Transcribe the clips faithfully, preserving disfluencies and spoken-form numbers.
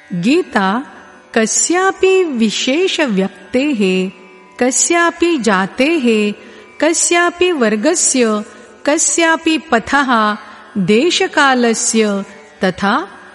गीता कस्यापि विशेषव्यक्तेः, कस्यापि जातेः, कस्यापि वर्गस्य, कस्यापि पथः, देशकालस्य तथा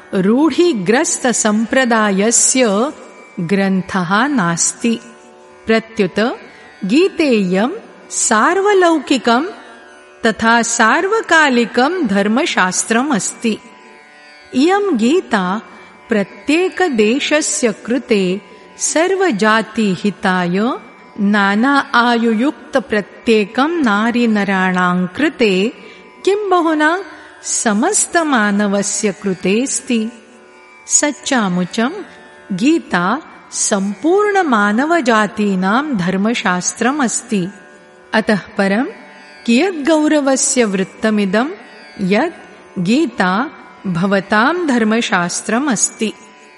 रूढिग्रस्तसम्प्रदायस्य ग्रन्थः नास्ति। प्रत्युत गीतेयं सार्वलौकिकं तथा सार्वकालिकं धर्मशास्त्रम् अस्ति। इयं गीता प्रत्येकदेशस्य कृते सर्वजातिहिताय नाना आयुयुक्तप्रत्येकं नारीनराणां कृते किं बहुना समस्तमानवस्य कृते अस्ति। सच्चामुचं गीता सम्पूर्णमानवजातीनां धर्मशास्त्रम् अस्ति। अतः परं कियद्गौरवस्य वृत्तमिदं यत् गीता भवतां धर्मशास्त्रम् अस्ति।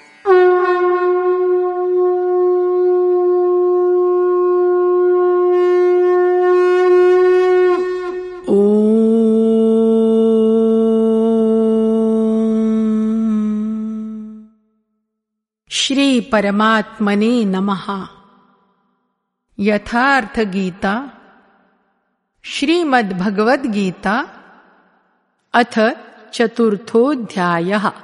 श्री परमात्मने नमः। यथार्थ गीता श्रीमद्भगवद्गीता अथ चतुर्थोऽध्यायः।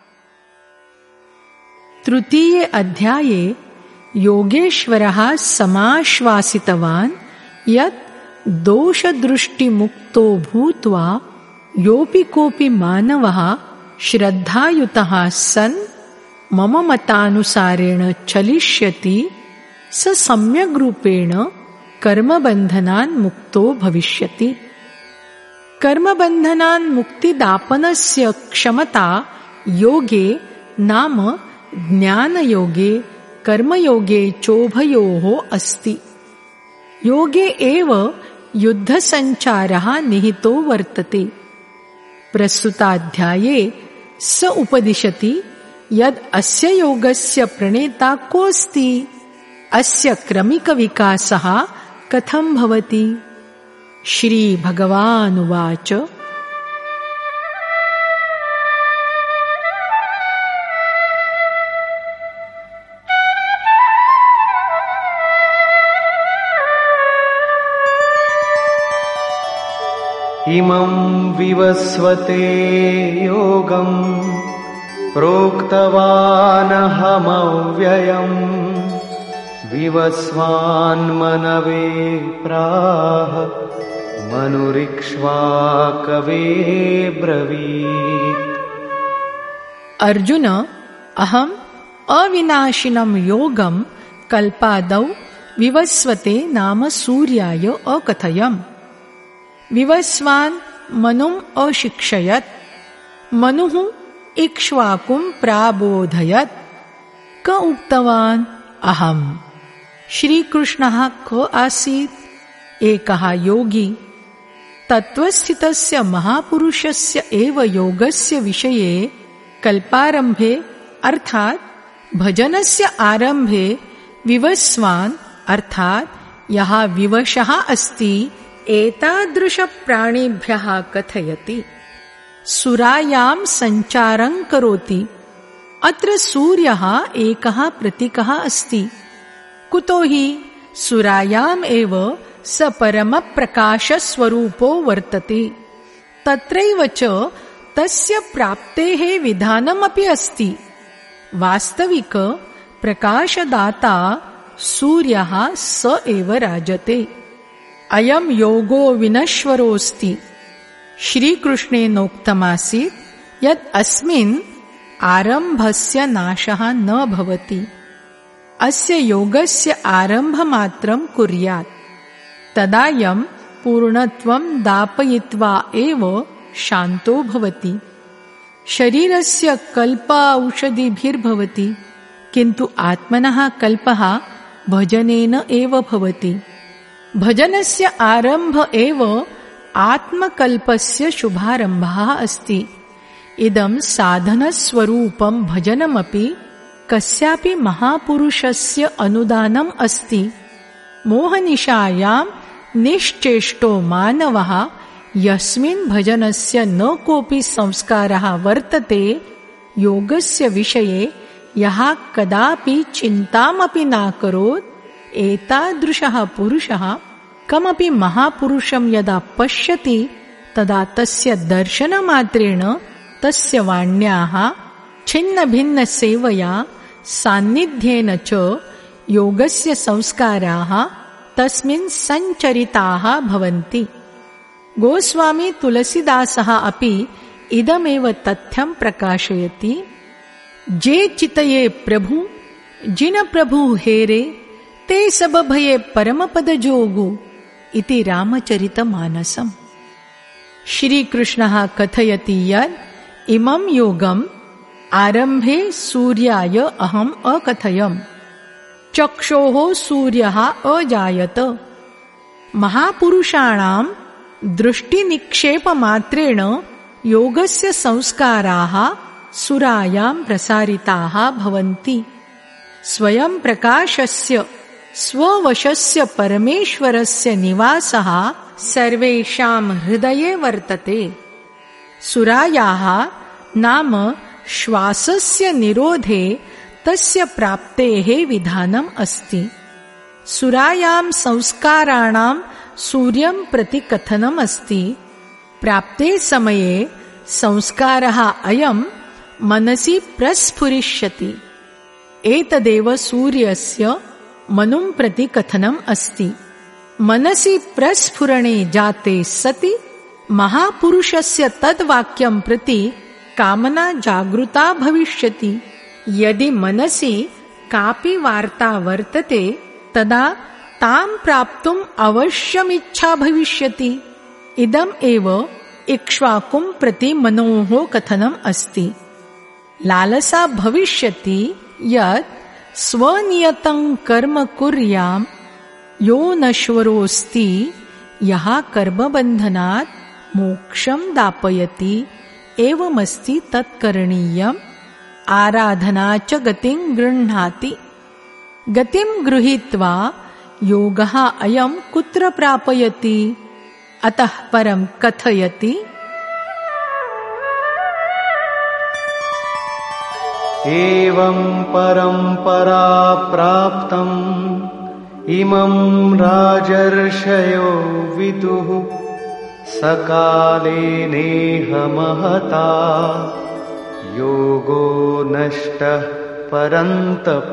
तृतीये अध्याये योगेश्वरः समाश्वासितवान् यत् दोषदृष्टिमुक्तो भूत्वा योऽपि कोऽपि मानवः श्रद्धायुतः सन् मम मतानुसारेण चलिष्यति स सम्यग्रूपेण कर्मबन्धनान् मुक्तो भविष्यति। कर्मबन्धनान् मुक्तिदापनस्य क्षमता योगे नाम ज्ञानयोगे कर्मयोगे चोभयोः अस्ति। योगे एव युद्धसञ्चारः निहितो वर्तते। प्रस्तुताध्याये स उपदिशति यद् अस्य योगस्य प्रणेता कोऽस्ति, अस्य क्रमिकविकासः कथं भवति। श्रीभगवानुवाच इमं विवस्वते योगं प्रोक्तवानहमव्ययम् विवस्वान्मनवे प्राह मनुरिक्ष्वाकवे ब्रवीत्। अर्जुन, अहम् अविनाशिनं योगं कल्पादौ विवस्वते नाम सूर्याय अकथयम्। विवस्वान् मनुम् अशिक्षयत्, मनुः इक्ष्वाकुं प्राबोधयत्। क उक्तवान् अहम्। श्रीकृष्णः क आसीत्? एकः योगी। तत्त्वस्थितस्य महापुरुषस्य एव योगस्य विषये कल्पारम्भे अर्थात् भजनस्य आरम्भे विवस्वान् अर्थात् यः विवशः अस्ति एतादृशप्राणिभ्यः कथयति। सुरायां सञ्चारं करोति। अत्र सूर्यः एकः प्रतीकः अस्ति। कुतो हि सुरायाम् एव स परमप्रकाशस्वरूपो वर्तते। तत्रैव च तस्य प्राप्तेः विधानमपि अस्ति। वास्तविक प्रकाशदाता सूर्यः स एव राजते। अयं योगो विनश्वरोऽस्ति। श्रीकृष्णेनोक्तमासीत् यत् अस्मिन् आरम्भस्य नाशः न भवति। अस्य योगस्य आरम्भमात्रं कुर्यात्, तदायं पूर्णत्वं दापयित्वा एव शान्तो भवति। शरीरस्य कल्प औषधिभिर्भवति, किन्तु आत्मनः कल्पः भजनेन एव भवति। भजनस्य आरम्भ एव आत्मकल्पस्य शुभारम्भः अस्ति। इदं साधनस्वरूपं भजनमपि कस्यापि महापुरुषस्य अनुदानम् अस्ति। मोहनिशायां निश्चेष्टो मानवः यस्मिन् भजनस्य न कोऽपि संस्कारः वर्तते, योगस्य विषये यः कदापि चिन्तामपि नाकरोत् एतादृशः पुरुषः कमपि महापुरुषं यदा पश्यति तदा तस्य दर्शनमात्रेण तस्य वाण्याः छिन्नभिन्नसेवया सान्निध्येन च योगस्य संस्काराः तस्मिन् सञ्चरिताः भवन्ति। गोस्वामी तुलसीदासः अपि इदमेव तथ्यं प्रकाशयति। जे चितये प्रभु जिन प्रभु हेरे ते सब भये परमपद जोगु इति रामचरितमानसम्। श्रीकृष्णः कथयति यत् इमं योगम् आरम्भे सूर्याय अहम् अकथयम्, चक्षोः सूर्यः अजायत। महापुरुषाणां दृष्टिनिक्षेपमात्रेण योगस्य संस्काराः सुरायां प्रसारिताः भवन्ति। स्वयं प्रकाशस्य स्ववशस्य परमेश्वरस्य निवासः सर्वेषां हृदये वर्तते। सुरायाः नाम श्वासस्य निरोधे तस्य प्राप्तेः विधानम् अस्ति। सुरायां संस्काराणां सूर्यं प्रति कथनम् अस्ति। प्राप्ते समये संस्कारः अयं मनसि प्रस्फुरिष्यति। एतदेव सूर्यस्य मनुं प्रति कथनम् अस्ति। मनसि प्रस्फुरणे जाते सति महापुरुषस्य तद्वाक्यं प्रति कामना जागृता भविष्यति। यदि मनसि कापि वार्ता वर्तते तदा तां प्राप्तुम् अवश्यमिच्छा भविष्यति। इदम् एव इक्ष्वाकुं प्रति मनोः कथनम् अस्ति। लालसा भविष्यति यत् स्वनियतं कर्म कुर्याम् यो नश्वरोऽस्ति यः कर्मबन्धनात् मोक्षं दापयति एवमस्ति तत्करणीयम्। आराधना च गतिं गृह्णाति। गतिं गृहीत्वा योगः अयं कुत्र प्रापयति? अतः परं कथयति। एवं परम्परा प्राप्तम् इमं राजर्षयो विदुः सकाले नेह महता योगो नष्टः परन्तप।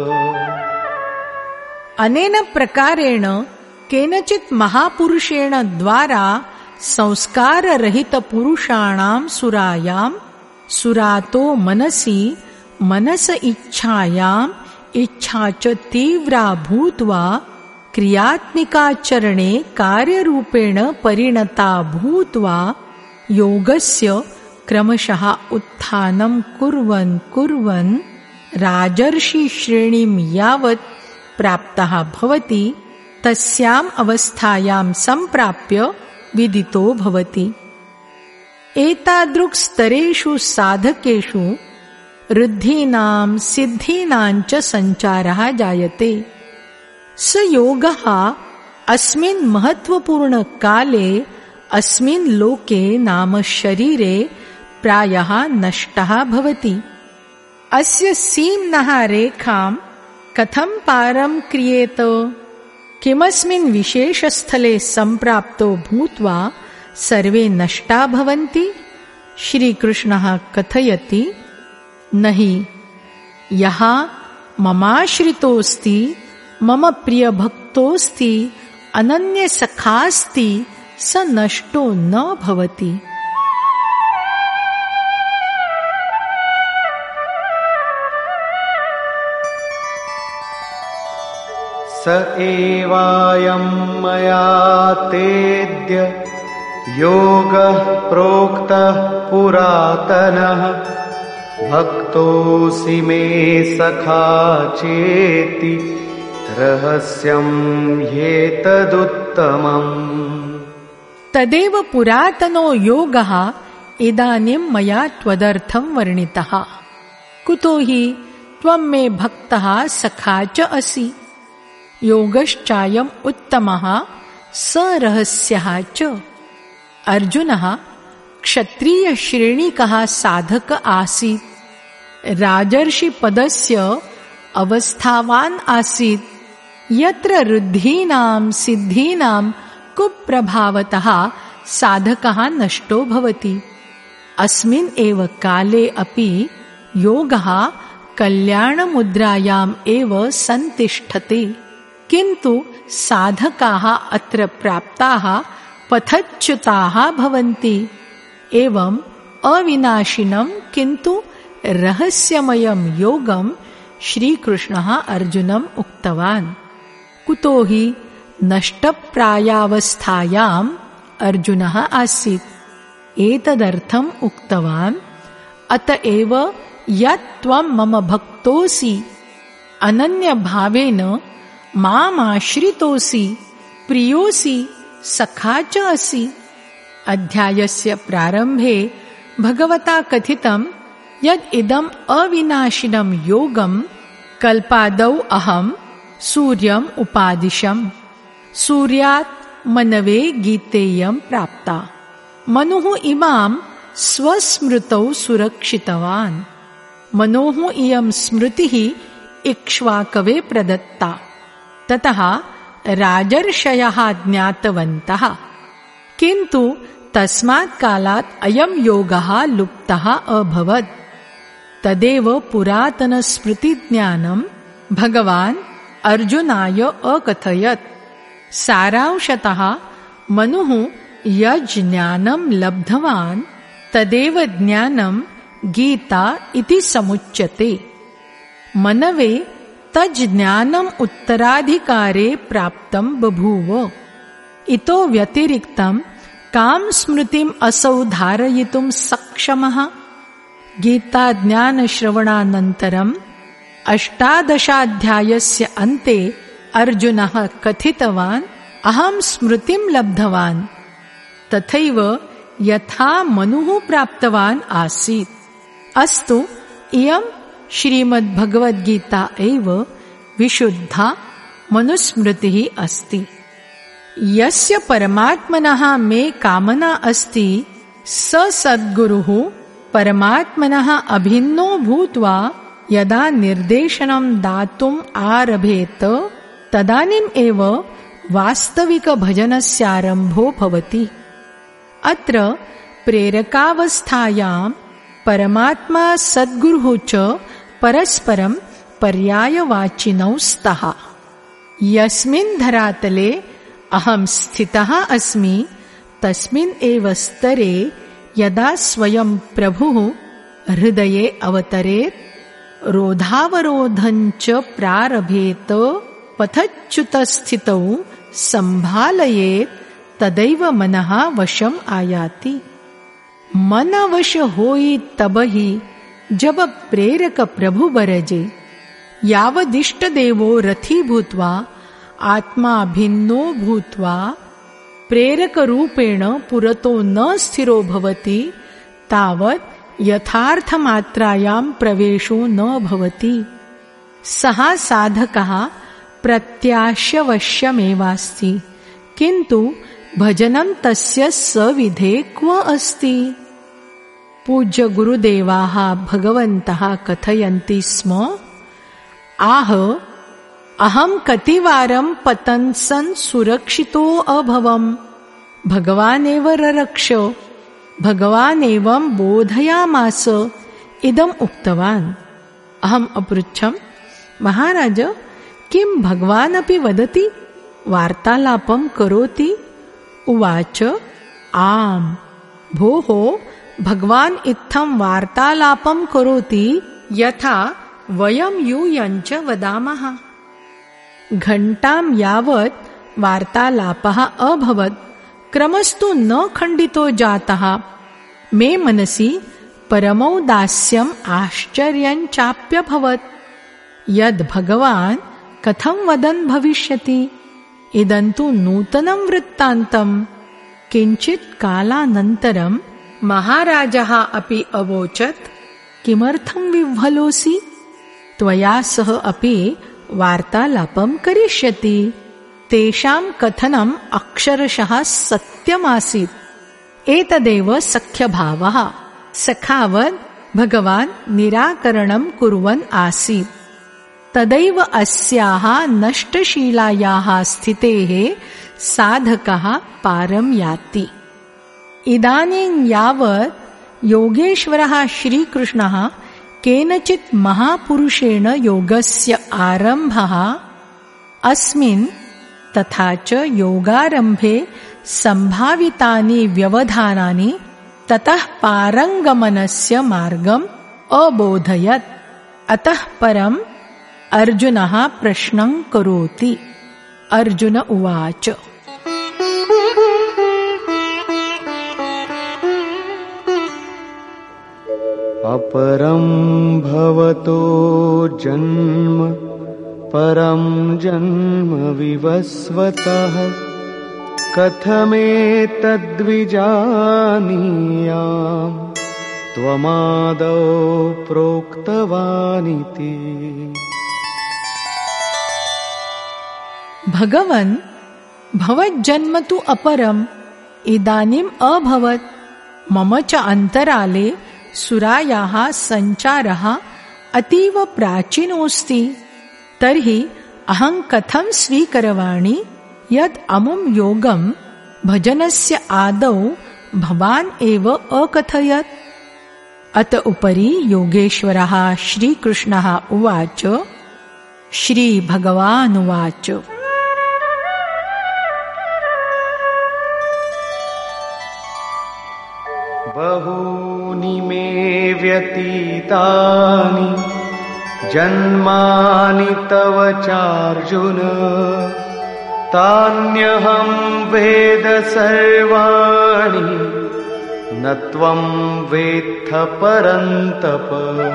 अनेन प्रकारेण केनचित् महापुरुषेण द्वारा संस्काररहितपुरुषाणां सुरायां सुरातो मनसि मनस इच्छायाम् इच्छा च तीव्रा भूत्वा क्रियात्मिकाचरणे कार्यरूपेण परिणता भूत्वा योगस्य क्रमशः उत्थानं कुर्वन् कुर्वन् राजर्षि श्रेणीं यावत् प्राप्तः भवति तस्याम् अवस्थायां सम्प्राप्य विदितो भवति। एतादृक्स्तरेषु साधकेषु ऋद्धीनां सिद्धीनां च सञ्चारः जायते। स योगः अस्मिन् महत्वपूर्णकाले अस्मिन् लोके नाम शरीरे प्रायः नष्टः भवति। अस्य सीम्नः रेखां कथं पारं क्रियेत? किमस्मिन् विशेषस्थले सम्प्राप्तो भूत्वा सर्वे नष्टा भवन्ति? श्रीकृष्णः कथयति नहि यः ममाश्रितोऽस्ति मम प्रियभक्तोऽस्ति अनन्यसखास्ति स नष्टो न भवति। स एवायं मया तेद्य योगः प्रोक्तः पुरातनः भक्तोऽसि मे सखा चेति रहस्यं ह्येतदुत्तमम्। तदेव पुरातनो योगः इदानीं मया त्वदर्थं वर्णितः। कुतो हि त्वं मे भक्तः सखा च असि। योगश्चायम् उत्तमः सरहस्यः च। अर्जुनः क्षत्रियश्रेणिकः साधक आसीत्। राजर्षिपदस्य अवस्थावान् आसीत्, यत्र ऋद्धीनां सिद्धीनां कुप्रभावतः साधकः नष्टो भवति। अस्मिन् एव काले अपि योगः कल्याणमुद्रायाम् एव सन्तिष्ठते, किन्तु साधकाः अत्र प्राप्ताः पथच्युताः भवन्ति। एवम् अविनाशिनं किन्तु रहस्यमयं योगं श्रीकृष्णः अर्जुनम् उक्तवान्। कुतो हि नष्टप्रायावस्थायाम् अर्जुनः आसीत्। एतदर्थम् उक्तवान्, अत एव यत् त्वं मम भक्तोऽसि, अनन्यभावेन मामाश्रितोऽसि, प्रियोऽसि, सखा च असि। अध्यायस्य प्रारम्भे भगवता कथितं यद् इदम् अविनाशिनं योगं कल्पादौ अहं सूर्यम् उपादिशम्। सूर्यात् मनवे गीतेयं प्राप्ता। मनुः इमां स्वस्मृतौ सुरक्षितवान्। मनोः इयं स्मृतिः इक्ष्वाकवे प्रदत्ता। ततः राजर्षयः ज्ञातवन्तः, किन्तु तस्मात् कालात् अयं योगः लुप्तः अभवत्। तदेव पुरातनस्मृतिज्ञानं भगवान् अर्जुनाय अकथयत्। सारांशतः मनुः यज्ज्ञानं लब्धवान् तदेव ज्ञानं गीता इति समुच्यते। मनवे तज्ज्ञानम् उत्तराधिकारे प्राप्तं बभूव। इतो व्यतिरिक्तं कां स्मृतिम् असौ धारयितुं सक्षमः? गीताज्ञानश्रवणानन्तरम् अष्टादशाध्यायस्य अन्ते अर्जुनः कथितवान्, अहं स्मृतिं लब्धवान्, तथैव यथा मनुः प्राप्तवान् आसीत्। अस्तु, इयं श्रीमद्भगवद्गीता एव विशुद्धा मनुस्मृतिः अस्ति। यस्य परमात्मनः मे कामना अस्ति स सद्गुरुः परमात्मनः अभिन्नो भूत्वा यदा निर्देशनं दातुम् आरभेत तदानीम् एव वास्तविकभजनस्यारम्भो भवति। अत्र प्रेरकावस्थायां परमात्मा सद्गुरुः च परस्परं पर्यायवाचिनौ स्तः। यस्मिन् धरातले अहं स्थितः अस्मि तस्मिन् एव स्तरे यदा स्वयं प्रभुः हृदये अवतरेत्, रोधावरोधञ्च प्रारभेत, पथच्युतस्थितौ संभालयेत्, तदैव मनः वशम् आयाति। मन वश होई तब ही जब प्रेरक प्रभु बरजे। यावदिष्ट देवो रथी भूत्वा आत्मा भिन्नो भूत्वा प्रेरक रूपेण पुरतो न स्थिरो भवति, तावत् यथार्थमात्रायां प्रवेशो न भवति। सः साधकः प्रत्याश्यवश्यमेवास्ति, किन्तु भजनं तस्य सविधे क्व अस्ति? पूज्य गुरुदेवाः भगवन्तः कथयन्ति स्म, आह अहं कतिवारं पतन् सन् सुरक्षितो अभवम्, भगवानेव ररक्ष, भगवानेवं बोधयामास इदम् उक्तवान्। अहम् अपृच्छम्, महाराज किं भगवान् अपि वदति, वार्तालापं करोति? उवाच, आम् भोः, भगवान् इत्थं वार्तालापं करोति यथा वयं यूयञ्च वदामः। घण्टां यावत् वार्तालापः अभवत्, क्रमस्तु न खण्डितो जातः। मे मनसि परमौदास्यम् आश्चर्यं चाप्यभवत्। यद् भगवान् कथं वदन् भविष्यति? इदन्तु नूतनं वृत्तान्तम्। किञ्चित् कालानन्तरं महाराजः अपि अवोचत्, किमर्थं विह्वलोऽसि? त्वया सह अपि वार्तालापं करिष्यति। तेषां कथनम् अक्षरशः सत्यमासीत्। एतदेव सख्यभावः। सखावत् भगवान् निराकरणं कुर्वन् आसीत्। तदैव अस्याः नष्टशीलायाः स्थितेः साधकः पारं याति। इदानीं यावत् योगेश्वरः श्रीकृष्णः केनचित् महापुरुषेण योगस्य आरम्भः अस्मिन् तथा च योगारम्भे सम्भावितानि व्यवधानानि ततः पारङ्गमनस्य मार्गम् अबोधयत्। अतः परम् अर्जुनः प्रश्नं करोति। अर्जुन उवाच अपरं भवतो जन्म परं जन्म विवस्वतः कथमेतद्विजानीयाम् त्वमादौ प्रोक्तवानिति। भगवन् भवज्जन्म तु अपरम् इदानीम् अभवत्। मम च अन्तराले सुरायाः सञ्चारः अतीव प्राचीनोऽस्ति। तर्हि अहं कथं स्वीकरवाणि यत् अमुं योगं भजनस्य आदौ भवान् एव अकथयत्। अत उपरि योगेश्वरः श्रीकृष्णः उवाच। श्रीभगवानुवाच बहूनि मे व्यतीतानि जन्मानि तव चार्जुन तान्यहं वेद सर्वाणि न त्वं वेत्थ परन्तप।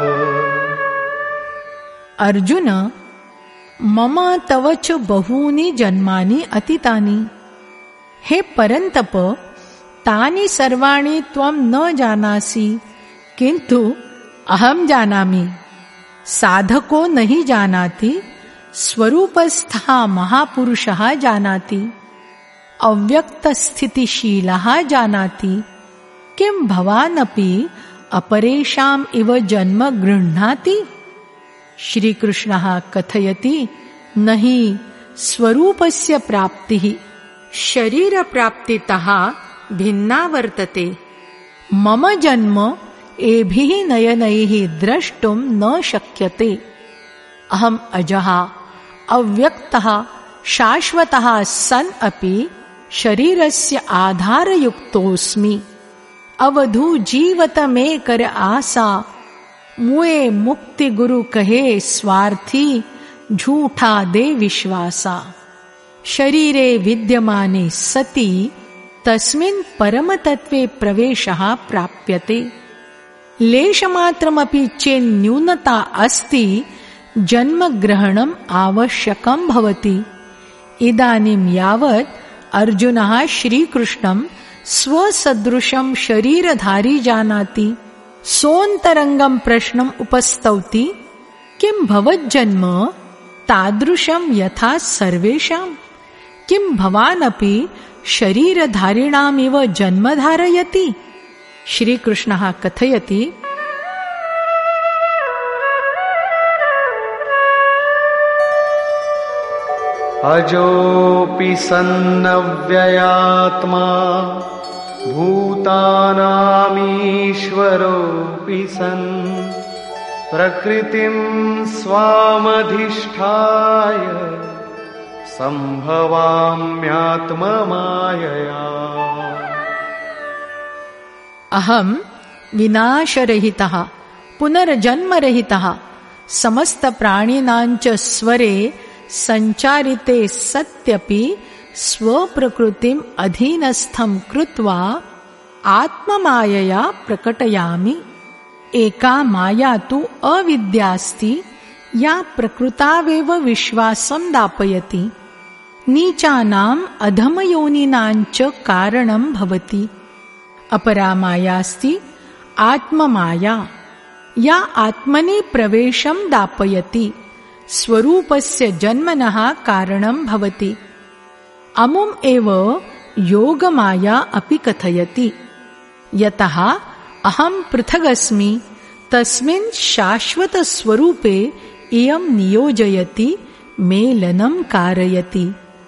अर्जुन, मम तव च बहूनि जन्मानि अतीतानि। हे परन्तप, तानि सर्वाणि त्वं न जानासि, किन्तु अहं जानामि। साधको नहि जानाति, स्वरूपस्थः महापुरुषः जानाति, अव्यक्तस्थितिशीलः जानाति। किं भवान् अपि अपरेषाम् इव जन्म गृह्णाति? श्रीकृष्णः कथयति, नहि स्वरूपस्य प्राप्तिः शरीरप्राप्तितः भिन्ना वर्तते। मम जन्म एभिः नयनैः द्रष्टुं न शक्यते। अहम् अजः अव्यक्तः शाश्वतः सन् अपि शरीरस्य आधारयुक्तोऽस्मि। अवधू जीवत मे कर आसा, मुए मुक्ति गुरु कहे स्वार्थी, झूठा दे विश्वासा। शरीरे विद्यमाने सति तस्मिन् परमतत्त्वे प्रवेशः प्राप्यते। लेशमात्रमपि चेन्न्यूनता अस्ति, जन्मग्रहणम् आवश्यकं भवति। इदानीं यावत् अर्जुनः श्रीकृष्णं स्वसदृशं शरीरधारी जानाति, सोऽन्तरङ्गं प्रश्नम् उपस्तौति, किं भवज्जन्म तादृशं यथा सर्वेषां? किं भवानपि शरीरधारिणामिव जन्म धारयति? श्रीकृष्णः कथयति, अजोऽपि सन्नव्ययात्मा भूतानामीश्वरोऽपि सन् प्रकृतिं स्वामधिष्ठाय सम्भवाम्यात्ममायया। अहं विनाशरहितः पुनर्जन्मरहितः समस्तप्राणिनां च स्वरे सञ्चारिते सत्यपि स्वप्रकृतिम् अधीनस्थं कृत्वा आत्ममायया प्रकटयामि। एका माया तु अविद्यास्ति, या प्रकृतावेव विश्वासं दापयति, नीचानाम् अधमयोनिनां च कारणं भवति। अपरा मायास्ति आत्ममाया, या आत्मनि प्रवेशं दापयति, स्वरूपस्य जन्मनः कारणं भवति। अमुम् एव योगमाया अपि कथयति। यतः अहं पृथगस्मि, तस्मिन् शाश्वतस्वरूपे इयं नियोजयति मेलनं कारयति।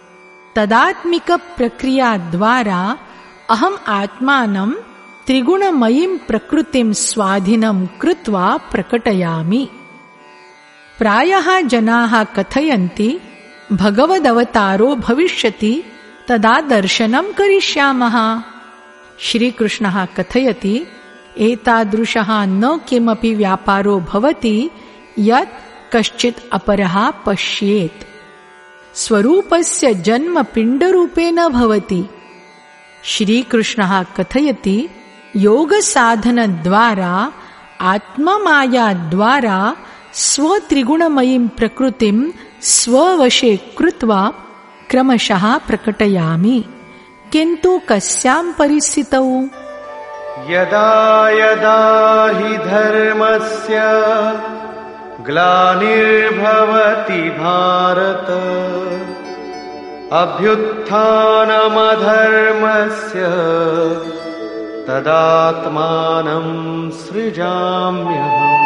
तदात्मिकप्रक्रियाद्वारा अहम् आत्मानं त्रिगुणमयीं प्रकृतिं स्वाधीनं कृत्वा प्रकटयामि। प्रायः जनाः कथयन्ति भगवदवतारो भविष्यति तदा दर्शनं करिष्यामः। श्रीकृष्णः कथयति एतादृशः न किमपि व्यापारो भवति यत् कश्चित् अपरः पश्येत्। स्वरूपस्य जन्म पिण्डरूपेण भवति। श्रीकृष्णः कथयति योगसाधनद्वारा आत्ममायाद्वारा स्वत्रिगुणमयीं प्रकृतिं स्ववशे कृत्वा क्रमशः प्रकटयामि। किन्तु कस्यां परिस्थितौ? यदा यदा हि धर्मस्य ग्लानिर्भवति भारत अभ्युत्थानमधर्मस्य तदात्मानं सृजाम्यहम्।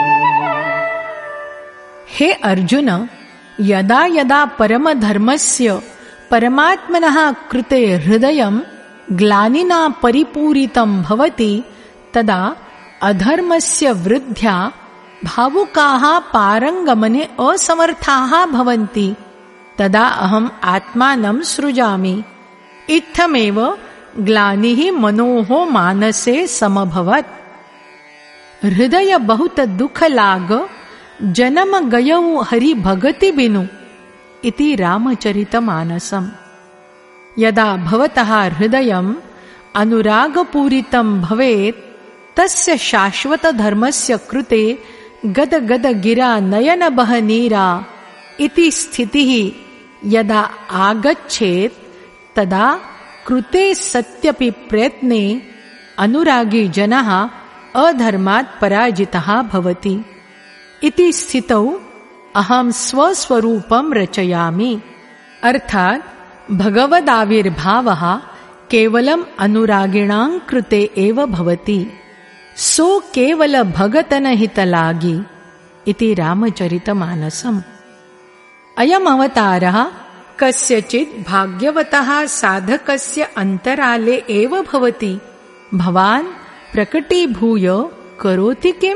हे अर्जुन, यदा यदा परमधर्मस्य परमात्मनः कृते हृदयं ग्लानिना परिपूरितं भवति तदा अधर्मस्य वृद्ध्या भावुकाः पारङ्गमने असमर्थाः भवन्ति। तदा अहम् आत्मानं सृजामि। इत्थमेव ग्लानिः मनोः मानसे समभवत्। हृदय बहुत दुख लाग जन्म गयौ हरि भगति बिनु इति रामचरितमानसम्। यदा भवतः हृदयम् अनुरागपूरितं भवेत् तस्य शाश्वतधर्मस्य कृते गद गद गिरा नयन बहनीरा इति स्थितिः यदा आगच्छेत् तदा कृते सत्यपि प्रयत्ने अनुरागी जनः अधर्मात् पराजितः भवति। इति स्थितौ अहं स्वस्वरूपं रचयामि। अर्थात् भगवदाविर्भावः केवलम् अनुरागिणां कृते एव भवति। सो केवल भगतन हितलागी इति रामचरितमानसम्। अयम् अवतारः कस्यचित् भाग्यवतः साधकस्य अन्तराले एव भवति। भवान् प्रकटीभूय करोति किम्?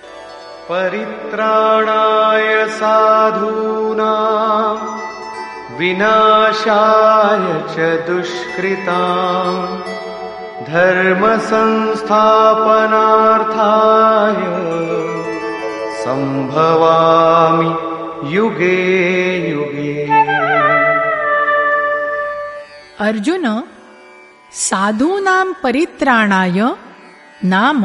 परित्राणाय साधूनां विनाशाय च दुष्कृतां धर्म संस्थापनार्थाय संभवामि युगे युगे। अर्जुन, साधूनां परित्राणाय नाम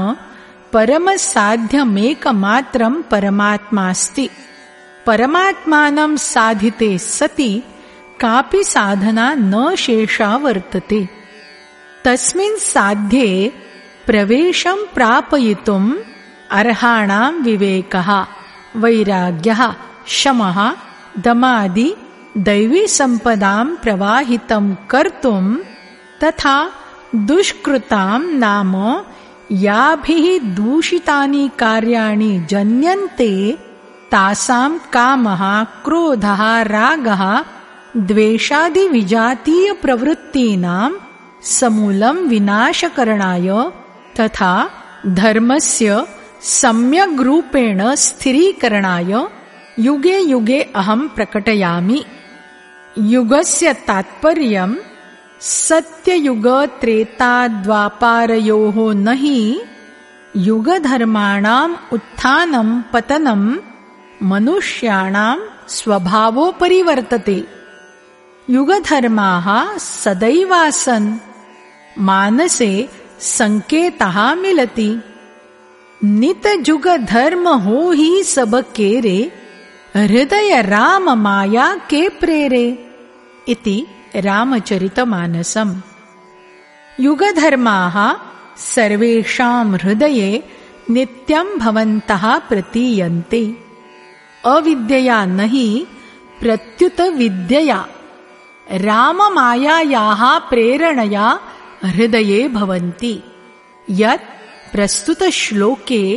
परमसाध्यमेकमात्रं परमात्मास्ति। परमात्मानं साधिते सति कापि साधना न शेषा वर्तते। तस्मिन् साध्ये प्रवेशं प्रापयितुम् अर्हाणां विवेकः, वैराग्यः, शमः, दमादि दैवी सम्पदां प्रवाहितं कर्तुं तथा दुष्कृतां नाम याभिः दूषितानि कार्याणि जन्यन्ते तासां कामः, क्रोधः, रागः, द्वेषादि विजातीय प्रवृत्तीनां समूलं विनाशकरणाय तथा धर्मस्य सम्यग् रूपेण स्थिरीकरणाय युगे युगे अहं प्रकटयामि। युगस्य तात्पर्यं सत्ययुग त्रेताद्वापारयोः न हि युगधर्माणाम् उत्थानं पतनं मनुष्याणां स्वभावोपरि वर्तते। युगधर्माः सदैवासन्, मानसे संकेतः मिलति। नित जुग धर्म हो ही सब केरे, हृदय राम माया के प्रेरे इति रामचरितमानसम्। युगधर्माः सर्वेषां हृदये नित्यं भवन्तः प्रतीयन्ते। अविद्यया न हि प्रत्युत विद्यया राममायायाः प्रेरणया हृदये भवन्ति। यत् प्रस्तुत श्लोके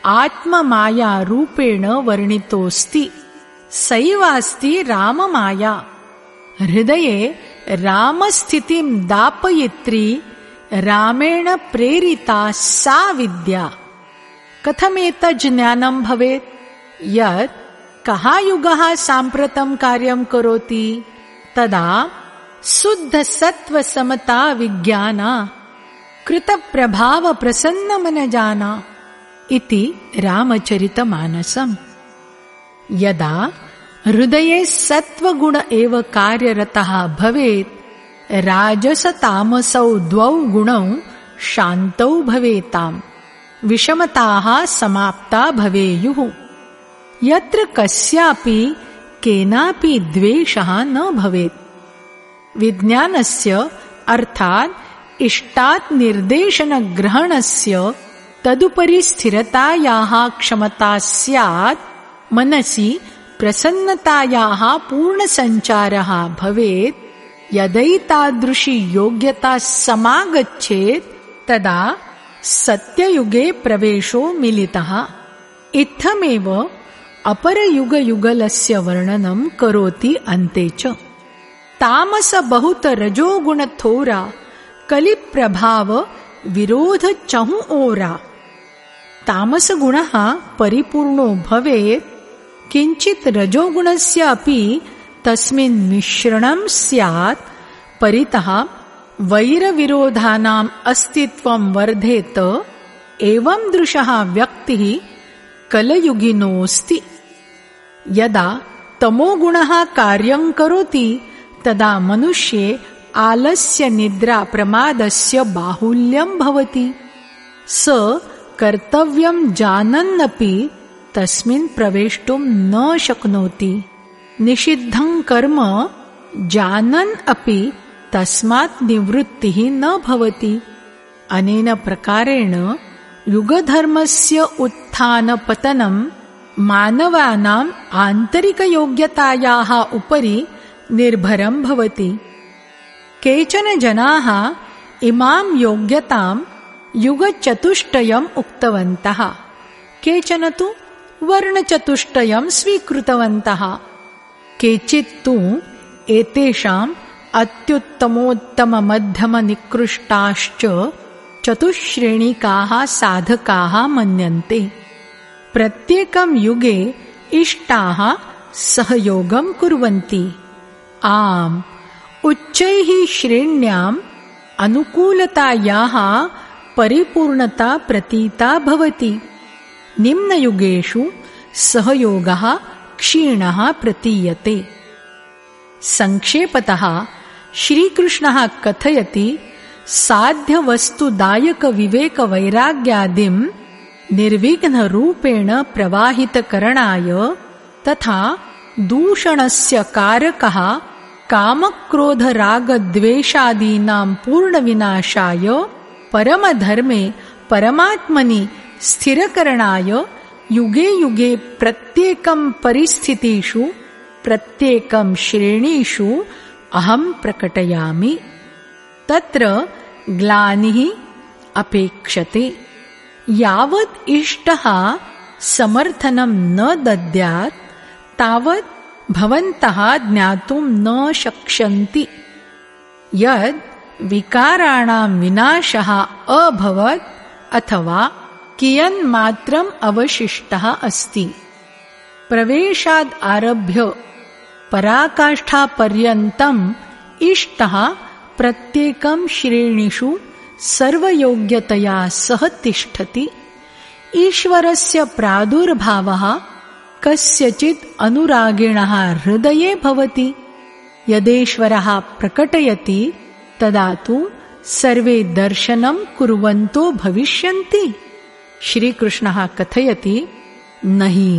आत्ममाया रूपेण वर्णितोऽस्ति। सैवास्ति राममाया। हृदये रामस्थितिं दापयित्री रामेण प्रेरिता सा विद्या। कथमेतज् ज्ञानं भवेत्? यत् कः युगः साम्प्रतं कार्यं करोति तदा शुद्ध सत्व समता विज्ञाना कृत प्रभाव प्रसन्न मन जाना इति रामचरितमानसम्। यदा हृदये सत्वगुण एव कार्यरतः भवेत् राजसतामसौ द्वौ गुणौ शान्तौ भवेताम्, विषमताः समाप्ता भवेयुः। यत्र कस्यापि केनापि द्वेषः न भवेत्। विज्ञानस्य अर्थात् इष्टात् निर्देशन ग्रहणस्य तदुपरि स्थिरतायाः क्षमता स्यात्। मनसि प्रसन्नतायाः पूर्णसञ्चारः भवेत्। यदैतादृशी योग्यता समागच्छेत् तदा सत्ययुगे प्रवेशो मिलितः। इत्थमेव अपरयुगयुगलस्य वर्णनं करोति अन्ते च। तामस बहुत रजोगुण थोरा कलिप्रभाव विरोध चहु ओरा। तामस गुणः परिपूर्णो भवेत्, किञ्चित् रजोगुणस्य अपि तस्मिन् मिश्रणं स्यात्। परितः वैरविरोधानाम् अस्तित्वं वर्धेत। एवं दृशः व्यक्तिः कलयुगिनोऽस्ति। यदा तमोगुणः कार्यं करोति तदा मनुष्ये आलस्य निद्रा प्रमादस्य बाहुल्यं भवति। स कर्तव्यं जानन्नपि तस्मिन् प्रवेष्टुं न शक्नोति। निषिद्धं कर्म जानन् अपि तस्मात् निवृत्तिः न भवति। अनेन प्रकारेण युगधर्मस्य उत्थानपतनं मानवानाम् आन्तरिकयोग्यतायाः उपरि निर्भरं भवति। केचन जनाः इमां योग्यतां युगचतुष्टयम् उक्तवन्तः, केचन तु वर्णचतुष्टयं स्वीकृतवन्तः। केचित् तु एतेषाम् अत्युत्तमोत्तममध्यमनिकृष्टाश्च चतुश्रेणिकाः साधकाः मन्यन्ते। प्रत्येकं युगे इष्टाः सहयोगं कुर्वन्ति। आम्, उच्चैः श्रेण्याम् अनुकूलतायाः परिपूर्णता प्रतीता भवति। निम्नयुगेषु सहयोगः क्षीणः प्रतीयते। संक्षेपतः श्रीकृष्णः कथयति, साध्यवस्तुदायकविवेकवैराग्यादिं निर्विघ्नरूपेण प्रवाहितकरणाय तथा दूषणस्य कारकः कामक्रोधरागद्वेषादीनां पूर्णविनाशाय परमधर्मे परमात्मनि स्थिरकरणाय युगे युगे प्रत्येकं परिस्थितिषु प्रत्येकं श्रेणीषु अहं प्रकटयामि। तत्र ग्लानिः अपेक्षते। यावत् इष्टः समर्थनं न दद्यात् तावत् भवन्तः ज्ञातुं न शक्ष्यन्ति। यद् विकाराणां विनाशः अभवत् अथवा कियन्मात्रम् अवशिष्टः अस्ति। प्रवेशाद् आरभ्य पराकाष्ठापर्यन्तम् इष्टः प्रत्येकं श्रेणीषु सर्वयोग्यतया सह तिष्ठति। ईश्वरस्य प्रादुर्भावः कस्यचित् अनुरागिणः हृदये भवति। यदेश्वरः प्रकटयति तदा तु सर्वे दर्शनं कुर्वन्तो भविष्यन्ति। श्रीकृष्णः कथयति, नहि।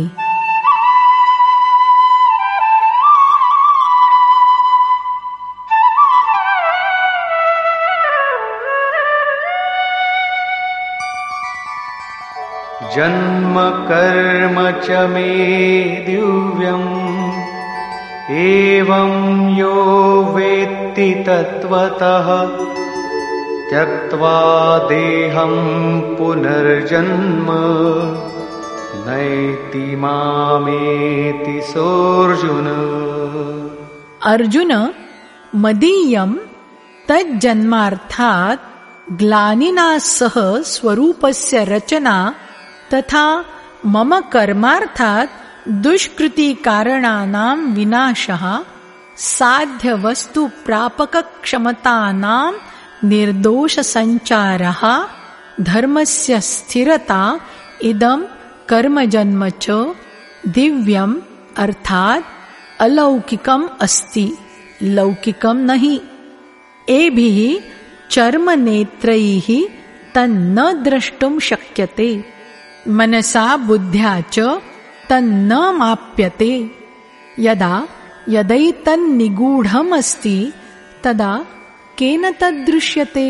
जन्म कर्म च मे दिव्यम् एवं यो वेत्ति तत्त्वतः त्यक्त्वा देहं पुनर्जन्म नैति मामेति सोऽर्जुन। अर्जुन, मदीयं तज्जन्मार्थात् ग्लानिना सह स्वरूपस्य रचना तथा मम कर्मार्थात् दुष्कृतिकारणानां विनाशः साध्य वस्तु प्रापक क्षमतानां निर्दोष संचारः धर्मस्य स्थिरता इदं कर्मजन्म च दिव्यम् अर्थात् अलौकिकम् अस्ति, लौकिकं नहीं। एभिः चर्मनेत्रैः तन्न द्रष्टुं शक्यते, मनसा बुद्ध्या च तन्न माप्यते। यदा यदैतन्निगूढम् अस्ति तदा केन तद्दृश्यते?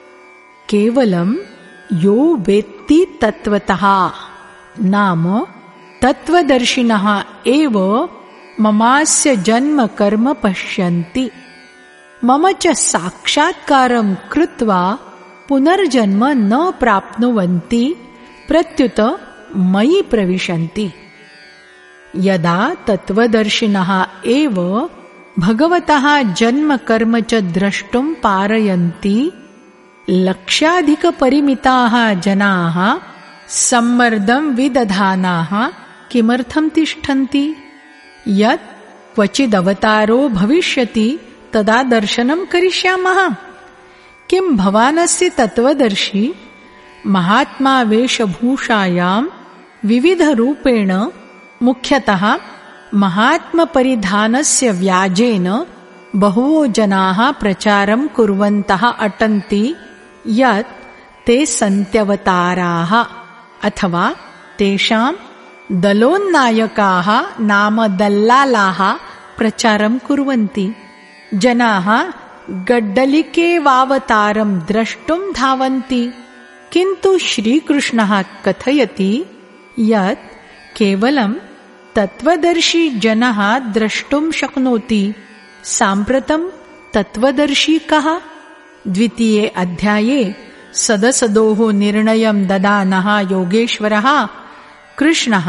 केवलं यो वेत्ति तत्त्वतः, नाम तत्त्वदर्शिनः एव ममास्य जन्म कर्म पश्यन्ति। मम च साक्षात्कारं कृत्वा पुनर्जन्म न प्राप्नुवन्ति, प्रत्युत मयि प्रविशन्ति। यदा तत्त्वदर्शिनः एव भगवतः जन्म कर्म च द्रष्टुं पारयन्ति, लक्षाधिकपरिमिताः जनाः सम्मर्दं विदधानाः किमर्थं तिष्ठन्ति? यत् क्वचिदवतारो भविष्यति तदा दर्शनं करिष्यामः। किं भवान् अस्ति तत्त्वदर्शी? महात्मा वेशभूषायां विविधरूपेण मुख्यतः महात्मपरिधानस्य व्याजेन बहवो जनाः प्रचारं कुर्वन्तः अटन्ति यत् ते सन्त्यवताराः अथवा तेषां दलोन्नायकाः नाम दल्लालाः प्रचारं कुर्वन्ति। जनाः गड्डलिकेवावतारं द्रष्टुं धावन्ति, किन्तु श्रीकृष्णः कथयति यत् केवलं तत्त्वदर्शी जनः द्रष्टुं शक्नोति। साम्प्रतं तत्त्वदर्शी कः? द्वितीये अध्याये सदसदोः निर्णयं ददानः योगेश्वरः कृष्णः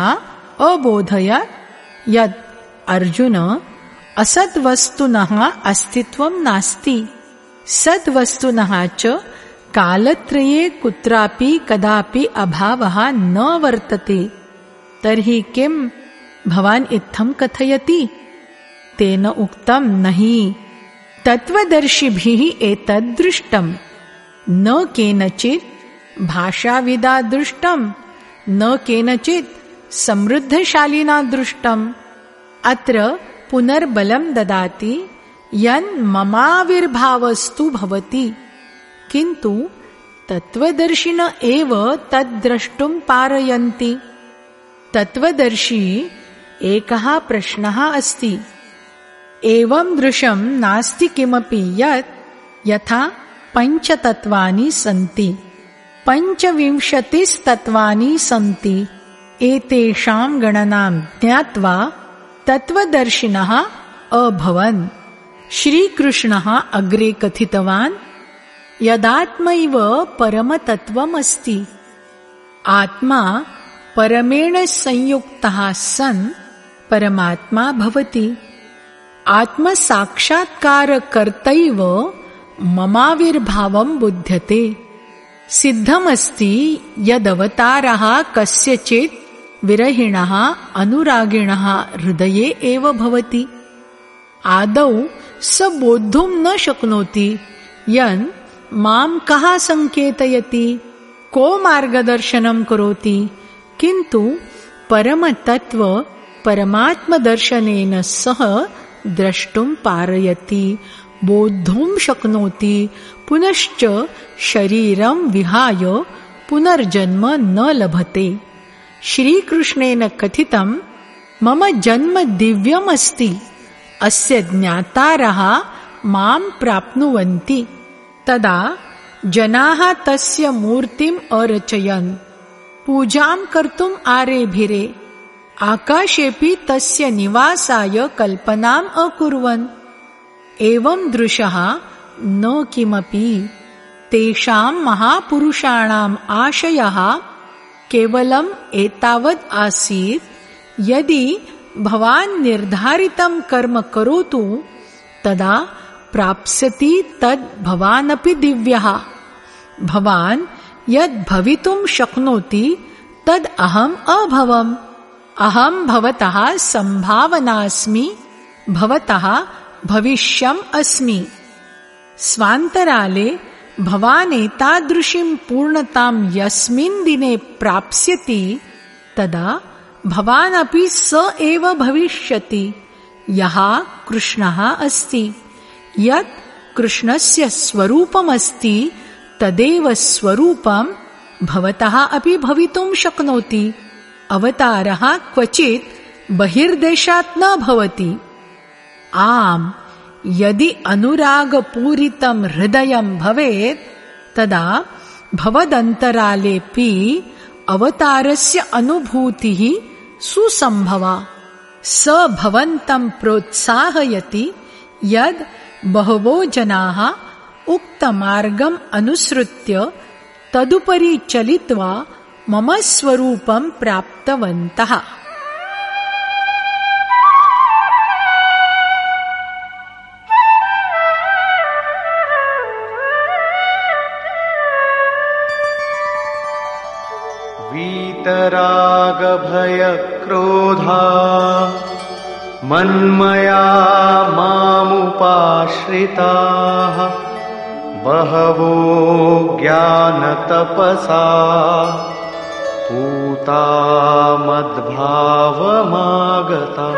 अबोधयत् यत् अर्जुन असद्वस्तुनः अस्तित्वं नास्ति, सद्वस्तुनः च कालत्रये कुत्रापि कदापि अभावः न वर्तते। तर्हि किं भवान् इत्थं कथयति? तेन उक्तं नहि, तत्त्वदर्शिभिः एतद् दृष्टम्, न केनचित् भाषाविदा दृष्टम्, न केनचित् समृद्धशालिना दृष्टम्। अत्र पुनर्बलं ददाति यन् ममाविर्भावस्तु भवति, किन्तु तत्त्वदर्शिन एव तद्द्रष्टुं पारयन्ति। तत्त्वदर्शी एकः प्रश्नः अस्ति, एवं दृशं नास्ति किमपि यत् यथा पञ्चतत्त्वानि सन्ति, पञ्चविंशतिस्तत्त्वानि सन्ति, एतेषां गणनां ज्ञात्वा तत्त्वदर्शिनः अभवन्। श्रीकृष्णः अग्रे कथितवान्, यदात्मैव परमतत्त्वमस्ति, आत्मा परमेण संयुक्तः सन् परमात्मा भवति। आत्मसाक्षात्कारकर्तैव ममाविर्भावं बुध्यते। सिद्धमस्ति यदवतारः कस्यचित् विरहिणः अनुरागिणः हृदये एव भवति। आदौ स बोद्धुं न शक्नोति यन् मां कः संकेतयति, को मार्गदर्शनं करोति, किन्तु परमतत्त्व परमात्मदर्शनेन सह द्रष्टुं पारयति, बोद्धुं शक्नोति, पुनश्च शरीरं विहाय पुनर्जन्म न लभते। श्रीकृष्णेन कथितं, मम जन्म दिव्यमस्ति, अस्य ज्ञातारः मां प्राप्नुवन्ति। तदा जनाः तस्य मूर्तिम् अरचयन्, पूजां कर्तुम् आरेभिरे, आकाशेऽपि तस्य निवासाय कल्पनाम् अकुर्वन्। एवं दृशः न किमपि। तेषां महापुरुषाणाम् आशयः केवलम् एतावद् आसीत्, यदि भवान् निर्धारितं कर्म करोतु तदा प्राप्स्यति तद् भवानपि दिव्यः। भवान् यद् भवितुं शक्नोति तद् अहम् अभवम्। अहं भवतः सम्भावनास्मि, भवतः भविष्यम् अस्मि। स्वान्तराले भवान् एतादृशीं पूर्णतां यस्मिन् दिने प्राप्स्यति तदा भवान् अपि स एव भविष्यति यः कृष्णः अस्ति। यत् कृष्णस्य स्वरूपमस्ति तदेव स्वरूपं भवतः अपि भवितुं शक्नोति। अवतारः क्वचित् बहिर्देशात् न भवति। आम्, यदि अनुरागपूरितं हृदयं भवेत् तदा भवदन्तरालेऽपि अवतारस्य अनुभूतिः सुसम्भवा। स भवन्तं प्रोत्साहयति यद् बहवो जनाः उक्तमार्गम् अनुसृत्य तदुपरि चलित्वा मम स्वरूपं प्राप्तवन्तः। वीतरागभयक्रोधा मन्मया मामुपाश्रिताः बहवो ज्ञानतपसा पूता मद्भावमागताः।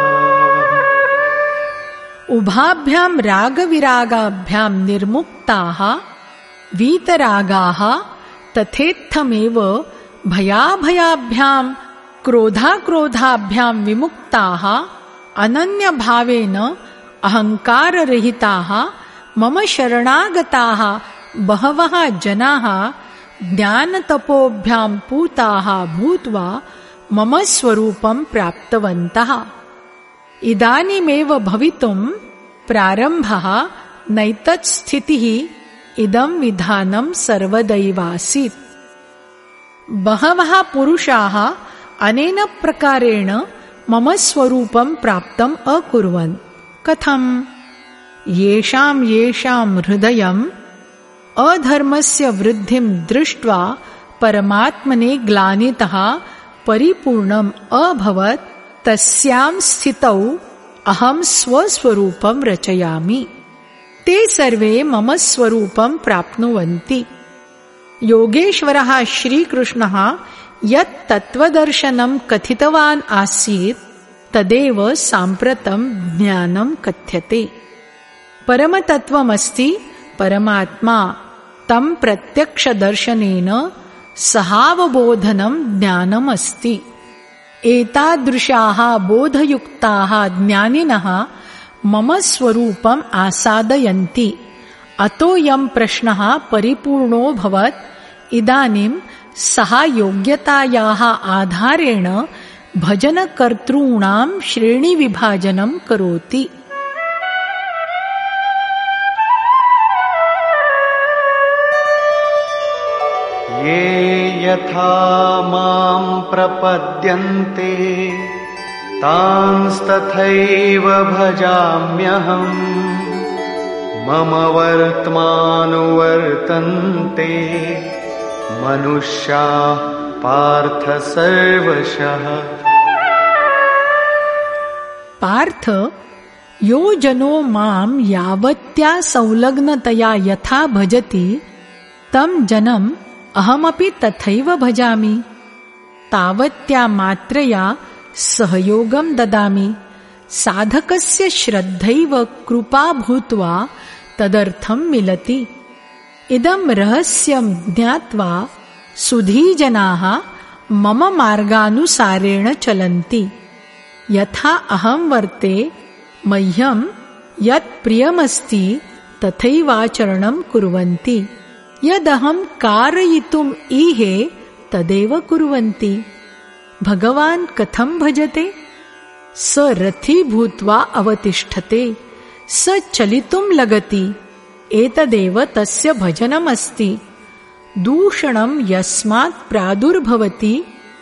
उभाभ्यां रागविरागाभ्यां निर्मुक्ताः वीतरागाः तथेत्थमेव भयाभयाभ्यां क्रोधाक्रोधाभ्यां विमुक्ताः अनन्यभावेन अहङ्काररहिताः मम शरणागताः बहवः जनाः ज्ञानतपोभ्यां पूताः भूत्वा मम स्वरूपं प्राप्तवन्तः। इदानीमेव भवितुं प्रारम्भः नैतत् स्थितिः इदं विधानं सर्वदैवासीत्। बहवः पुरुषाः अनेन प्रकारेण मम स्वरूपं प्राप्तम् अकुर्वन्। कथम्? येषां येषां हृदयम् अधर्मस्य वृद्धिं दृष्ट्वा परमात्मने ग्लानितः परिपूर्णम् अभवत् तस्यां स्थितौ अहं स्वस्वरूपं रचयामि। ते सर्वे मम स्वरूपं प्राप्नुवन्ति। योगेश्वरः श्रीकृष्णः यत् तत्त्वदर्शनं कथितवान् आसीत् तदेव साम्प्रतं ज्ञानं कथ्यते। परमतत्त्वमस्ति परमात्मा। तं प्रत्यक्षदर्शनेन सहावबोधनं ज्ञानमस्ति। एतादृशाः बोधयुक्ताः ज्ञानिनः मम स्वरूपम् आसादयन्ति। अतोऽयं प्रश्नः परिपूर्णोऽभवत्। इदानीं सः योग्यतायाः आधारेण भजनकर्तॄणां श्रेणीविभाजनं करोति। ये यथा मां प्रपद्यन्ते तांस्तथैव भजाम्यहम्। मम वर्त्मानुवर्तन्ते मनुष्याः पार्थ सर्वशः। पार्थ, यो जनो मां यावत्या संलग्नतया यथा भजति तं जनम् अहमपि तथैव भजामि। तावत्या मात्रया सहयोगं ददामि। साधकस्य श्रद्धैव कृपा भूत्वा तदर्थं मिलति। इदं रहस्यं ज्ञात्वा सुधीजनाः मम मार्गानुसारेण चलन्ति। यथा अहं वर्ते मह्यं यत् प्रियमस्ति तथैवाचरणं कुर्वन्ति। यदहं कारयितुम् ईहे तदेव कुर्वन्ति। भगवान् कथं भजते? स रथी भूत्वा अवतिष्ठते, स चलितुं लगति। एतदेव तस्य भजनमस्ति। दूषणं यस्मात् प्रादुर्भवति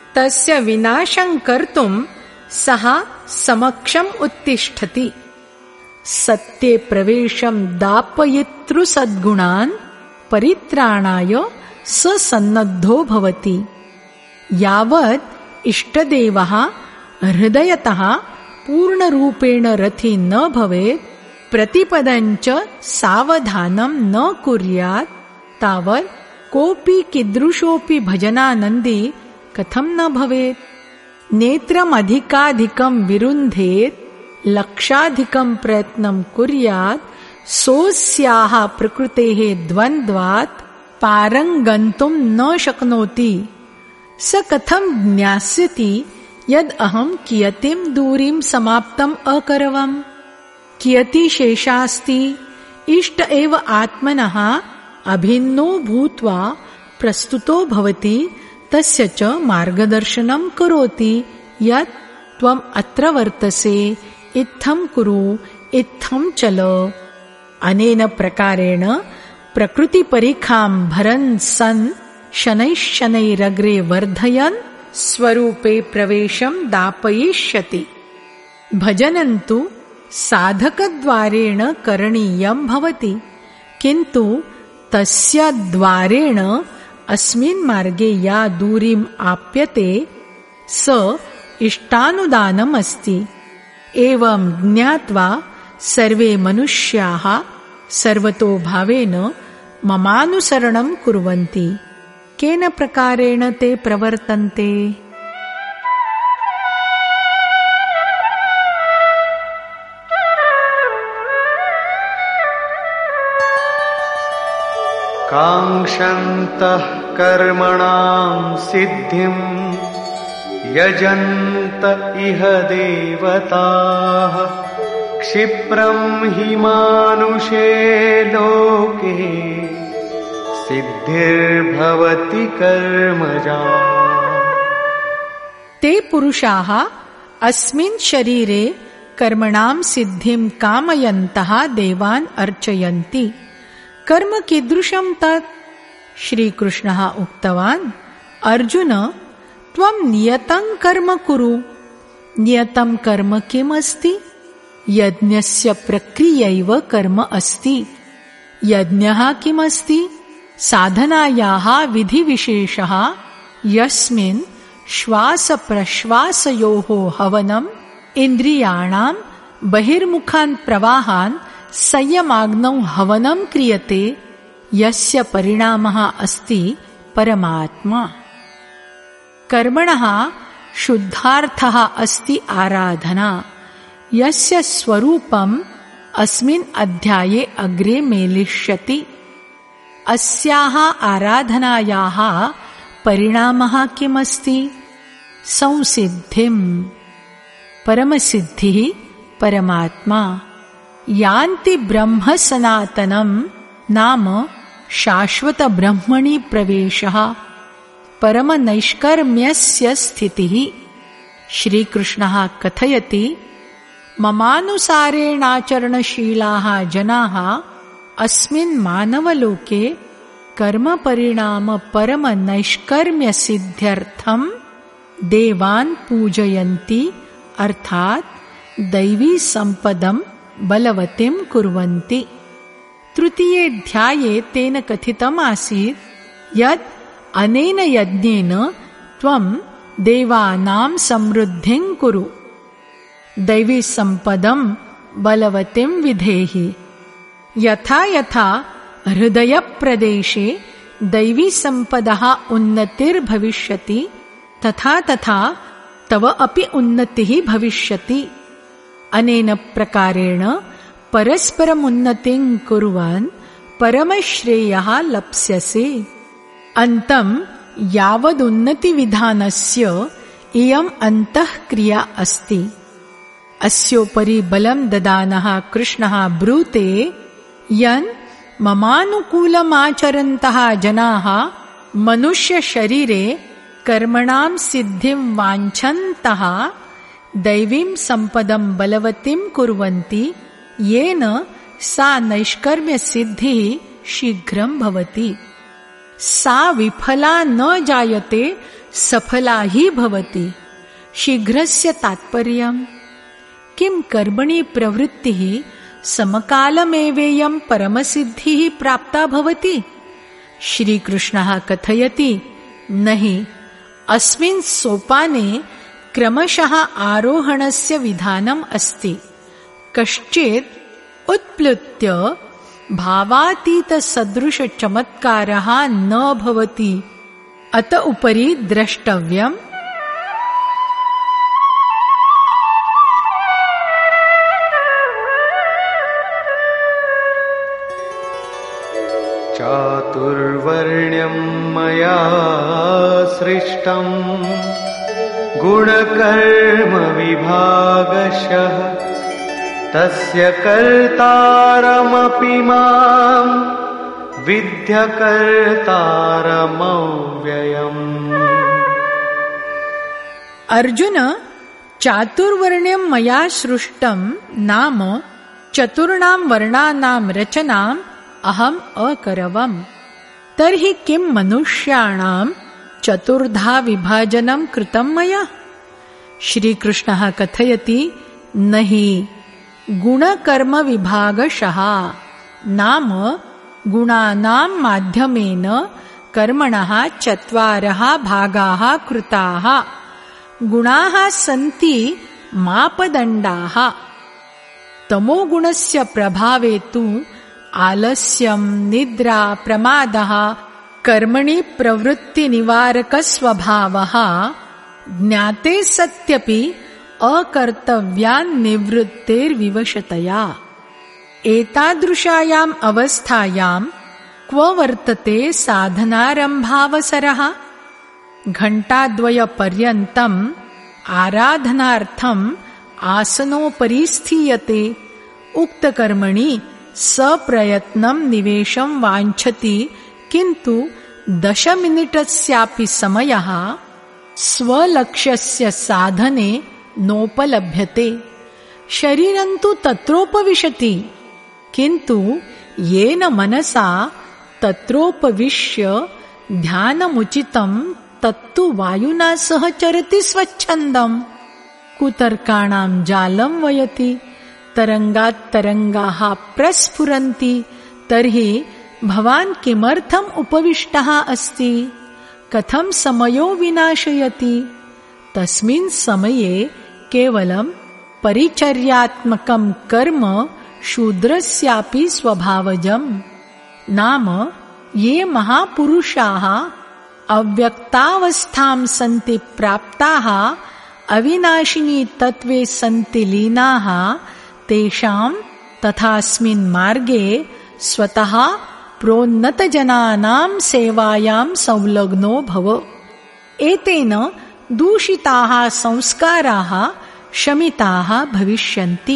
तस्य विनाशं कर्तुं सः समक्षम् उत्तिष्ठति। सत्ये प्रवेशं दापयितृसद्गुणान् परित्राणाय स सन्नद्धो भवति। यावत् इष्टदेवः हृदयतः पूर्णरूपेण रथी न भवेत्, प्रतिपदञ्च सावधानं न कुर्यात्, तावत् कोऽपि कीदृशोऽपि भजनानन्दी कथं न भवेत्। नेत्रमधिकाधिकं विरुन्धेत्, लक्षाधिकं प्रयत्नं कुर्यात्, सोऽस्याः प्रकृतेः द्वन्द्वात् पारं गन्तुं न शक्नोति। स कथं ज्ञास्यति यद् अहं कियतीं दूरीं समाप्तम् अकरवम्, कियती शेषास्ति। इष्ट एव आत्मनः अभिन्नो भूत्वा प्रस्तुतो भवति, तस्य च मार्गदर्शनं करोति यत् त्वम् अत्र वर्तसे, इत्थं कुरु, इत्थं चल। अनेन प्रकारेण प्रकृतिपरीक्षां भरन् सन् शनैः शनैरग्रे वर्धयन् स्वरूपे प्रवेशं दापयिष्यति। भजनं तु साधकद्वारेण करणीयं भवति, किन्तु तस्य द्वारेण अस्मिन् मार्गे या दूरीम् आप्यते स इष्टानुदानम् अस्ति। एवं ज्ञात्वा सर्वे मनुष्याः सर्वतो भावेन ममानुसरणं कुर्वन्ति। केन प्रकारेण ते प्रवर्तन्ते? काङ्क्षन्तः कर्मणां सिद्धिं यजन्त इह देवताः, क्षिप्रं हि मानुषे लोके सिद्धिर्भवति कर्मजा। ते पुरुषाः अस्मिन् शरीरे कर्मणां सिद्धिं कामयन्तः देवान् अर्चयन्ति। कर्म कीदृशं तत्? श्रीकृष्णः उक्तवान्, अर्जुन, त्वं नियतं कर्म कुरु। नियतं कर्म किम् अस्ति? यज्ञस्य प्रक्रियैव कर्म अस्ति। यज्ञः किम् अस्ति? साधनायाः विधिविशेषः, यस्मिन् श्वासप्रश्वासयोः हवनम्, इन्द्रियाणां बहिर्मुखान् प्रवाहान् संयमाग्नौ हवनं क्रियते, यस्य परिणामः अस्ति परमात्मा। कर्मणः शुद्धार्थः अस्ति आराधना, यस्य स्वरूपम् अस्मिन् अध्याये अग्रे मेलिष्यति। अस्याः आराधनायाः परिणामः किमस्ति? संसिद्धिम्। परमसिद्धिः परमात्मा। यान्ति ब्रह्म सनातनम् नाम शाश्वत ब्रह्मणि प्रवेशः, परमनैष्कर्म्यस्य स्थितिः। श्रीकृष्णः कथयति, ममानुसारेणाचरणशीलाः जनाः अस्मिन् मानवलोके कर्मपरिणाम परमनैष्कर्म्यसिद्ध्यर्थं देवान् पूजयन्ति, अर्थात् दैवी सम्पदं बलवतीं कुर्वन्ति। तृतीयेऽध्याये तेन कथितम् आसीत् यत् अनेन यज्ञेन त्वं देवानां समृद्धिं कुरु, दैवी सम्पदं बलवतीं विधेहि। यथा यथा हृदयप्रदेशे दैवी सम्पदः उन्नतिर्भविष्यति, तथा तथा तव अपि उन्नतिः भविष्यति। अनेन प्रकारेण परस्परमुन्नतिं कुर्वन् परमश्रेयः लप्स्यसे। अन्तं यावदुन्नतिविधानस्य इयम् अन्तःक्रिया अस्ति। अस्योपरि बलं ददानः कृष्णः ब्रूते यन् ममानुकूलमाचरन्तः जनाः मनुष्यशरीरे कर्मणां सिद्धिं वाञ्छन्तः दैवीं सम्पदं बलवतीं कुर्वन्ति, येन सा नैष्कर्म्यसिद्धिः शीघ्रं भवति। सा विफला न जायते सफला हि भवति। शीघ्रस्य तात्पर्यम् किं कर्मणि प्रवृत्तिः समकालमेवेयं परमसिद्धिः प्राप्ता भवति। श्रीकृष्णः कथयति, नहि, अस्मिन् सोपाने क्रमशः आरोहणस्य विधानम् अस्ति। कश्चित् उत्प्लुत्य भावातीतसदृशचमत्कारः न भवति। अत उपरि द्रष्टव्यम् चातुर्वर्ण्यं मया सृष्टम् गुणकर्म विभागशः तस्य कर्तारमपि मां विद्यकर्तारमव्ययम्। अर्जुन, चातुर्वर्ण्यं मया सृष्टं नाम चतुर्णां वर्णानां रचनाम् अहम् अकरवम्। तर्हि किं मनुष्याणां चतुर्धा विभाजनं कृतं मया? श्रीकृष्णः कथयति, नहि, गुणकर्म विभागशः नाम गुणानां माध्यमेन कर्मणः चत्वारः भागाः कृताः। गुणाः सन्ति मापदण्डाः। तमोगुणस्य प्रभावे तु आलस्यं, निद्रा, प्रमादः, कर्मणि प्रवृत्तिनिवारकस्वभावः ज्ञाते सत्यपि अकर्तव्यान्निवृत्तेर्विवशतया। एतादृशायाम् अवस्थायां क्व वर्तते साधनारम्भावसरः? घण्टाद्वयपर्यन्तम् आराधनार्थम् आसनोपरि स्थीयते। उक्तकर्मणि सप्रयत्नं निवेशं वाञ्छति, किन्तु दशमिनिटस्यापि समयः स्वलक्ष्यस्य साधने नोपलभ्यते। शरीरं तु तत्रोपविशति, किन्तु येन मनसा तत्रोपविश्य ध्यानमुचितं तत्तु वायुना सह चरति स्वच्छन्दम्। कुतर्काणां जालं वयति, तरङ्गात् तरङ्गाः प्रस्फुरन्ति। तर्हि भवान् किमर्थम् उपविष्टः अस्ति? कथं समयो विनाशयति? तस्मिन् समये केवलं परिचर्यात्मकं कर्म शूद्रस्यापि स्वभावजम्। नाम ये महापुरुषाः अव्यक्तावस्थां सन्ति प्राप्ताः, अविनाशिनी तत्वे सन्ति लीनाः, तेषां तथास्मिन् मार्गे स्वतः प्रोन्नतजनानां सेवायां संलग्नो भव। एतेन दूषिताः संस्काराः शमिताः भविष्यन्ति।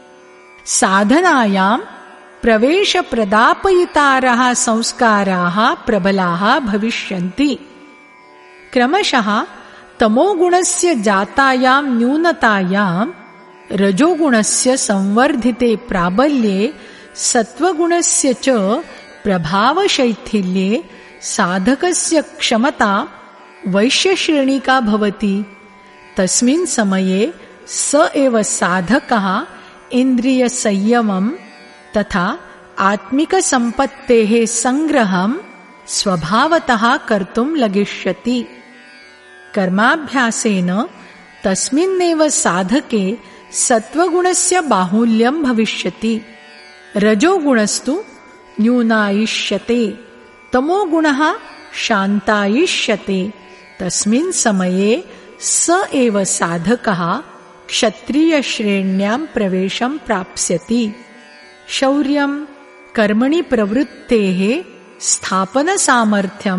साधनायां प्रवेशप्रदापयितारः संस्काराः प्रबलाः भविष्यन्ति। क्रमशः तमोगुणस्य जातायां न्यूनतायां, रजोगुणस्य संवर्धिते प्राबल्ये, सत्वगुणस्य च प्रभावशैथिल्ये साधकस्य क्षमता वैश्यश्रेणिका भवति। तस्मिन् समये स एव साधकः इन्द्रियसंयमं तथा आत्मिकसम्पत्तेः संग्रहं स्वभावतः कर्तुं लगिष्यति। कर्माभ्यासेन तस्मिन्नेव साधके सत्वगुणस्य बाहुल्यं भविष्यति। रजोगुणस्तु न्यूनायिष्यते, तमोगुणः शान्तायिष्यते। तस्मिन् समये स एव साधकः क्षत्रियश्रेण्यां प्रवेशं प्राप्स्यति। शौर्यं, कर्मणि प्रवृत्तेः स्थापनसामर्थ्यं,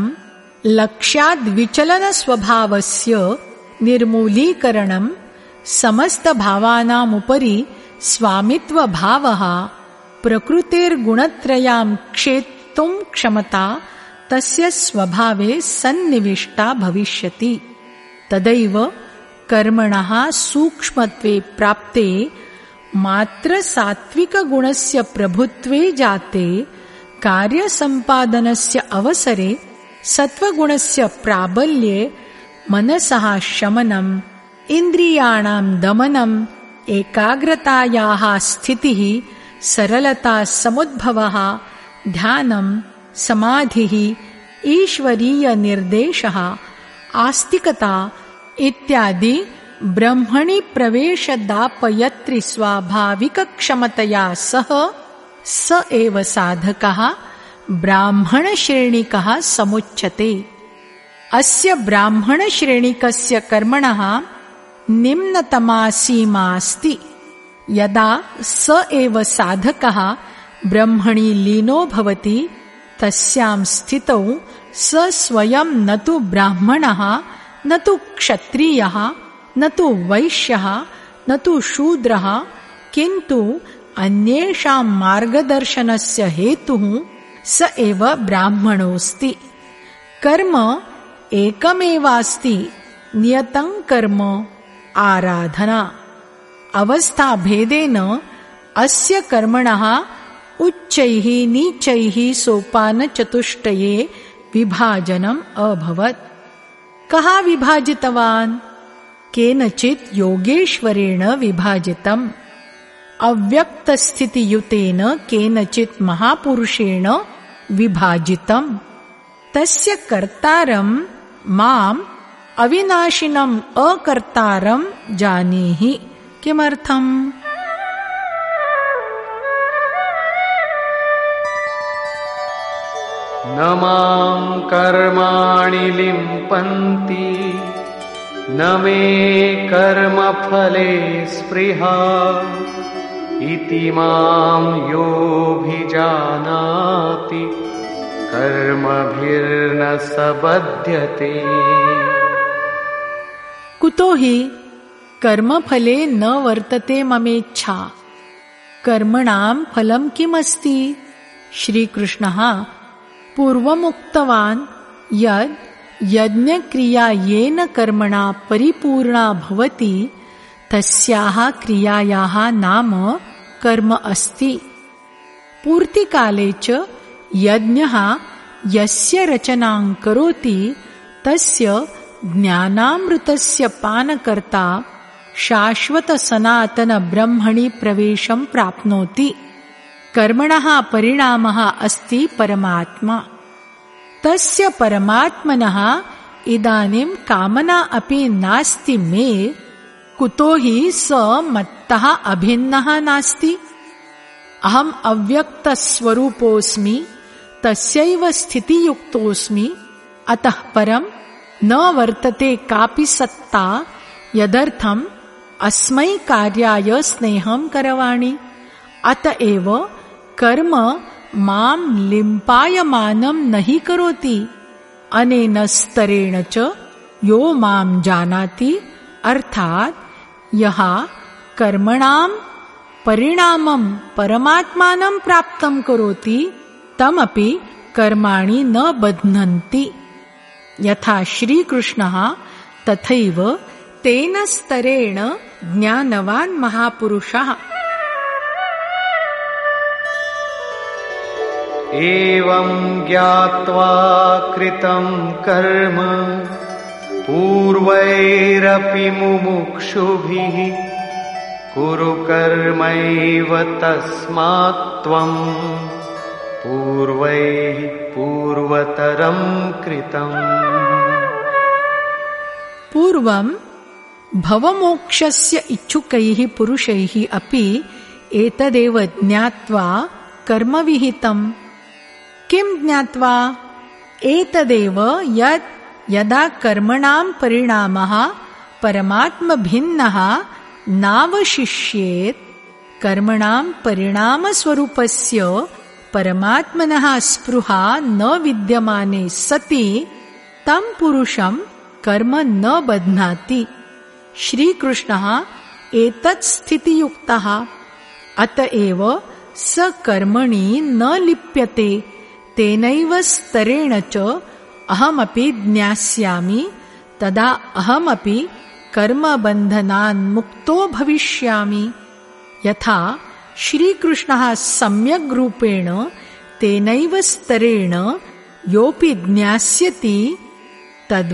लक्ष्याद्विचलनस्वभावस्य निर्मूलीकरणं, समस्तभावानामुपरि स्वामित्वभावः, प्रकृतेर्गुणत्रयां क्षेत्तुं क्षमता तस्य स्वभावे सन्निविष्टा भविष्यति। तदैव कर्मणः सूक्ष्मत्वे प्राप्ते मात्र सात्विकगुणस्य प्रभुत्वे जाते कार्यसम्पादनस्य अवसरे सत्वगुणस्य प्राबल्ये मनसः शमनम्, इन्द्रियाणां दमनम्, एकाग्रतायाः स्थितिः, सरलता समुद्भवः, ध्यानं, समाधिः, ईश्वरीय निर्देशः, आस्तिकता इत्यादि ब्रह्मणि प्रवेशदापयत्री स्वाभाविकक्षमतया सह स एव साधकः ब्राह्मणश्रेणिकः समुच्यते। अस्य ब्राह्मणश्रेणिकस्य कर्मणः निम्नतमा सीमा अस्ति। यदा स एव साधकः ब्रह्मणि लीनो भवति तस्यां स्थितौ स स्वयं न तु ब्राह्मणः, न तु क्षत्रियः, न तु वैश्यः, न तु शूद्रः, किन्तु अन्येषां मार्गदर्शनस्य हेतुः स एव ब्राह्मणोऽस्ति। कर्म एकमेवास्ति, नियतं कर्म आराधना। अवस्थाभेदेन अस्य कर्मणः उच्चैः नीचैः सोपानचतुष्टये विभाजनम् अभवत्। कः विभाजितवान्? केनचित् योगेश्वरेण विभाजितम्, अव्यक्तस्थितियुतेन केनचित् महापुरुषेण विभाजितम्। तस्य कर्तारं माम् अविनाशिनम् अकर्तारं जानीहि। किमर्थम्? न मां कर्माणि लिम्पन्ति, न मे कर्मफले स्पृहा, इति मां योऽभिजानाति कर्मभिर्न स बध्यते। कुतो हि कर्मफले न वर्तते ममेच्छा। कर्मणां फलं किमस्ति? श्रीकृष्णः पूर्वमुक्तवान् यद् यज्ञक्रिया येन कर्मणा परिपूर्णा भवति तस्याः क्रियायाः नाम कर्म अस्ति। पूर्तिकाले च यज्ञः यस्य रचनां करोति तस्य ज्ञानामृतस्य पानकर्ता शाश्वतसनातनब्रह्मणि प्रवेशं प्राप्नोति। कर्मणः परिणामः अस्ति परमात्मा। तस्य परमात्मनः इदानीं कामना अपि नास्ति मे, कुतो हि स मत्तः अभिन्नः नास्ति। अहम् अव्यक्तस्वरूपोऽस्मि, तस्यैव स्थितियुक्तोऽस्मि। अतः परं न वर्तते कापि सत्ता यदर्थम् अस्मै कार्याय स्नेहं करवाणि। अतएव कर्म मां लिम्पायमानं न हि करोति। अनेन स्तरेण च यो मां जानाति, अर्थात् यः कर्मणां परिणामं परमात्मानं प्राप्तं करोति तमपि कर्माणि न बध्नन्ति। यथा श्रीकृष्णः तथैव तेन स्तरेण ज्ञानवान् महापुरुषः। एवं ज्ञात्वा कृतं कर्म पूर्वैरपि मुमुक्षुभिः कुरु कर्मैव तस्मात् त्वं पूर्वैः पूर्वतरं कृतम्। पूर्वं भवमोक्षस्य इच्छुकैः पुरुषैः अपि एतदेव ज्ञात्वा कर्मविहितम्। किं ज्ञात्वा? एतदेव यत् यदा कर्मणां परिणामः परमात्मभिन्नः नावशिष्येत्, कर्मणां परिणामस्वरूपस्य परमात्मनः स्पृहा न विद्यमाने सति तं पुरुषं कर्म न बध्नाति। श्रीकृष्णः एतत् स्थितियुक्तः। अतएव स कर्मणि न लिप्यते। तेनैव स्तरेण च अहमपि ज्ञास्यामि, तदा अहमपि कर्मबन्धनान्मुक्तो भविष्यामि। यथा श्रीकृष्णः सम्यग् रूपेण तेनैव स्तरेण योऽपि ज्ञास्यति, तद्वत्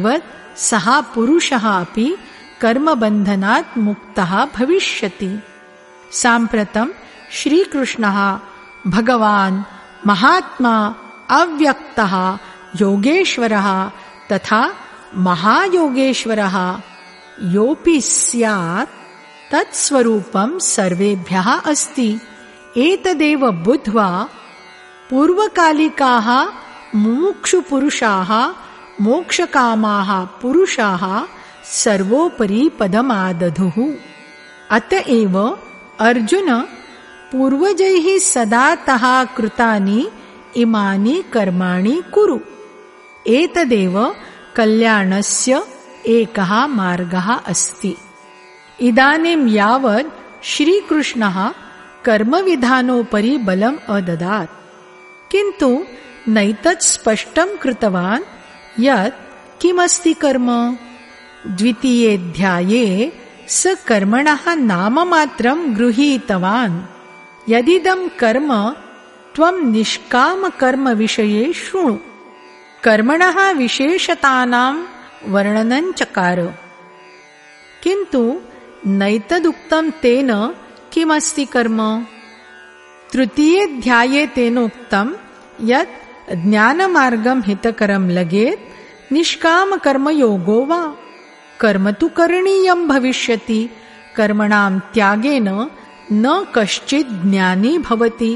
सः पुरुषः अपि कर्मबन्धनात् मुक्तः भविष्यति। साम्प्रतं श्रीकृष्णः भगवान् महात्मा अव्यक्तः योगेश्वरः तथा महायोगेश्वरः योऽपि स्यात् तत्स्वरूपं सर्वेभ्यः अस्ति। एतदेव बुद्ध्वा पूर्वकालिकाः मुमुक्षुपुरुषाः मोक्षकामाः पुरुषाः सर्वोपरि पदमादधुः। अतएव अर्जुन पूर्वजैः सदा तः कृतानि इमानि कर्माणि कुरु। एतदेव कल्याणस्य एकः मार्गः अस्ति। इदानीं यावत् श्रीकृष्णः कर्मविधानोपरि बलम् अददात्, किन्तु नैतत् स्पष्टं कृतवान् यत् किमस्ति कर्म। द्वितीयेऽध्याये स कर्मणः नाममात्रं गृहीतवान्। यदिदं कर्म त्वं निष्कामकर्मविषये शृणु। कर्मणः विशेषतानां वर्णनं चकार, किन्तु नैतदुक्तं तेन किमस्ति कर्म। तृतीयेऽध्याये तेनोक्तं यत् ज्ञानमार्गं हितकरं लगेत् निष्कामकर्मयोगो वा। कर्म तु करणीयं भविष्यति। कर्मणां त्यागेन न कश्चित् ज्ञानी भवति।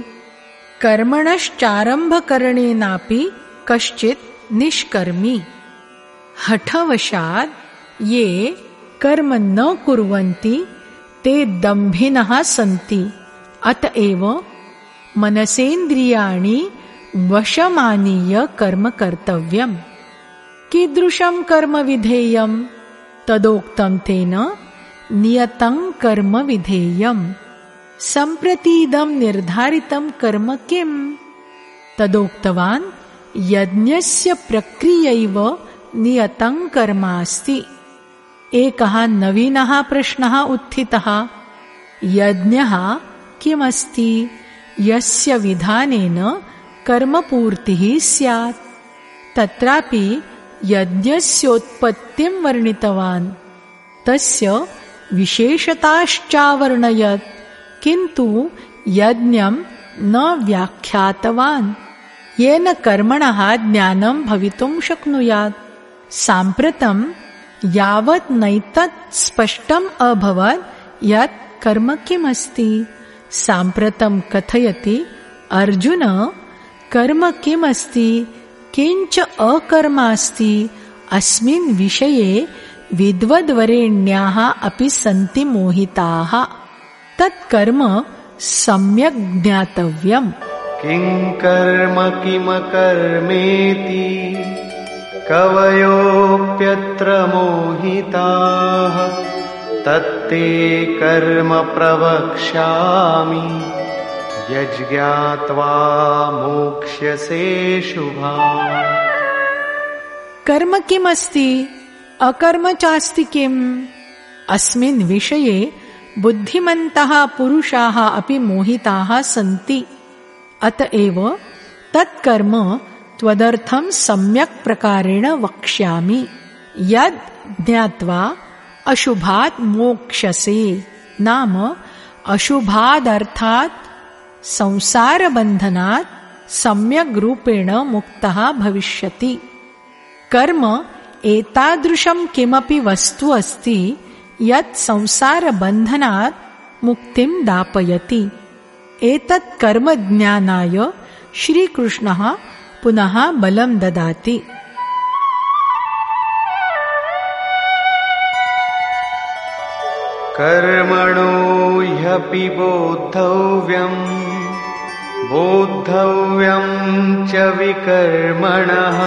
कर्मणश्चारम्भकरणेनापि कश्चित् निष्कर्मी। हठवशात् ये कर्म न कुर्वन्ति ते दम्भिनः सन्ति। अतएव मनसेन्द्रियाणि वशमानीय कर्म कर्तव्यम्। कीदृशं कर्म विधेयम्? तदोक्तं तेन नियतं कर्म विधेयम्। सम्प्रतीदं निर्धारितं कर्म किम्? तदोक्तवान् यज्ञस्य प्रक्रियैव नियतं कर्मास्ति। एकः नवीनः प्रश्नः उत्थितः। यज्ञः किमस्ति यस्य विधानेन कर्मपूर्तिः स्यात्? तत्रापि यज्ञस्योत्पत्तिं वर्णितवान्, तस्य विशेषताश्चावर्णयत्, किन्तु यज्ञं न व्याख्यातवान् येन कर्मणः ज्ञानं भवितुं शक्नुयात्। साम्प्रतं यावत् नैतत् स्पष्टम् अभवत् यत् कर्म किमस्ति। साम्प्रतं कथयति अर्जुन, कर्म किमस्ति, किञ्च अकर्मास्ति, अस्मिन् विषये विद्वद्वरेण्याः अपि सन्ति मोहिताः। तत्कर्म सम्यक् ज्ञातव्यम्। किं कर्म किमकर्मेति कवयोऽप्यत्र मोहिताः। तत्ते कर्म प्रवक्ष्यामि यज्ञात्वा मोक्ष्यसे शुभात्। कर्म किमस्ति, अकर्म चास्ति किम्? अस्मिन् विषये बुद्धिमन्तः पुरुषाः अपि मोहिताः सन्ति। अतएव तत्कर्म त्वदर्थं सम्यक् प्रकारेण वक्ष्यामि। यद् ज्ञात्वा अशुभात् मोक्ष्यसे, नाम अशुभादर्थात् संसारबन्धनात् सम्यग् रूपेण मुक्तः भविष्यति। कर्म एतादृशं किमपि वस्तु अस्ति यत् संसारबन्धनात् मुक्तिं दापयति। एतत् कर्म ज्ञानाय श्रीकृष्णः पुनः बलं ददाति। कर्मणो ह्यपि बोद्धव्यम् बोद्धव्यं च विकर्मणः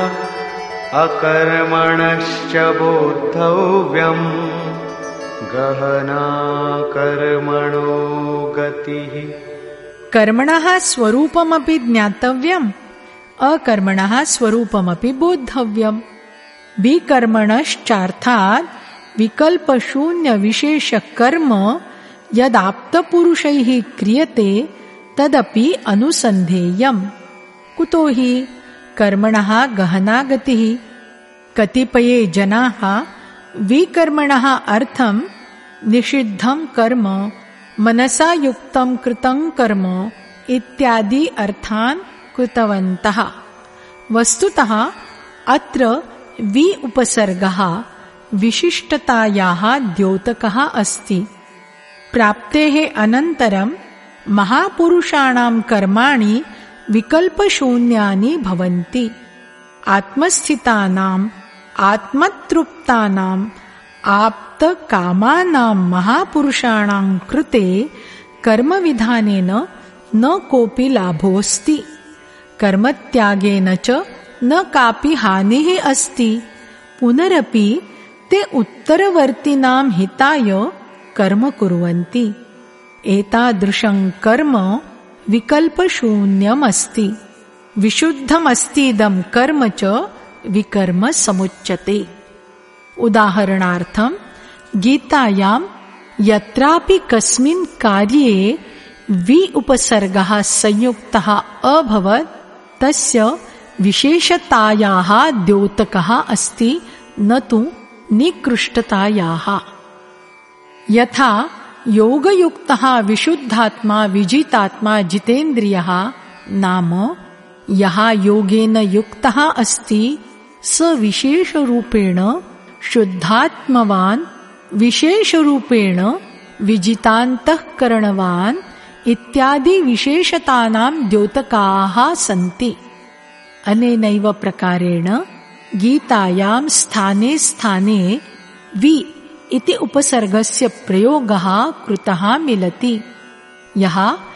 अकर्मणश्च बोद्धव्यम् गहना कर्मणो गतिः। कर्मणः स्वरूपमपि ज्ञातव्यम्, अकर्मणः स्वरूपमपि बोद्धव्यम्। विकर्मणश्चार्थात् विकल्पशून्यविशेषकर्म यदाप्तपुरुषैः क्रियते तदपि अनुसन्धेयम्। कुतो हि कर्मणः गहना गतिः। कतिपये जनाः विकर्मणः अर्थं निषिद्धं कर्म, मनसा युक्तं कृतं कर्म इत्यादि अर्थान् कृतवन्तः। वस्तुतः अत्र वि उपसर्गः विशिष्टतायाः द्योतकः अस्ति। प्राप्तेः अनन्तरं महापुरुषाणां कर्माणि विकल्पशून्यानि भवन्ति। आत्मस्थितानाम् आत्मतृप्तानाम् आप्तकामानां महापुरुषाणां कृते कर्मविधानेन न कोऽपि लाभोऽस्ति। कर्मत्यागेन च न कापि हानिः अस्ति। पुनरपि ते उत्तरवर्तिनां हिताय कर्म कुर्वन्ति। एतादृशं कर्म विकल्पशून्यमस्ति। विशुद्धमस्तीदं कर्म च विकर्म समुच्यते। उदाहरणार्थं गीतायां यत्रापि कस्मिन् कार्ये वि उपसर्गः संयुक्तः अभवत् तस्य विशेषतायाः द्योतकः अस्ति, न तु निकृष्टतायाः। यथा योगयुक्तः विशुद्धात्मा विजितात्मा जितेन्द्रियः नाम यः योगेन युक्तः अस्ति स विशेषरूपेण शुद्धात्मवान्, विशेषरूपेण विजितान्तःकरणवान् इत्यादि विशेषतानां द्योतकाः सन्ति। अनेनैव प्रकारेण गीतायां स्थाने स्थाने वि इति उपसर्गस्य प्रयोगः कृतः मिलति, यः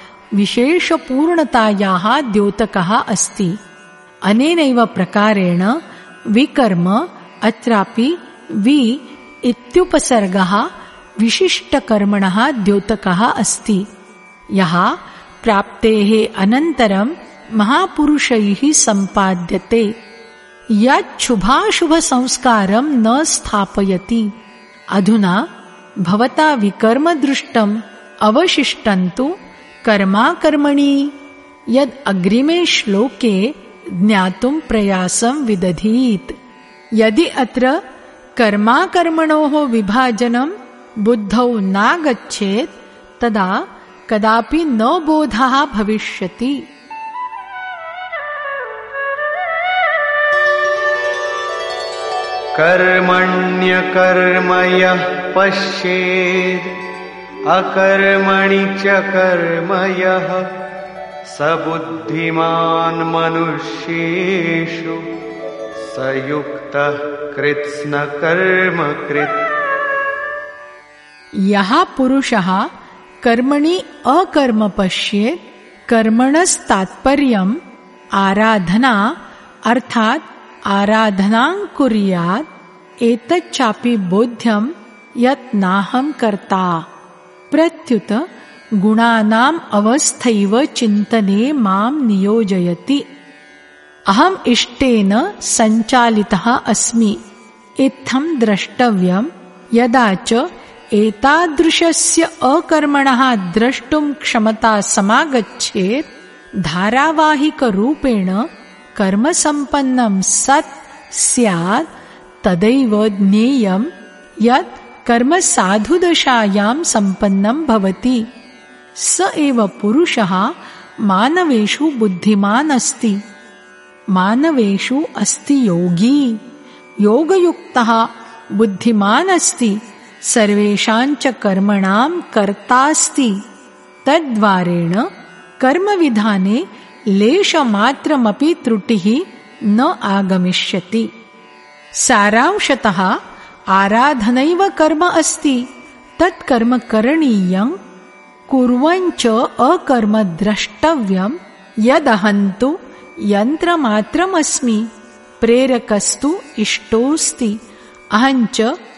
विशेषपूर्णतायाः द्योतकः अस्ति। अनेनैव प्रकारेण विकर्म अत्रापि वि इत्युपसर्गः विशिष्टकर्मणः द्योतकः अस्ति, यः प्राप्तेः अनन्तरं महापुरुषैः सम्पाद्यते। यच्छुभाशुभसंस्कारं न स्थापयति। अधुना भवता विकर्म दृष्टम् अवशिष्टन्तु कर्माकर्मणि यद् अग्रिमे श्लोके ज्ञातुं प्रयासं विदधीत्। यदि अत्र कर्माकर्मणोः विभाजनं बुद्धौ नागच्छेत् तदा कदापि न बोधः भविष्यति। कर्मण्यकर्म यः पश्येत् अकर्मणि च कर्म यः स बुद्धिमान् मनुष्येषु स युक्तः कृत्स्नकर्मकृत्। यः पुरुषः कर्मणि अकर्म पश्येत्, कर्मणस्तात्पर्यम् आराधना अर्थात् आराधनां कुर्यात्, एतच्चापि बोध्यं यत् नाहं कर्ता। प्रत्युत गुणानाम् अवस्थैव चिन्तने मां नियोजयति। अहम् इष्टेन सञ्चालितः अस्मि इत्थं द्रष्टव्यं। यदा च एतादृशस्य अकर्मणः द्रष्टुं क्षमता समागच्छेत् धारावाहिकरूपेण कर्मसम्पन्नं सत् स्यात्, तदैव ज्ञेयं यत् कर्म साधुदशायां सम्पन्नं भवति। स एव पुरुषः मानवेषु बुद्धिमान् अस्ति। मानवेषु अस्ति योगी। योगयुक्तः बुद्धिमान् अस्ति। सर्वेषां च कर्मणां कर्तास्ति। तद्द्वारेण कर्मविधाने लेशमात्रमपि त्रुटिः न आगमिष्यति। सारांशतः आराधनैव कर्म अस्ति। तत्कर्म करणीयं, कुर्वञ्च अकर्म द्रष्टव्यं। यदहन्तु यन्त्रमात्रमस्मि, प्रेरकस्तु इष्टोऽस्ति। अहञ्च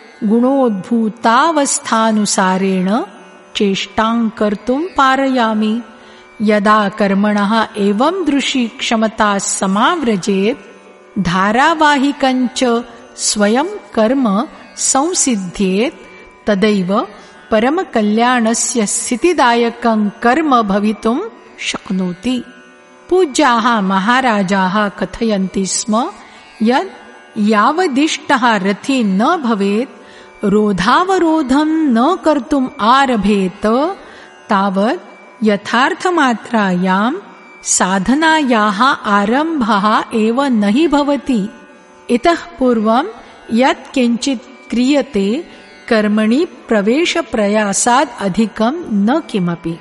गुणोद्भूतावस्थानुसारेण चेष्टां कर्तुं पारयामि। यदा कर्मणः एवं दृशी क्षमता समाव्रजेत्, धारावाहिकञ्च स्वयं कर्म संसिद्ध्येत्, तदैव परमकल्याणस्य स्थितिदायकं कर्म भवितुं शक्नोति। पूज्याः महाराजाः कथयन्ति स्म यत् यावदिष्टः रथी न भवेत् रोधावरोधं न कर्तुम् आरभेत तावत् यथार्थमात्रायां साधनायाः आरम्भः एव न हि भवति। इतः पूर्वं यत् किञ्चित् क्रियते कर्मणि प्रवेशप्रयासात् अधिकं न किमपि।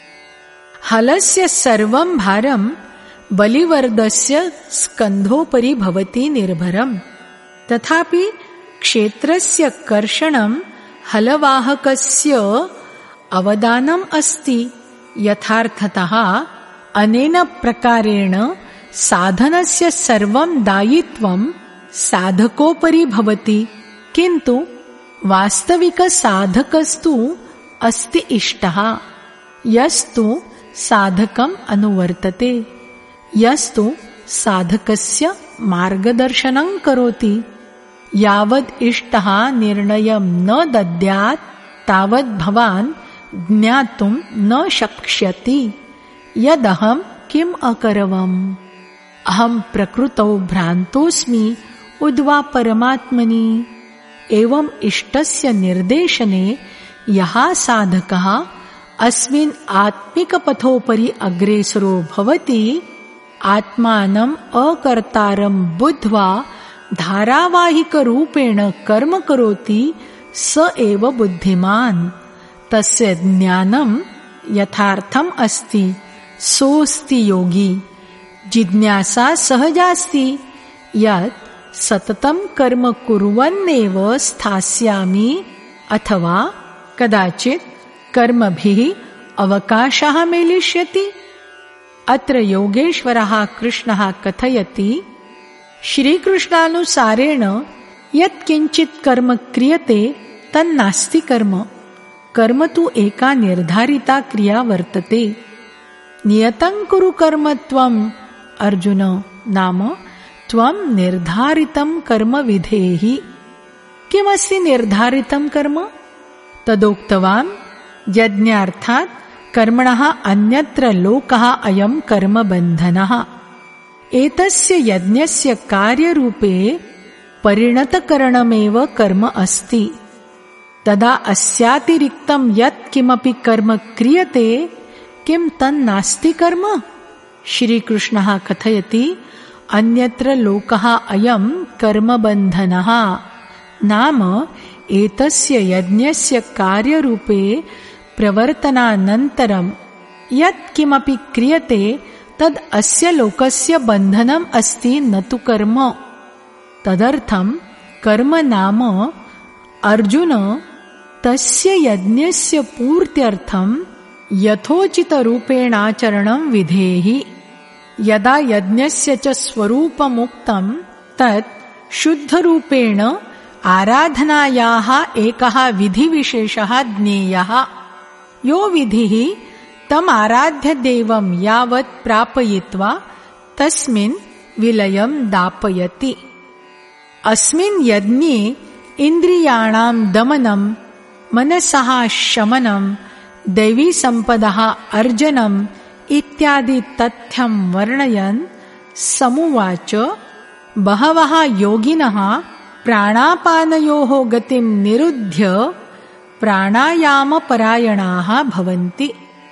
हलस्य सर्वं भारं बलिवर्दस्य स्कन्धोपरि भवति निर्भरम्। तथापि क्षेत्रस्य कर्षणं हलवाहकस्य अवदानम् अस्ति। यथार्थतः अनेन प्रकारेण साधनस्य सर्वं दायित्वं साधकोपरि भवति, किन्तु वास्तविकसाधकस्तु अस्ति इष्टः, यस्तु साधकम् अनुवर्तते, यस्तु साधकस्य मार्गदर्शनं करोति। यावद् इष्टः निर्णयं न दद्यात् तावद् भवान् ज्ञातुं न शक्ष्यति यदहं किम् अकरवम्। अहं प्रकृतौ भ्रान्तोऽस्मि उद्वा परमात्मनि। एवम् इष्टस्य निर्देशने यः साधकः अस्मिन् आत्मिकपथोपरि अग्रेसरो भवति, आत्मानम् अकर्तारं बुद्ध्वा धारावाहिकरूपेण कर्म करोति, स एव बुद्धिमान्। तस्य ज्ञानं यथार्थम् अस्ति, सोऽस्ति योगी। जिज्ञासा सहजास्ति यत् सततं कर्म कुर्वन्नेव स्थास्यामि अथवा कदाचित् कर्मभिः अवकाशः मेलिष्यति। अत्र योगेश्वरः कृष्णः कथयति, श्रीकृष्णानुसारेण यत् किञ्चित् कर्म क्रियते तन्नास्ति कर्म। कर्म तु एका निर्धारिता क्रिया वर्तते। नियतं कुरु कर्म त्वम् अर्जुन, नाम त्वं निर्धारितं कर्म विधेहि। किमस्ति निर्धारितं कर्म? तदोक्तवान् यज्ञार्थात् कर्मणः अन्यत्र लोकः अयं कर्मबन्धनः। एतस्य यज्ञस्य कार्यरूपे परिणतकरणमेव कर्म अस्ति। तदा अस्यातिरिक्तं यत् किमपि कर्म क्रियते किं तन्नास्ति कर्म? श्रीकृष्णः कथयति, अन्यत्र लोकः अयं कर्मबन्धनः, नाम एतस्य यज्ञस्य कार्यरूपे प्रवर्तनानन्तरं यत् किमपि क्रियते तद् अस्य लोकस्य बन्धनम् अस्ति, न तु कर्म। तदर्थं कर्म नाम अर्जुन तस्य यज्ञस्य पूर्त्यर्थं यथोचितरूपेणाचरणं विधेहि। यदा यज्ञस्य च स्वरूपमुक्तं तत् शुद्धरूपेण आराधनायाः एकः विधिविशेषः ज्ञेयः। यो विधिः तम् आराध्य देवं यावत् प्रापयित्वा तस्मिन् विलयं दापयति। अस्मिन् यज्ञे इन्द्रियाणां दमनं, मनसः शमनं, दैवी सम्पदः अर्जनम् इत्यादि तथ्यं वर्णयन् समुवाच, बहवः योगिनः प्राणापानयोः गतिं निरुध्य प्राणायामपरायणाः भवन्ति।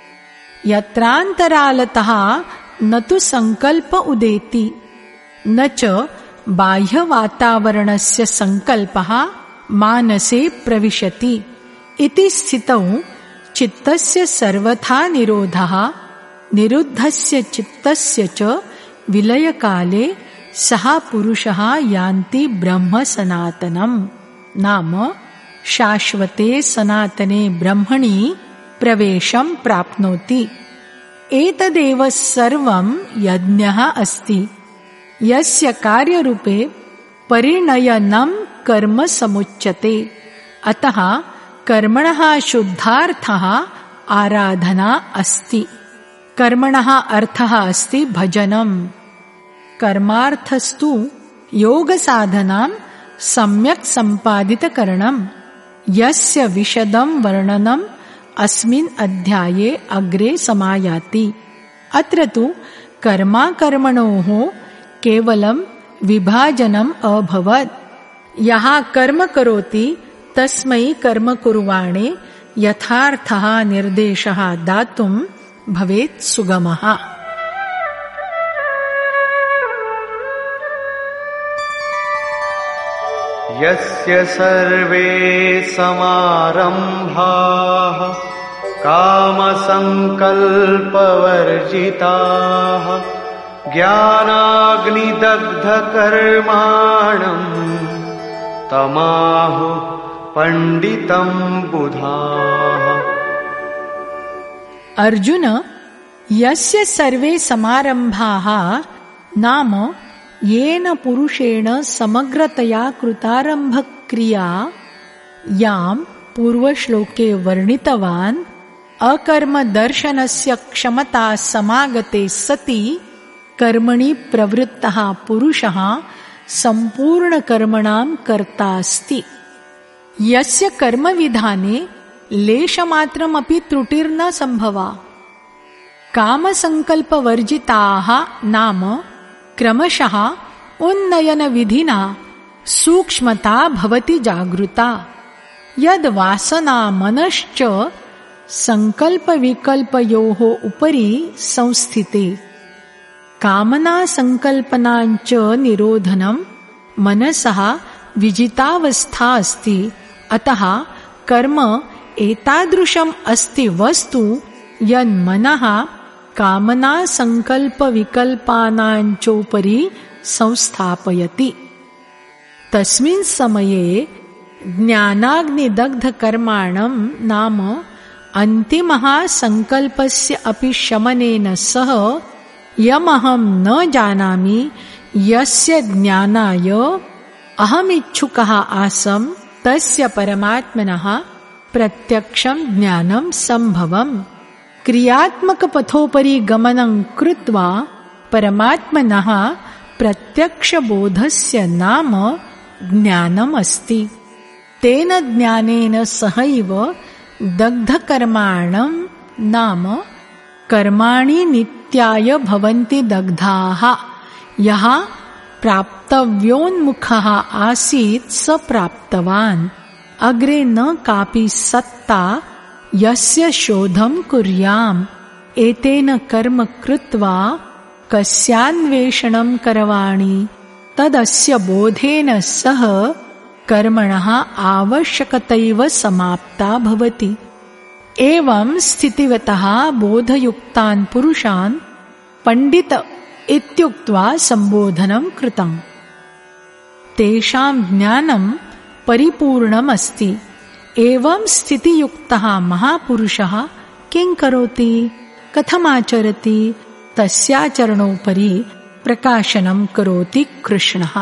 यत्रान्तरालतः न तु संकल्प उदेति, न च बाह्यवातावरणस्य संकल्पः मानसे प्रविशति। इति स्थितौ चित्तस्य सर्वथा निरोधः, निरुद्धस्य चित्तस्य च विलयकाले सः पुरुषः यान्ति ब्रह्म सनातनम्, नाम शाश्वते सनातने ब्रह्मणि प्रवेशं प्राप्नोति। एतदेव सर्वं यज्ञः अस्ति, यस्य कार्यरूपे परिणयनं कर्म समुच्यते। अतः कर्मणः शुद्धार्थः आराधना अस्ति। कर्मणः अर्थः अस्ति भजनम्। कर्मार्थस्तु योगसाधनां सम्यक् सम्पादितकरणम्, यस्य विशदं वर्णनम् अस्मिन् अध्याये अग्रे समायाति। अत्र तु कर्माकर्मणोः केवलं विभाजनम अभवत्। यः कर्म करोति तस्मै कर्म कुर्वाणे यथार्थः निर्देशः दातुं भवेत् सुगमः। यस्य सर्वे समारम्भाः कामसङ्कल्पवर्जिताः ज्ञानाग्निदग्धकर्माणम् तमाहुः पंडितं बुधाः। अर्जुन, यस्य सर्वे समारम्भाः नाम येन पुरुषेण समग्रतया कृतारम्भक्रिया यां पूर्वश्लोके वर्णितवान् अकर्मदर्शनस्य क्षमता समागते सति कर्मणि प्रवृत्तः पुरुषः सम्पूर्णकर्मणां कर्तास्ति। यस्य कर्मविधाने लेशमात्रमपि त्रुटिर्न सम्भवा। कामसङ्कल्पवर्जिताः नाम क्रमशः उन्नयनविधिना सूक्ष्मता भवति जागृता। यद् वासना मनश्च संकल्पविकल्पयोः उपरि संस्थिते कामना संकल्पनाञ्च निरोधनं मनसः विजितावस्था अस्ति। अतः कर्म एतादृशम् अस्ति वस्तु यन्मनः कामना संकल्पविकल्पानाञ्चोपरि संस्थापयति। तस्मिन् समये ज्ञानाग्निदग्धकर्माणं नाम अन्तिमः संकल्पस्य अपि शमनेन सह यमहं न जानामि यस्य ज्ञानाय अहमिच्छुकः आसम् तस्य परमात्मनः प्रत्यक्षं ज्ञानं सम्भवम्। क्रियात्मकपथोपरि गमनं कृत्वा परमात्मनः प्रत्यक्षबोधस्य नाम ज्ञानम् अस्ति। तेन ज्ञानेन सहैव दग्धकर्माणं नाम कर्माणि नित्याय भवन्ति दग्धाः। यः प्राप्तव्योन्मुखः आसीत् स प्राप्तवान्। अग्रे न कापि सत्ता यस्य शोधं कुर्याम्। एतेन कर्म कृत्वा कस्यान्वेषणं करवाणि तदस्य बोधेन सह कर्मणः आवश्यकतैव समाप्ता भवति। एवं स्थितिवतः बोधयुक्तान् पुरुषान् पंडित इत्युक्त्वा संबोधनं कृतम्। तेषां ज्ञानं परिपूर्णम् अस्ति। एवं स्थितियुक्तः महापुरुषः किं करोति, कथमाचरति, तस्याचरणोपरि प्रकाशनं करोति कृष्णः।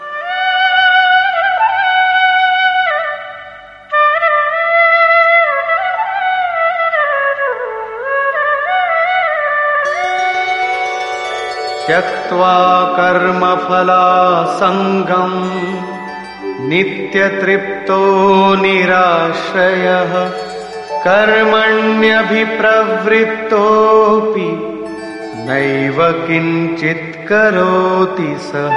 त्यक्त्वा कर्मफलासङ्गम् नित्यतृप्तो निराश्रयः कर्मण्यभिप्रवृत्तोऽपि नैव किञ्चित् करोति सः।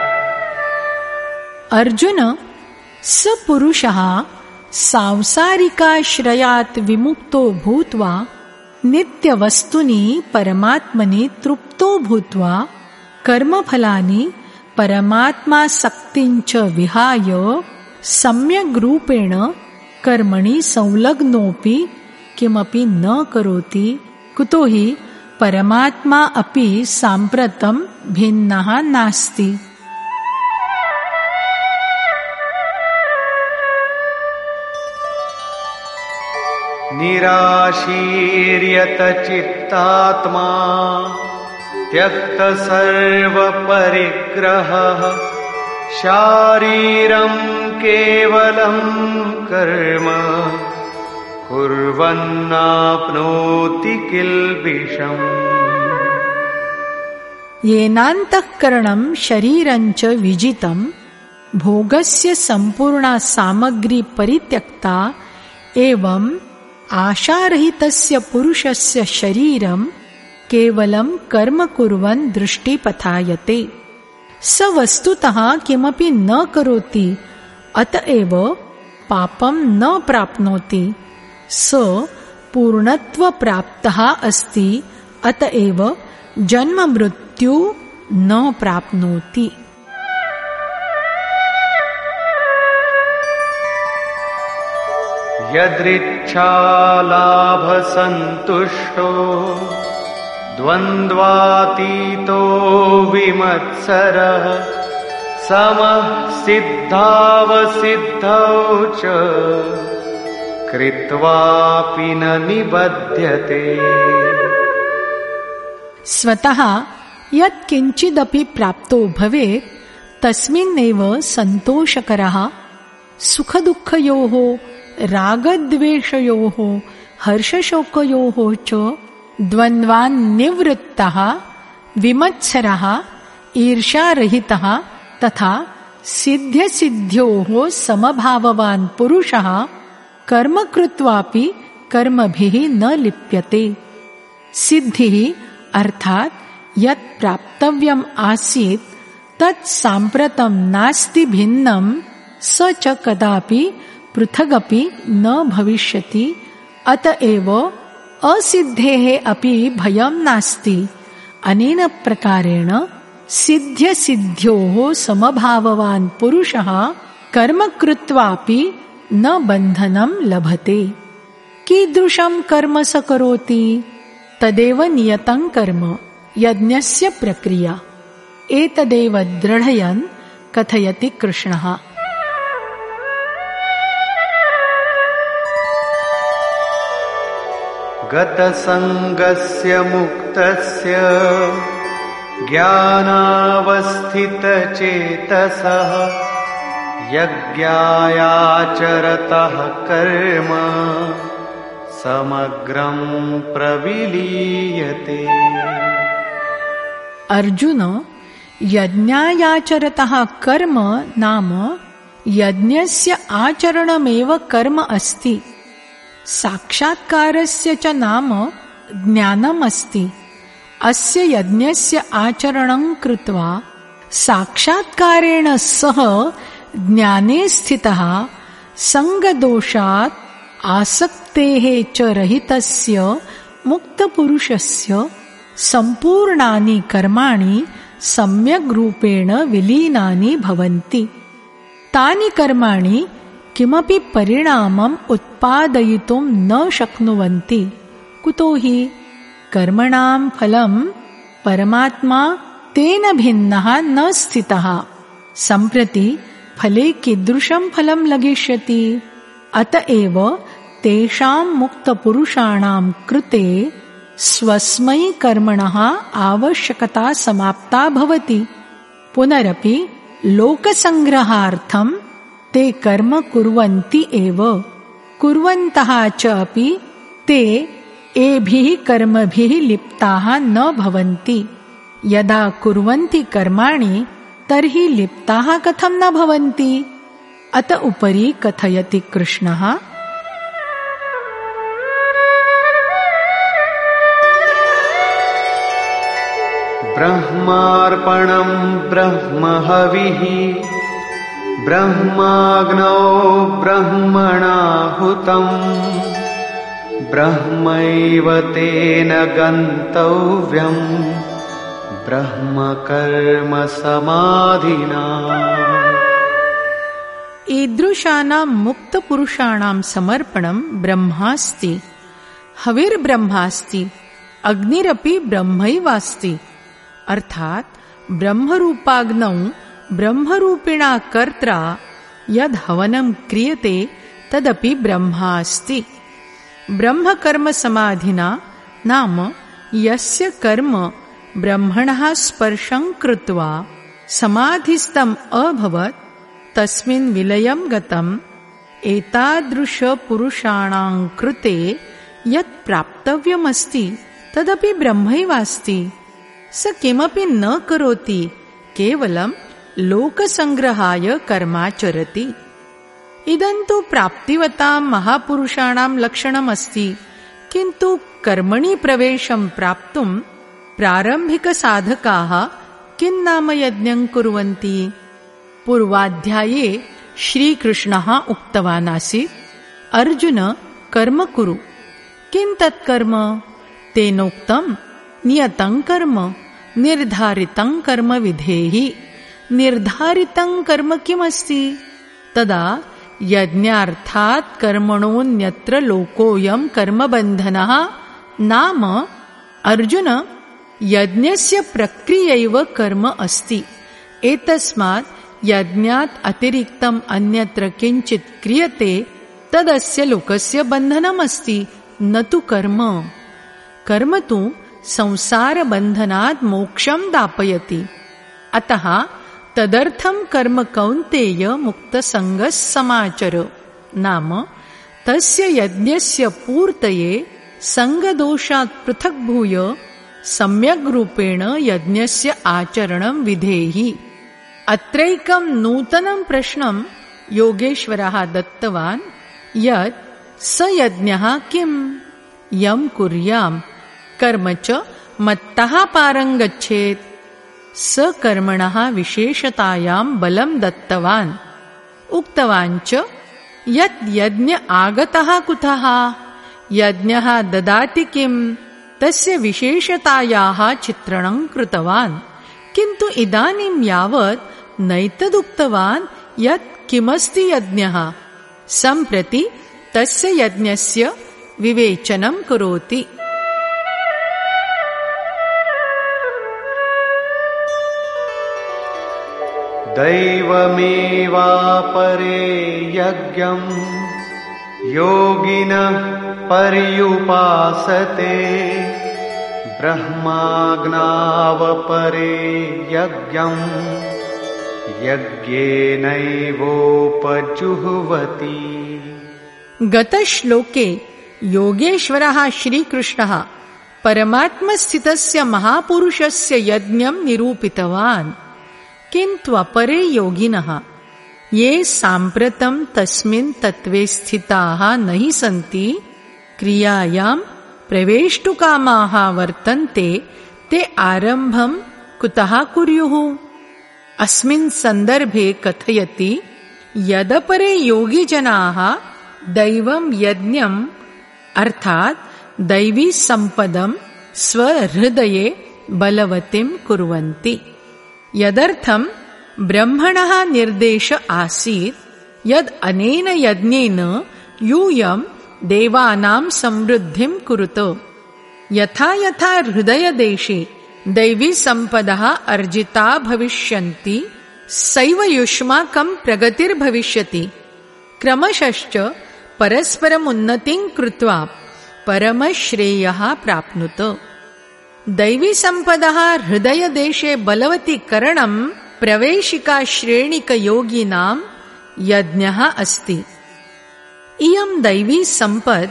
अर्जुन, स पुरुषः सांसारिकाश्रयात् विमुक्तो भूत्वा नित्यवस्तुनि परमात्मनि तृप्तो भूत्वा कर्मफलानि परमात्मासक्तिञ्च विहाय सम्यग् रूपेण कर्मणि संलग्नोऽपि किमपि न करोति। कुतो हि परमात्मा अपि साम्प्रतं भिन्नः नास्ति। निराशीर्यत चित्तात्मा त्यक्त सर्वपरिग्रहः शारीरं केवलं कर्म कुर्वन्नाप्नोति किल्बिषम्। येनान्तःकरणं शरीरञ्च विजितं भोगस्य सम्पूर्णा सामग्री परित्यक्ता एवं आशारहितस्य पुरुषस्य शरीरं केवलं कर्म कुर्वन् दृष्टिपथायते। स वस्तुतः किमपि न करोति, अतएव पापं न प्राप्नोति। स पूर्णत्वप्राप्तः अस्ति, अतएव जन्म मृत्यु न प्राप्नोति। यदृच्छालाभसन्तुष्टो द्वन्द्वातीतो विमत्सरः समः सिद्धावसिद्धौ च कृत्वापि न निबध्यते। स्वतः यत् किंचिदपि प्राप्तो भवेत् तस्मिन्नेव सन्तोषकरः, सुखदुःखयोः रागद्वेषयोः हर्षशोकयोः च द्वन्द्वान्निवृत्तः विमत्सरः ईर्ष्यारहितः तथा सिद्ध्यसिद्ध्योः समभाववान् पुरुषः कर्म कृत्वापि कर्मभिः न लिप्यते। सिद्धिः अर्थात् यत् प्राप्तव्यम् आसीत् तत् साम्प्रतं नास्ति भिन्नं, स च कदापि पृथगपि न भविष्यति। अतएव असिद्धेः अपि भयं नास्ति। अनेन प्रकारेण सिद्ध्यसिद्ध्योः समभाववान् पुरुषः कर्म कृत्वापि न बन्धनं लभते। कीदृशं कर्म स करोति? तदेव नियतं कर्म, यज्ञस्य प्रक्रिया। एतदेव दृढयन् कथयति कृष्णः। गतसङ्गस्य मुक्तस्य ज्ञानावस्थितचेतसः यज्ञायाचरतः कर्म समग्रं प्रविलीयते। अर्जुन, यज्ञायाचरतः कर्म नाम यज्ञस्य आचरणमेव कर्म अस्ति। साक्षात्कारस्य च नाम ज्ञानम् अस्ति। अस्य यज्ञस्य आचरणं कृत्वा साक्षात्कारेण सह ज्ञाने स्थितः संगदोषात् आसक्तेः च रहितस्य मुक्तपुरुषस्य सम्पूर्णानि कर्माणि सम्यग् रूपेण विलीनानि भवन्ति। तानि कर्माणि किमपि परिणामम् उत्पादयितुं न शक्नुवन्ति। कुतो हि कर्मणां फलं परमात्मा तेन भिन्नः न स्थितः। सम्प्रति फले कीदृशं फलं लगिष्यति? अतएव तेषां मुक्तपुरुषाणां कृते स्वस्मै कर्मणः आवश्यकता समाप्ता भवति। पुनरपि लोकसंग्रहार्थं ते कर्म कुर्वन्ति एव। कुर्वन्तः च अपि ते एभिः कर्मभिः लिप्ताः न भवन्ति। यदा कुर्वन्ति कर्माणि तर्हि लिप्ताः कथं न भवन्ति? अत उपरि कथयति कृष्णः। ब्रह्मार्पणं ब्रह्महविः ब्रह्माग्नौ ब्रह्मणाहुतम् ब्रह्मैव तेन गन्तव्यम् ब्रह्मकर्म समाधिना। ईदृशानां मुक्तपुरुषाणां समर्पणं ब्रह्मास्ति। हविर्ब्रह्मास्ति, अग्निरपि ब्रह्मैवास्ति। अर्थात् ब्रह्मरूपाग्नौ ब्रह्मरूपिणा कर्त्रा यद् हवनं क्रियते तदपि ब्रह्मास्ति। ब्रह्मकर्म समाधिना नाम यस्य कर्म ब्रह्मणः स्पर्शं कृत्वा समाधिस्थम् अभवत् तस्मिन् विलयं गतम्। एतादृशपुरुषाणां कृते यत् प्राप्तव्यमस्ति तदपि ब्रह्मैवास्ति। स किमपि न करोति, केवलं लोकसंग्रहाय कर्माचरति। इदं तु प्राप्तिवतां महापुरुषाणां लक्षणमस्ति। किन्तु कर्मणि प्रवेशं प्राप्तुं प्रारम्भिकसाधकाः किं नाम यज्ञं कुर्वन्ति? पूर्वाध्याये श्रीकृष्णः उक्तवान् आसीत्, अर्जुन कर्म कुरु। किं तत् कर्म? तेनोक्तं नियतं कर्म निर्धारितं कर्म विधेहि। निर्धारितं कर्म किमस्ति? तदा यज्ञार्थात् कर्मणोऽन्यत्र लोकोऽयं कर्मबन्धनः नाम अर्जुन यज्ञस्य प्रक्रियैव कर्म अस्ति। एतस्मात् यज्ञात् अतिरिक्तम् अन्यत्र किञ्चित् क्रियते तदस्य लोकस्य बन्धनमस्ति, न तु कर्म। कर्म तु संसारबन्धनात् मोक्षं दापयति। अतः तदर्थं कर्म कौन्तेय मुक्तसङ्गः समाचर। नाम तस्य यज्ञस्य पूर्तये सङ्गदोषात् पृथग्भूय सम्यग्रूपेण यज्ञस्य आचरणं विधेहि। अत्रैकं नूतनं प्रश्नं योगेश्वरः दत्तवान्, यत् स यज्ञः किं? यं कुर्यां कर्म च मत्तः पारं गच्छेत्। स कर्मणः विशेषतायां बलं दत्तवान्। उक्तवान् च यत् यज्ञ आगतः कुतः? यज्ञः ददाति किं? तस्य विशेषतायाः चित्रणं कृतवान्। किन्तु इदानीं यावत् नैतदुक्तवान् यत् किमस्ति यज्ञः। सम्प्रति तस्य यज्ञस्य विवेचनं करोति। दैवमेवापरे यज्ञं योगिनः पर्युपासते। ब्रह्माज्ञावपरे यज्ञं यज्ञेनैवोपजुह्वति। गतश्लोके योगेश्वरः श्रीकृष्णः परमात्मस्थितस्य महापुरुषस्य यज्ञं निरूपितवान्। किन्तु अपरे योगिनः ये साम्प्रतं तस्मिन् तत्त्वे स्थिताः न हि सन्ति, क्रियायां प्रवेष्टुकामाः वर्तन्ते, ते आरम्भं कुतः कुर्युः? अस्मिन् सन्दर्भे कथयति, यदपरे योगिजनाः दैवं यज्ञम् अर्थात् दैवी सम्पदं स्वहृदये बलवतीं कुर्वन्ति। यदर्थं ब्रह्मणः निर्देश आसीत्, यद् अनेन यज्ञेन यूयं देवानां समृद्धिं कुरुत। यथा यथा हृदयदेशे दैवी सम्पदः अर्जिता भविष्यन्ति, सैव युष्माकं प्रगतिर्भविष्यति। क्रमशश्च परस्परमुन्नतिं कृत्वा परमश्रेयः प्राप्नुत। दैवी सम्पदः हृदयदेशे बलवतीकरणं प्रवेशिका श्रेणिकयोगिनां यज्ञः अस्ति। इयं दैवी सम्पद्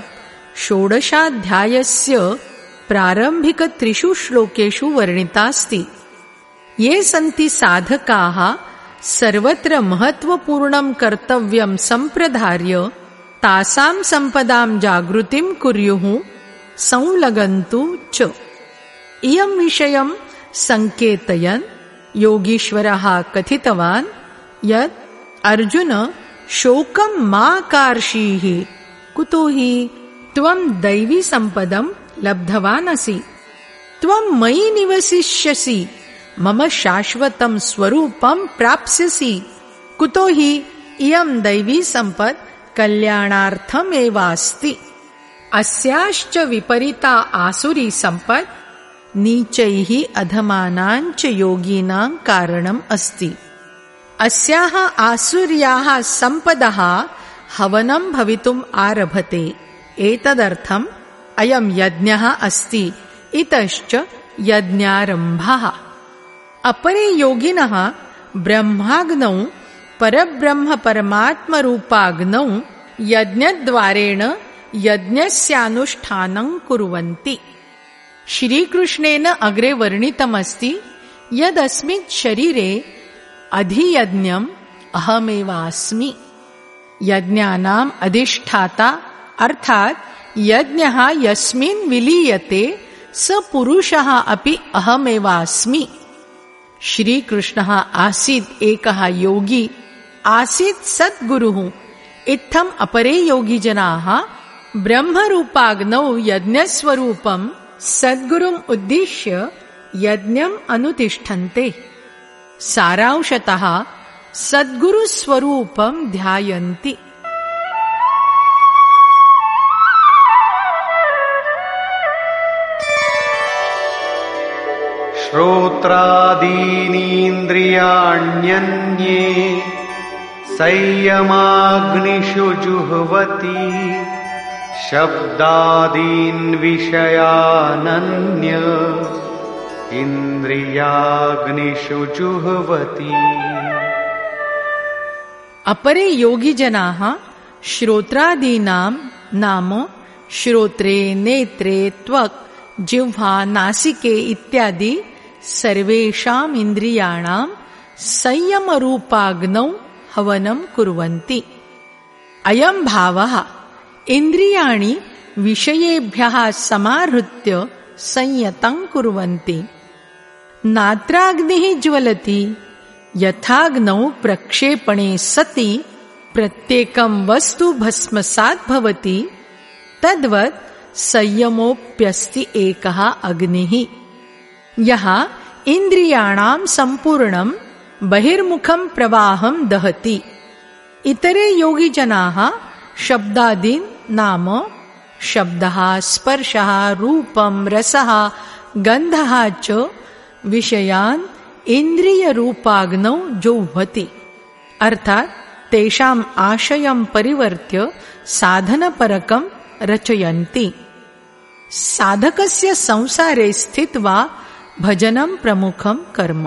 षोडशाध्यायस्य प्रारम्भिकत्रिषु श्लोकेषु वर्णितास्ति। ये सन्ति साधकाः सर्वत्र महत्वपूर्णं कर्तव्यं सम्प्रधार्य तासां सम्पदां जागृतिं कुर्युः, संलगन्तु च। इयं विषयं सङ्केतयन् योगीश्वरः कथितवान्, यत् अर्जुन शोकं मा कार्षीः। कुतो हि त्वं दैवी सम्पदं लब्धवान् असि। त्वं मयि निवसिष्यसि, मम शाश्वतं स्वरूपं प्राप्स्यसि। कुतो हि इयं दैवी सम्पत् कल्याणार्थमेवास्ति। अस्याश्च विपरीता आसुरी सम्पत् नीचैः अधमानाञ्च योगिनां कारणम् अस्ति। अस्याः आसुर्याः सम्पदः हवनं भवितुम् आरभते। एतदर्थम् अयं यज्ञः अस्ति। इतश्च यज्ञारम्भः। अपरे योगिनः ब्रह्माग्नौ परब्रह्म परमात्मरूपाग्नौ यज्ञद्वारेण यज्ञस्यानुष्ठानं कुर्वन्ति। श्रीकृष्णेन अग्रे वर्णितमस्ति, यदस्मिन् शरीरे अधियज्ञम् अहमेवास्मि। यज्ञानाम् अधिष्ठाता अर्थात् यज्ञः यस्मिन् विलीयते स पुरुषः अपि अहमेवास्मि। श्रीकृष्णः आसीत् एकः योगी आसीत् सद्गुरुः इत्थम् अपरे योगिजनाः ब्रह्मरूपाग्नौ यज्ञस्वरूपं सद्गुरुम् उद्दिश्य यज्ञम् अनुतिष्ठन्ते। सारांशतः सद्गुरुस्वरूपं ध्यायन्ति। श्रोत्रादीनीन्द्रियाण्यन्ये संयमाग्निषु जुह्वति शब्दादीन् विषयानन्य इन्द्रियाग्निषु जुह्वति। अपरे योगिजनाः श्रोत्रादीनां नाम श्रोत्रे, नेत्रे, त्वक्, जिह्वा, नासिके इत्यादि सर्वेषाम् इन्द्रियाणां संयमरूपाग्नौ हवनं कुर्वन्ति। अयं भावः इन्द्रियाणि विषयेभ्यः समाहृत्य संयतं कुर्वन्ति। नात्राग्निः ज्वलति यथाग्नौ प्रक्षेपणे सति प्रत्येकं वस्तु भस्मसात् भवति तद्वत् संयमोऽप्यस्ति एकः अग्निः यः इन्द्रियाणां सम्पूर्णं बहिर्मुखं प्रवाहं दहति। इतरे योगिजनाः शब्दादीन् नाम शब्दः, स्पर्शः, रूपं, रसः, गन्धः च विषयान् इन्द्रियरूपाग्नौ जुह्वति। अर्थात् तेषाम् आशयं परिवर्त्य साधनपरकं रचयन्ति। साधकस्य संसारे स्थित्वा भजनं प्रमुखं कर्म।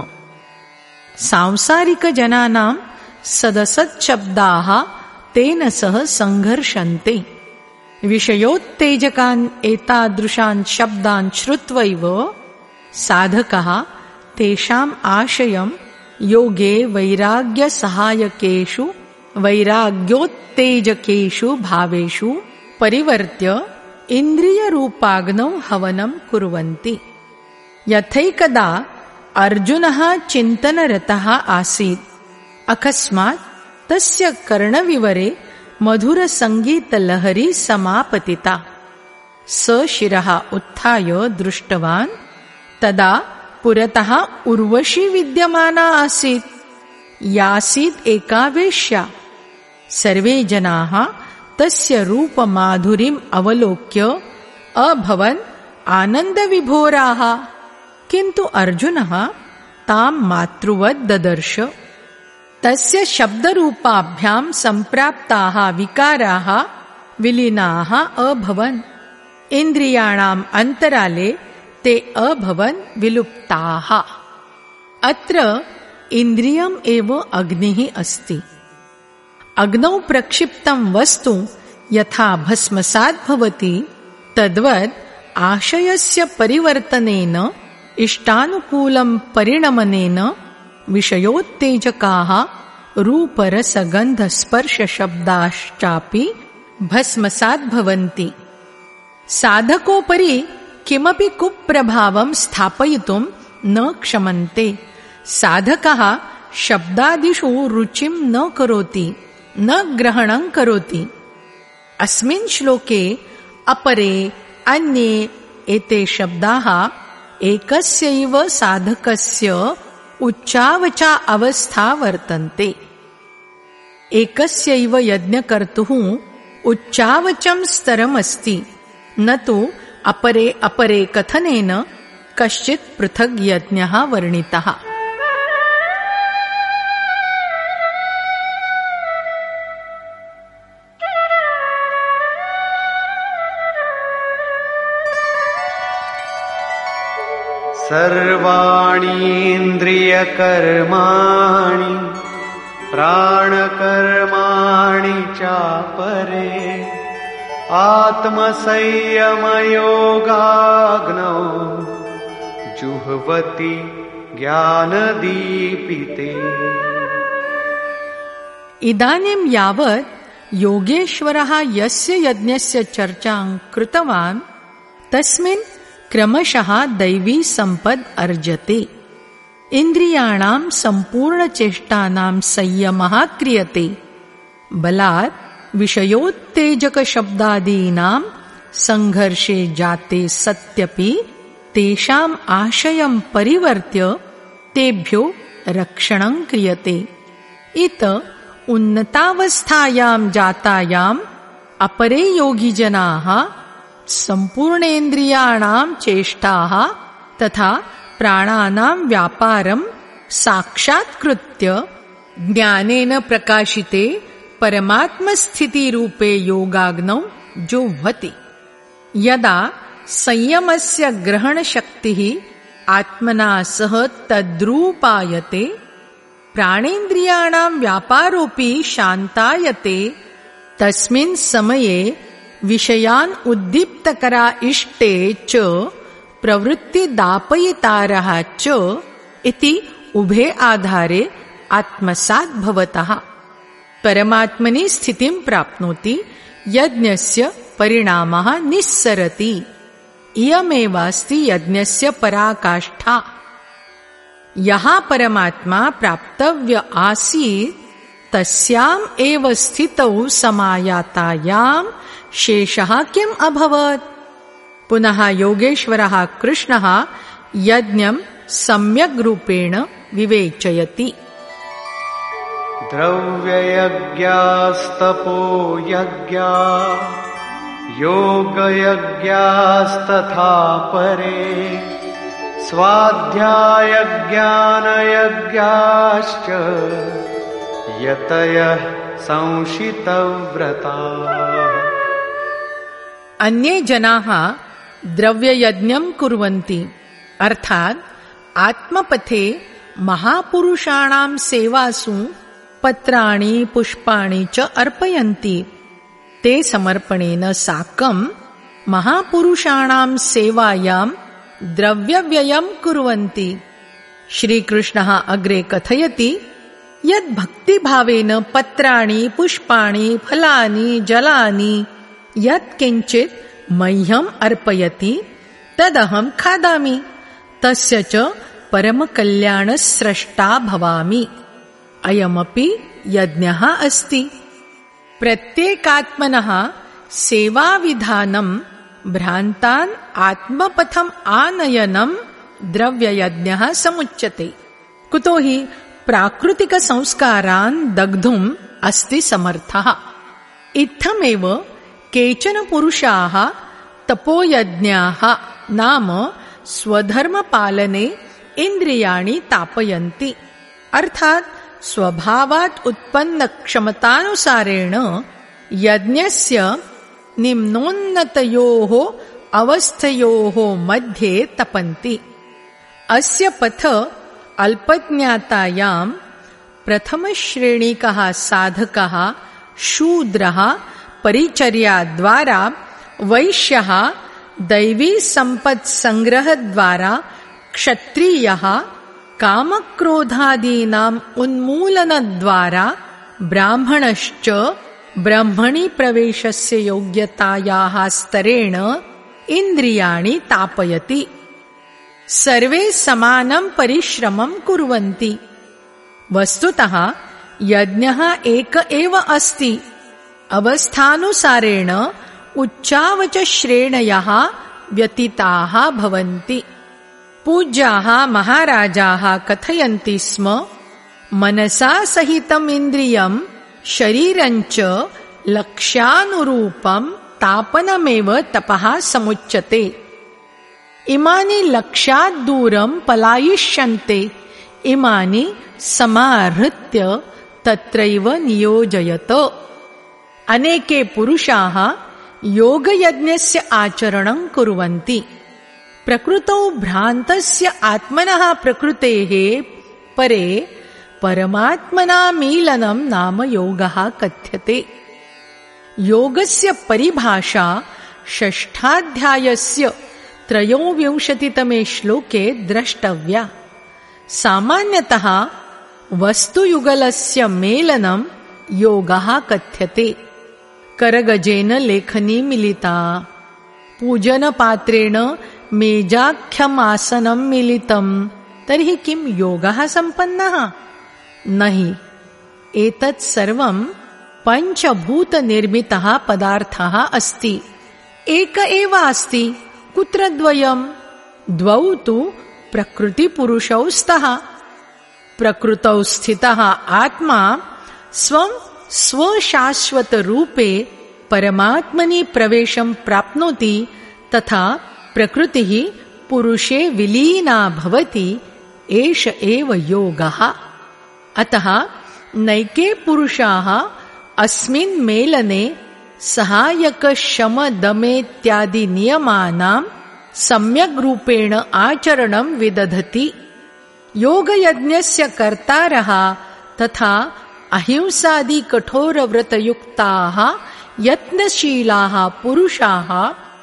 सांसारिकजनानां सदसच्छब्दाः तेन सह संघर्षन्ते। विषयोत्तेजकान् एतादृशान् शब्दान् श्रुत्वैव साधकः तेषाम् आशयं योगे वैराग्यसहायकेषु वैराग्योत्तेजकेषु भावेषु परिवर्त्य इन्द्रियरूपाग्नौ हवनं कुर्वन्ति। यथैकदा अर्जुनः चिन्तनरतः आसीत्। अकस्मात् तस्य कर्णविवरे मधुरसङ्गीतलहरी समापतिता। स शिरः उत्थाय दृष्टवान्। तदा पुरतः उर्वशी विद्यमाना आसीत्। यासीत् एका वेश्या। सर्वे जनाः तस्य रूपमाधुरीम् अवलोक्य अभवन् आनन्दविभोराः। किन्तु अर्जुनः तां मातृवत् ददर्श। तस्य शब्दरूपाभ्यां सम्प्राप्ताः विकाराः विलीनाः अभवन्। इन्द्रियाणाम् अन्तराले ते अभवन् विलुप्ताः। अत्र इन्द्रियम् एव अग्निः अस्ति। अग्नौ प्रक्षिप्तं वस्तु यथा भस्मसात् भवति तद्वत् आशयस्य परिवर्तनेन इष्टानुकूलं परिणमनेन विषयोत्तेजकाः रूपरसगन्धस्पर्शशब्दाश्चापि भस्मसात् भवन्ति। साधकोपरि किमपि कुप्रभावं स्थापयितुं न क्षमन्ते। साधकः शब्दादिषु रुचिं न करोति, न ग्रहणं करोति। अस्मिन् श्लोके अपरे, अन्ये एते शब्दाः एकस्यैव साधकस्य उच्चावचा अवस्था वर्तन्ते। एकस्यैव यज्ञकर्तुः उच्चावचं स्तरमस्ति, न तु अपरे अपरे कथनेन कश्चित् पृथग् यज्ञः वर्णितः। सर्वाणीन्द्रियकर्माणि प्राणकर्माणि चापरे आत्मसंयमयोगाग्नौ जुह्वति ज्ञानदीपिते। इदानीं यावत् योगेश्वरः यस्य यज्ञस्य चर्चां कृतवान् तस्मिन् क्रमशः दैवी सम्पद् अर्जते। इन्द्रियाणां सम्पूर्णचेष्टानां संयमः क्रियते। बलात् विषयोत्तेजकशब्दादीनां संघर्षे जाते सत्यपि तेषाम् आशयं परिवर्त्य तेभ्यो रक्षणं क्रियते। इत उन्नतावस्थायां जातायाम् अपरे योगिजनाः सम्पूर्णेन्द्रियाणां चेष्टाः तथा प्राणानां व्यापारं साक्षात्कृत्य ज्ञानेन प्रकाशिते परमात्मस्थितिरूपे योगाग्नौ जुह्वति। यदा संयमस्य ग्रहणशक्तिः आत्मना सह तद्रूपायते, प्राणेन्द्रियाणां व्यापारोऽपि शान्तायते, तस्मिन् समये विषयान् उद्दीप्तकरा इष्टे च प्रवृत्तिदापयितारः च इति उभे आधारे आत्मसात् भवतः परमात्मनि स्थितिं प्राप्नोति। यज्ञस्य परिणामः निस्सरति। इयमेवास्ति यज्ञस्य पराकाष्ठा। यः परमात्मा प्राप्तव्य आसीत् तस्याम् एव स्थितौ समायातायां शेषः किम् अभवत्? पुनः योगेश्वरः कृष्णः यज्ञं सम्यग् रूपेण विवेचयति। द्रव्ययज्ञास्तपो यज्ञा योगयज्ञास्तथा परे स्वाध्यायज्ञानयज्ञाश्च यतयः संशितव्रताः। अन्ये जनाः द्रव्ययज्ञं कुर्वन्ति, अर्थात् आत्मपथे महापुरुषाणां सेवासु पत्राणि पुष्पाणि च अर्पयन्ति। ते समर्पणेन साकं महापुरुषाणां सेवायां द्रव्यव्ययं कुर्वन्ति। श्रीकृष्णः अग्रे कथयति यद् भक्तिभावेन पत्राणि पुष्पाणि फलानि जलानि यत् किञ्चित् मह्यम् अर्पयति तदहं खादामि, तस्य च परमकल्याणस्रष्टा भवामि। अयमपि यज्ञः अस्ति। प्रत्येकात्मनः सेवाविधानं भ्रान्तान् आत्मपथम् आनयनं द्रव्ययज्ञः समुच्यते। कुतो हि प्राकृतिकसंस्कारान् दग्धुम् अस्ति समर्थः। इत्थमेव केचन पुरुषाः तपोयज्ञाः नाम स्वधर्मपालने इन्द्रियाणि तापयन्ति, अर्थात् स्वभावात् उत्पन्नक्षमतानुसारेण यज्ञस्य निम्नोन्नतयोः अवस्थयोः मध्ये तपन्ति। अस्य पथ अल्पज्ञातायां प्रथमश्रेणिकः साधकः शूद्रः परिचर्याद्वारा, वैश्यः दैवी सम्पत्सङ्ग्रहद्वारा, क्षत्रियः कामक्रोधादीनाम् उन्मूलनद्वारा, ब्राह्मणश्च ब्रह्मणि प्रवेशस्य योग्यतायाः स्तरेण इन्द्रियाणि तापयति। सर्वे समानं परिश्रमं कुर्वन्ति। वस्तुतः यज्ञः एक एव अस्ति। अवस्थानुसारेण उच्चावचश्रेणयः व्यतीताः भवन्ति। पूज्याः महाराजाः कथयन्ति स्म, मनसा सहितम् इन्द्रियं शरीरञ्च लक्ष्यानुरूपं तापनमेव तपः समुच्यते। इमानि लक्ष्यात् दूरं पलायिष्यन्ते, इमानि समाहृत्य तत्रैव नियोजयत। अनेके पुरुषाः योगयज्ञस्य आचरणं कुर्वन्ति। प्रकृतौ भ्रान्तस्य आत्मनः प्रकृतेः परे परमात्मना मीलनं नाम योगः कथ्यते। योगस्य परिभाषा षष्ठाध्यायस्य त्रयोविंशतितमे श्लोके द्रष्टव्या। सामान्यतः वस्तुयुगलस्य मेलनं योगः कथ्यते। करगजेन लेखनी मिलिता, पूजनपात्रेण मेजाख्यमासनं मिलितं, तर्हि किं योगः सम्पन्नः? नहि, एतत् सर्वं पञ्चभूतनिर्मितः पदार्थः अस्ति। एक एव अस्ति, कुत्र द्वयम्? द्वौ तु प्रकृतिपुरुषौ स्तः। प्रकृतौ स्थितः आत्मा स्वं स्वशाश्वतरूपे परमात्मनि प्रवेशं प्राप्नोति, तथा प्रकृतिः पुरुषे विलीना भवति। एष एव योगः। अतः नैके पुरुषाः अस्मिन् मेलने सहायकशमदमेत्यादि नियमानां सम्यग्रूपेण आचरणं विदधति। योगयज्ञस्य कर्तारः तथा अहिंसादि कठोरव्रतयुक्ताः यत्नशीलाः पुरुषाः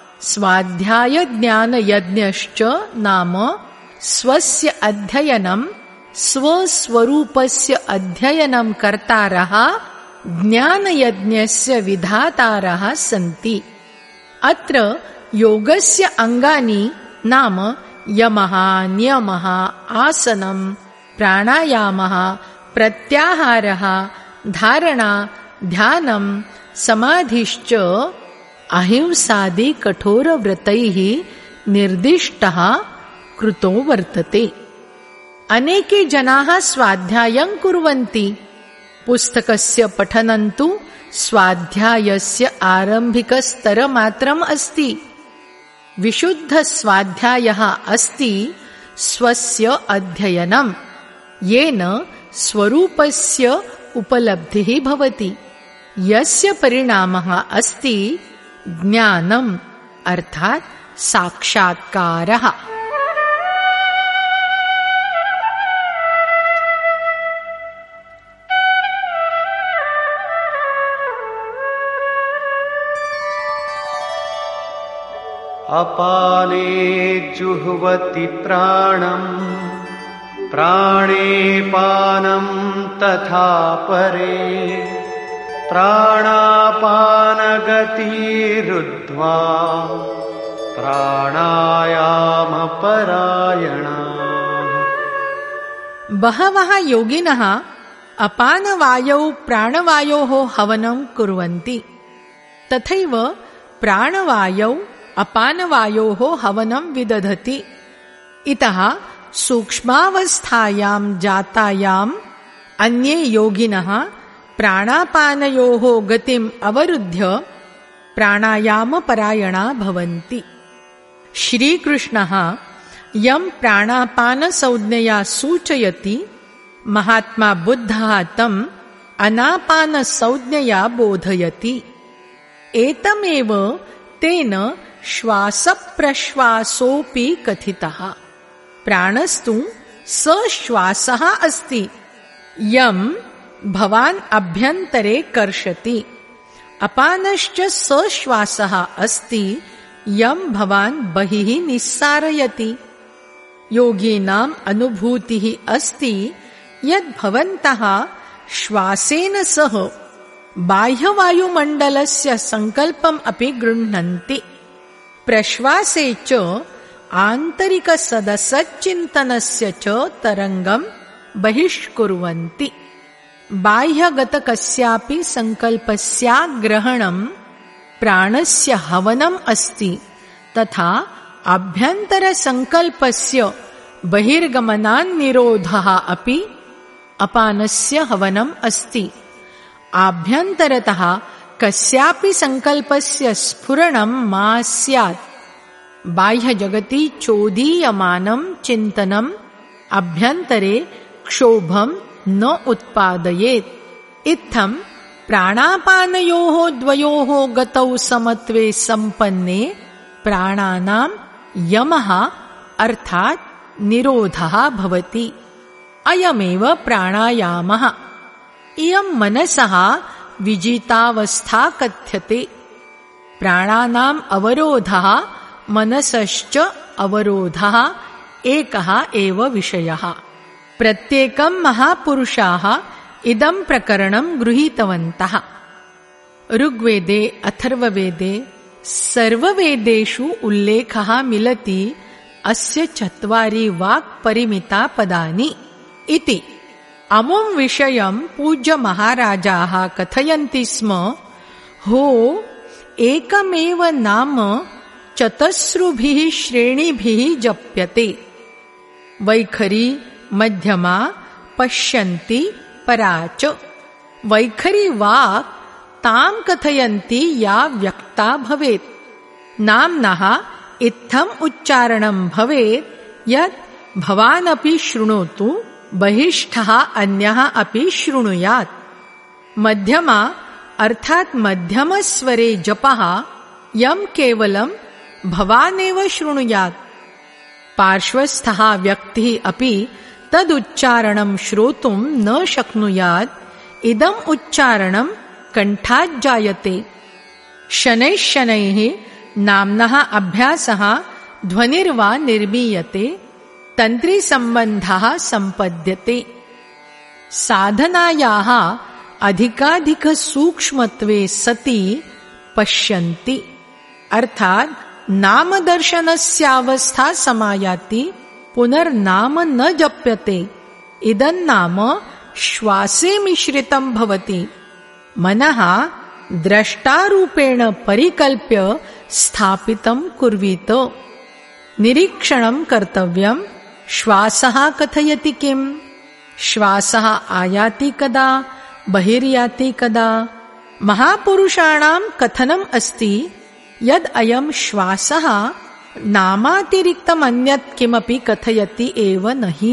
स्वाध्यायज्ञानयज्ञश्च नाम स्वस्य अध्ययनं स्वस्वरूपस्य अध्ययनं कर्तारः ज्ञानयज्ञस्य विधातारः सन्ति। अत्र योगस्य अङ्गानि नाम यमः, नियमः, आसनं, प्राणायामः, प्रत्याहारः, धारणा, ध्यानं, समाधिश्च अहिंसादि कठोरव्रतैः निर्दिष्टः कृतो वर्तते। अनेके जनाः स्वाध्यायं कुर्वन्ति। पुस्तकस्य पठनं तु स्वाध्यायस्य आरम्भिकस्तरमात्रम् अस्ति। विशुद्धस्वाध्यायः अस्ति स्वस्य अध्ययनं, येन स्वरूपस्य उपलब्धिः भवति, यस्य परिणामः अस्ति ज्ञानम् अर्थात् साक्षात्कारः। अपाने जुह्वति प्राणम् प्राणे पानं तथा परे प्राणापानगतिरुद्ध्वा प्राणायामपरायणाः। बहवः योगिनः अपानवायौ प्राणवायोः हवनं कुर्वन्ति। तथैव प्राणवायौ अपानवायोः हवनं विदधति। इतः सूक्ष्मावस्थायां जातायाम् अन्ये योगिनः प्राणापानयोः गतिम् अवरुद्ध्य प्राणायामपरायणा भवन्ति। श्रीकृष्णः यं प्राणापानसंज्ञया सूचयति, महात्मा बुद्धः तम् अनापानसंज्ञया बोधयति। एतमेव तेन श्वासप्रश्वासोऽपि कथितः। प्राणस्तु सश्वासः अस्ति, यं भवान् अभ्यन्तरे कर्षति। अपानश्च सश्वासः अस्ति, यं भवान् बहिः निस्सारयति। योगिनाम् अनुभूतिः अस्ति यद् भवन्तः श्वासेन सह बाह्यवायुमण्डलस्य सङ्कल्पम् अपि गृह्णन्ति। प्रश्वासे च आन्तरिकसदसच्चिन्तनस्य च तरङ्गं बहिष्कुर्वन्ति। बाह्यगतकस्यापि सङ्कल्पस्याग्रहणं प्राणस्य हवनम् अस्ति, तथा आभ्यन्तरसङ्कल्पस्य बहिर्गमनान्निरोधः अपि अपानस्य हवनम् अस्ति। आभ्यन्तरतः कस्यापि सङ्कल्पस्य स्फुरणं मा स्यात्। बाह्यजगति चोदीयमानं चिन्तनम् अभ्यन्तरे क्षोभं न उत्पादयेत्। इत्थं प्राणापानयोः द्वयोः गतौ समत्वे सम्पन्ने प्राणानां यमः अर्थात् निरोधः भवति। अयमेव प्राणायामः। इयं मनसः विजितावस्था कथ्यते। प्राणानाम् अवरोधः मनसश्च अवरोधः एकः एव विषयः। प्रत्येकं महापुरुषाः इदं प्रकरणं गृहीतवन्तः। ऋग्वेदे अथर्ववेदे सर्ववेदेषु उल्लेखः मिलति अस्य चत्वारि वाक् परिमिता पदानि इति। अमुं विषयं पूज्य महाराजाः कथयन्ति स्म। हो एकमेव नाम चतस्रुभिः श्रेणिभिः जप्यते। वैखरी, मध्यमा, पश्यन्ति, परा च। वैखरी वाक् तां कथयन्ति या व्यक्ता भवेत्। नाम्नः इत्थम् उच्चारणं भवेत् यत् भवानपि शृणोतु, बहिष्ठः अन्यः अपि शृणुयात्। मध्यमा अर्थात् मध्यमस्वरे जपः यं केवलं भवानेव शृणुयात्। पार्श्वस्थः व्यक्तिः अपि तदुच्चारणं श्रोतुं न शक्नुयात्। इदम् उच्चारणं कण्ठात् जायते। शनैः शनैः नाम्नः अभ्यासः ध्वनिर्वा निर्मीयते, तन्त्रीसम्बन्धः सम्पद्यते। साधनायाः अधिकाधिकसूक्ष्मत्वे सति पश्यन्ति अर्थात् नामदर्शनस्यावस्था समायाति, पुनर्नाम न जप्यते। इदन्नाम श्वासे मिश्रितं भवति। मनः द्रष्टारूपेण परिकल्प्य स्थापितं कुर्वीत। निरीक्षणं कर्तव्यं। श्वासः कथयति किम्? श्वासः आयाति कदा, बहिर्याति कदा? महापुरुषाणां कथनम् अस्ति यद् अयं श्वासः नामातिरिक्तम् अन्यत् किमपि कथयति एव नहि।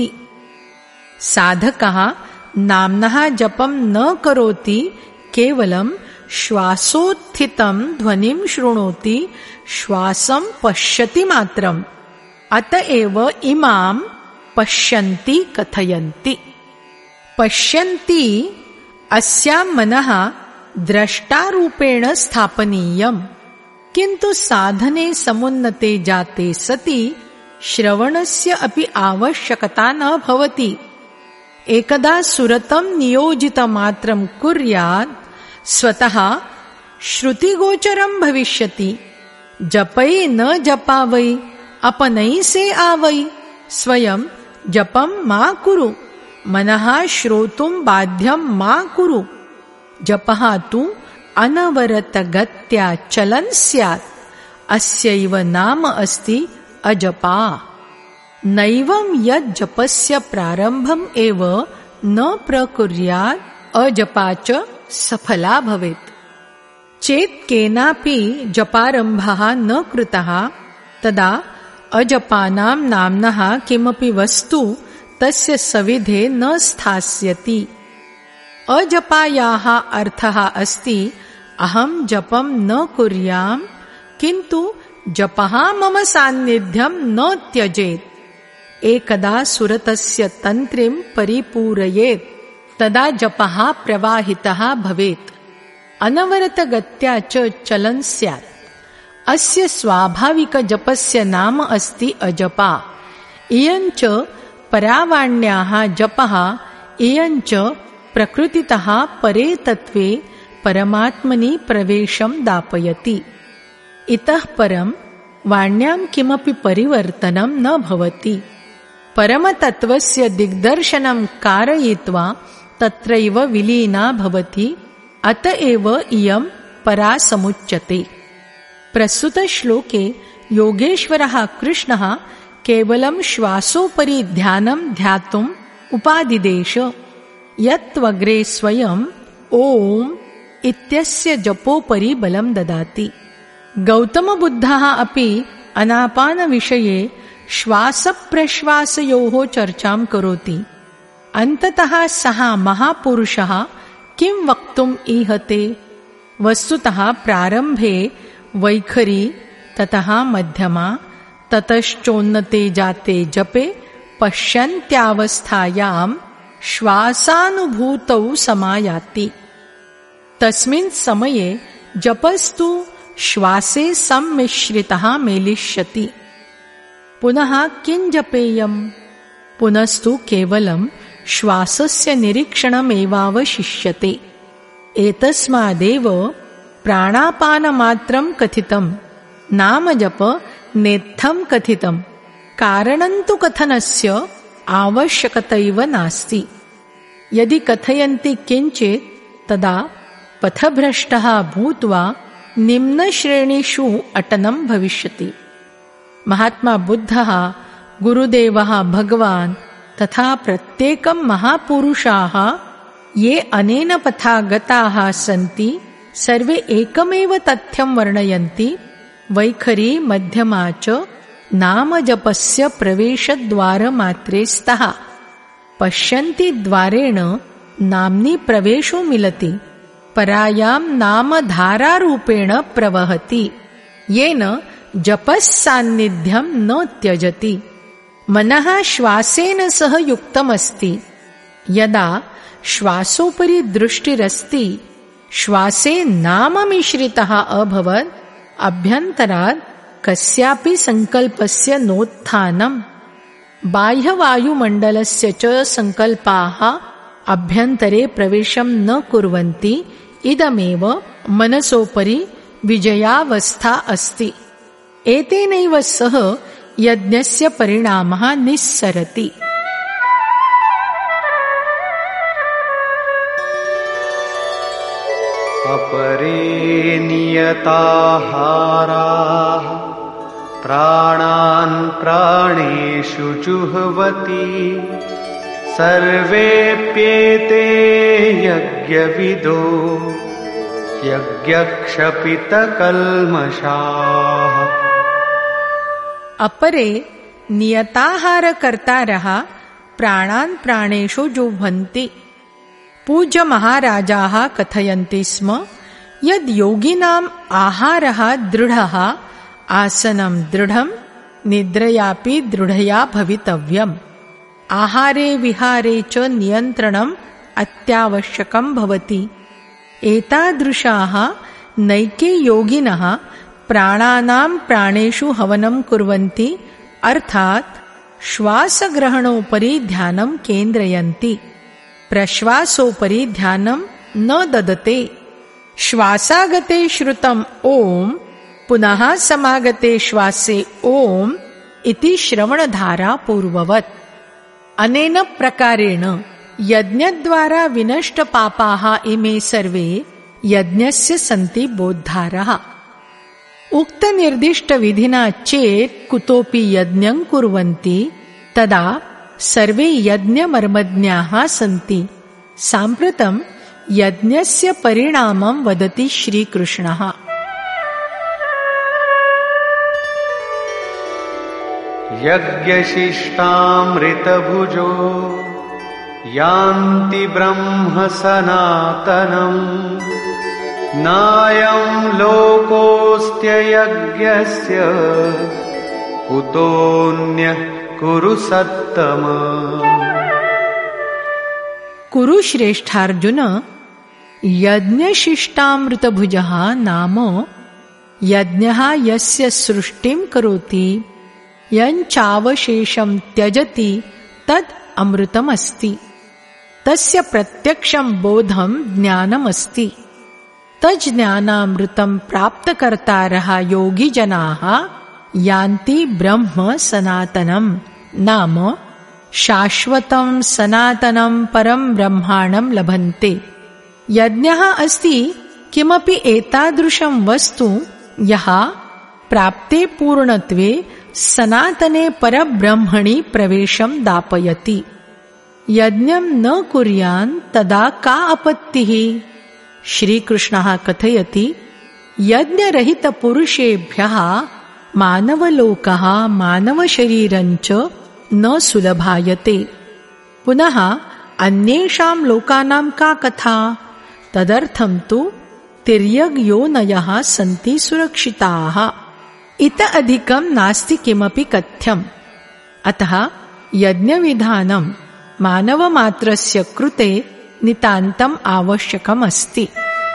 साधकः नाम्नः जपं न करोति, केवलं श्वासोत्थितं ध्वनिं शृणोति, श्वासं पश्यति मात्रम्। अतएव इमां पश्यन्ति कथयन्ति। पश्यन्ति अस्यां मनः द्रष्टारूपेण स्थापनीयम्। किन्तु साधने समुन्नते जाते सति श्रवणस्य अपि आवश्यकता न भवति। एकदा सुरतं नियोजितमात्रं कुर्यात्, स्वतः श्रुतिगोचरं भविष्यति। जपै न जपा वै, अपनै से आवै। स्वयं जपं मा कुरु, मनः श्रोतुं बाध्यं मा कुरु। जपः तु अनवरतगत्या चलन् स्यात्। अस्यैव नाम अस्ति अजपा। नैवं यत् जपस्य प्रारम्भम् एव न प्रकुर्यात्, अजपा च सफला भवेत्। चेत् केनापि जपारम्भः न कृतः, तदा अजपानां नाम्नः किमपि वस्तु तस्य सविधे न स्थास्यति। अजपायाः अर्थः अस्ति अहं जपं न कुर्याम्, किन्तु जपः मम सान्निध्यं न त्यजेत्। एकदा सुरतस्य तन्त्रीं परिपूरयेत्, तदा जपः प्रवाहितः भवेत्, अनवरतगत्या च चलन् स्यात्। अस्य स्वाभाविकजपस्य नाम अस्ति अजपा। इयञ्च परावाण्याः जपः, इयञ्च प्रकृतितः परे तत्त्वे परमात्मनि प्रवेशं दापयति। इतः परं वाण्यां किमपि परिवर्तनं न भवति। परमतत्त्वस्य दिग्दर्शनं कारयित्वा तत्रैव विलीना भवति। अतएव इयं परा समुच्यते। प्रस्तुतश्लोके योगेश्वरः कृष्णः केवलं श्वासोपरि ध्यानं ध्यातुम् उपादिदेश, यत्त्वग्रे स्वयं ओम् इत्यस्य जपोपरि बलं ददाति। गौतमबुद्धः अपि अनापानविषये श्वासप्रश्वासयोः चर्चां करोति। अन्ततः सः महापुरुषः किं वक्तुम् ईहते? वस्तुतः प्रारम्भे वैखरी, ततः मध्यमा, ततश्चोन्नते जाते जपे पश्यन्त्यावस्थायां श्वासानुभूतौ समायाति। तस्मिन् समये जपस्तु श्वासे सम्मिश्रितः मेलिष्यति। पुनः किं जपेयम्? पुनस्तु केवलं श्वासस्य निरीक्षणमेवावशिष्यते। एतस्मादेव प्राणापानमात्रं कथितं, नामजप नेत्थं कथितं। कारणन्तु कथनस्य आवश्यकतैव नास्ति। यदि कथयन्ति किञ्चित् तदा पथभ्रष्टः भूत्वा निम्नश्रेणीषु अटनं भविष्यति। महात्मा बुद्धः, गुरुदेवः, भगवान् तथा प्रत्येकं महापुरुषाः ये अनेन पथा गताः सन्ति सर्वे एकमेव तथ्यं वर्णयन्ति। वैखरी मध्यमा च नामजपस्य प्रवेशद्वारमात्रे स्तः। पश्यन्ति द्वारेण नाम्नि प्रवेशो मिलति, परायां नामधारारूपेण प्रवहति, येन जपस्सान्निध्यं न त्यजति। मनः श्वासेन सह युक्तमस्ति। यदा श्वासोपरि दृष्टिरस्ति, श्वासे नाममिश्रितः अभवत्, अभ्यन्तरात् कस्यापि सङ्कल्पस्य नोत्थानम्। बाह्यवायुमण्डलस्य च सङ्कल्पाः अभ्यन्तरे प्रवेशं न कुर्वन्ति। इदमेव मनसोपरि विजयावस्था अस्ति। एतेनैव सह यज्ञस्य परिणामः निस्सरति। अपरे नियताहाराः प्राणान् प्राणेषु जुह्वति। सर्वेऽप्येते यज्ञविदो यज्ञक्षपितकल्मषाः। अपरे नियताहारकर्तारः प्राणान् प्राणेषु जुह्वन्ति। पूज्य महाराजाः कथयन्ति स्म यद् योगिनाम् आहारः दृढः, आसनं दृढं, निद्रयापि दृढया भवितव्यम्। आहारे विहारे च नियन्त्रणम् अत्यावश्यकं भवति। एतादृशाः नैके योगिनः प्राणानां प्राणेषु हवनं कुर्वन्ति, अर्थात् श्वासग्रहणोपरि ध्यानं केन्द्रयन्ति। प्रश्वासोपरि ध्यानं न ददते। श्वासागते श्रुतम् ओम्, पुनः समागते श्वासे ओम् इति श्रवणधारा पूर्ववत्। अनेन प्रकारेण यज्ञद्वारा विनष्टपापाः इमे सर्वे यज्ञस्य सन्ति बोद्धारः। उक्तनिर्दिष्टविधिना चेत् कुतोऽपि यज्ञं कुर्वन्ति तदा सर्वे यज्ञमर्मज्ञाः सन्ति। साम्प्रतं यज्ञस्य परिणामं वदति श्रीकृष्णः। यज्ञशिष्टामृतभुजो यान्ति ब्रह्म सनातनम्। नायं लोकोऽस्त्ययज्ञस्य कुतोऽन्यः कुरु सत्तम। कुरु श्रेष्ठार्जुन, यज्ञशिष्टामृतभुजः नाम यज्ञः यस्य सृष्टिं करोति, यञ्चावशेषं त्यजति तद् अमृतमस्ति। तस्य प्रत्यक्षं बोधं ज्ञानमस्ति। तज्ज्ञानामृतं प्राप्तकर्तारः योगिजनाः यान्ति ब्रह्म सनातनं, नाम शाश्वतं सनातनं परं ब्रह्माणं लभन्ते। यज्ञः अस्ति किमपि एतादृशं वस्तु यः प्राप्ते पूर्णत्वे सनातने परब्रह्मणि प्रवेशं दापयति। यज्ञं न कुर्यान् तदा का आपत्तिः? श्रीकृष्णः कथयति, यज्ञरहितपुरुषेभ्यः मानवलोकः मानवशरीरञ्च न सुलभायते। पुनः अन्येषां लोकानां का कथा? तदर्थं तु तिर्यग्योनयः सन्ति सुरक्षिताः। इत अधिकं नास्ति किमपि कथ्यम्। अतः यज्ञविधानं मानवमात्रस्य कृते नितान्तम् आवश्यकम् अस्ति।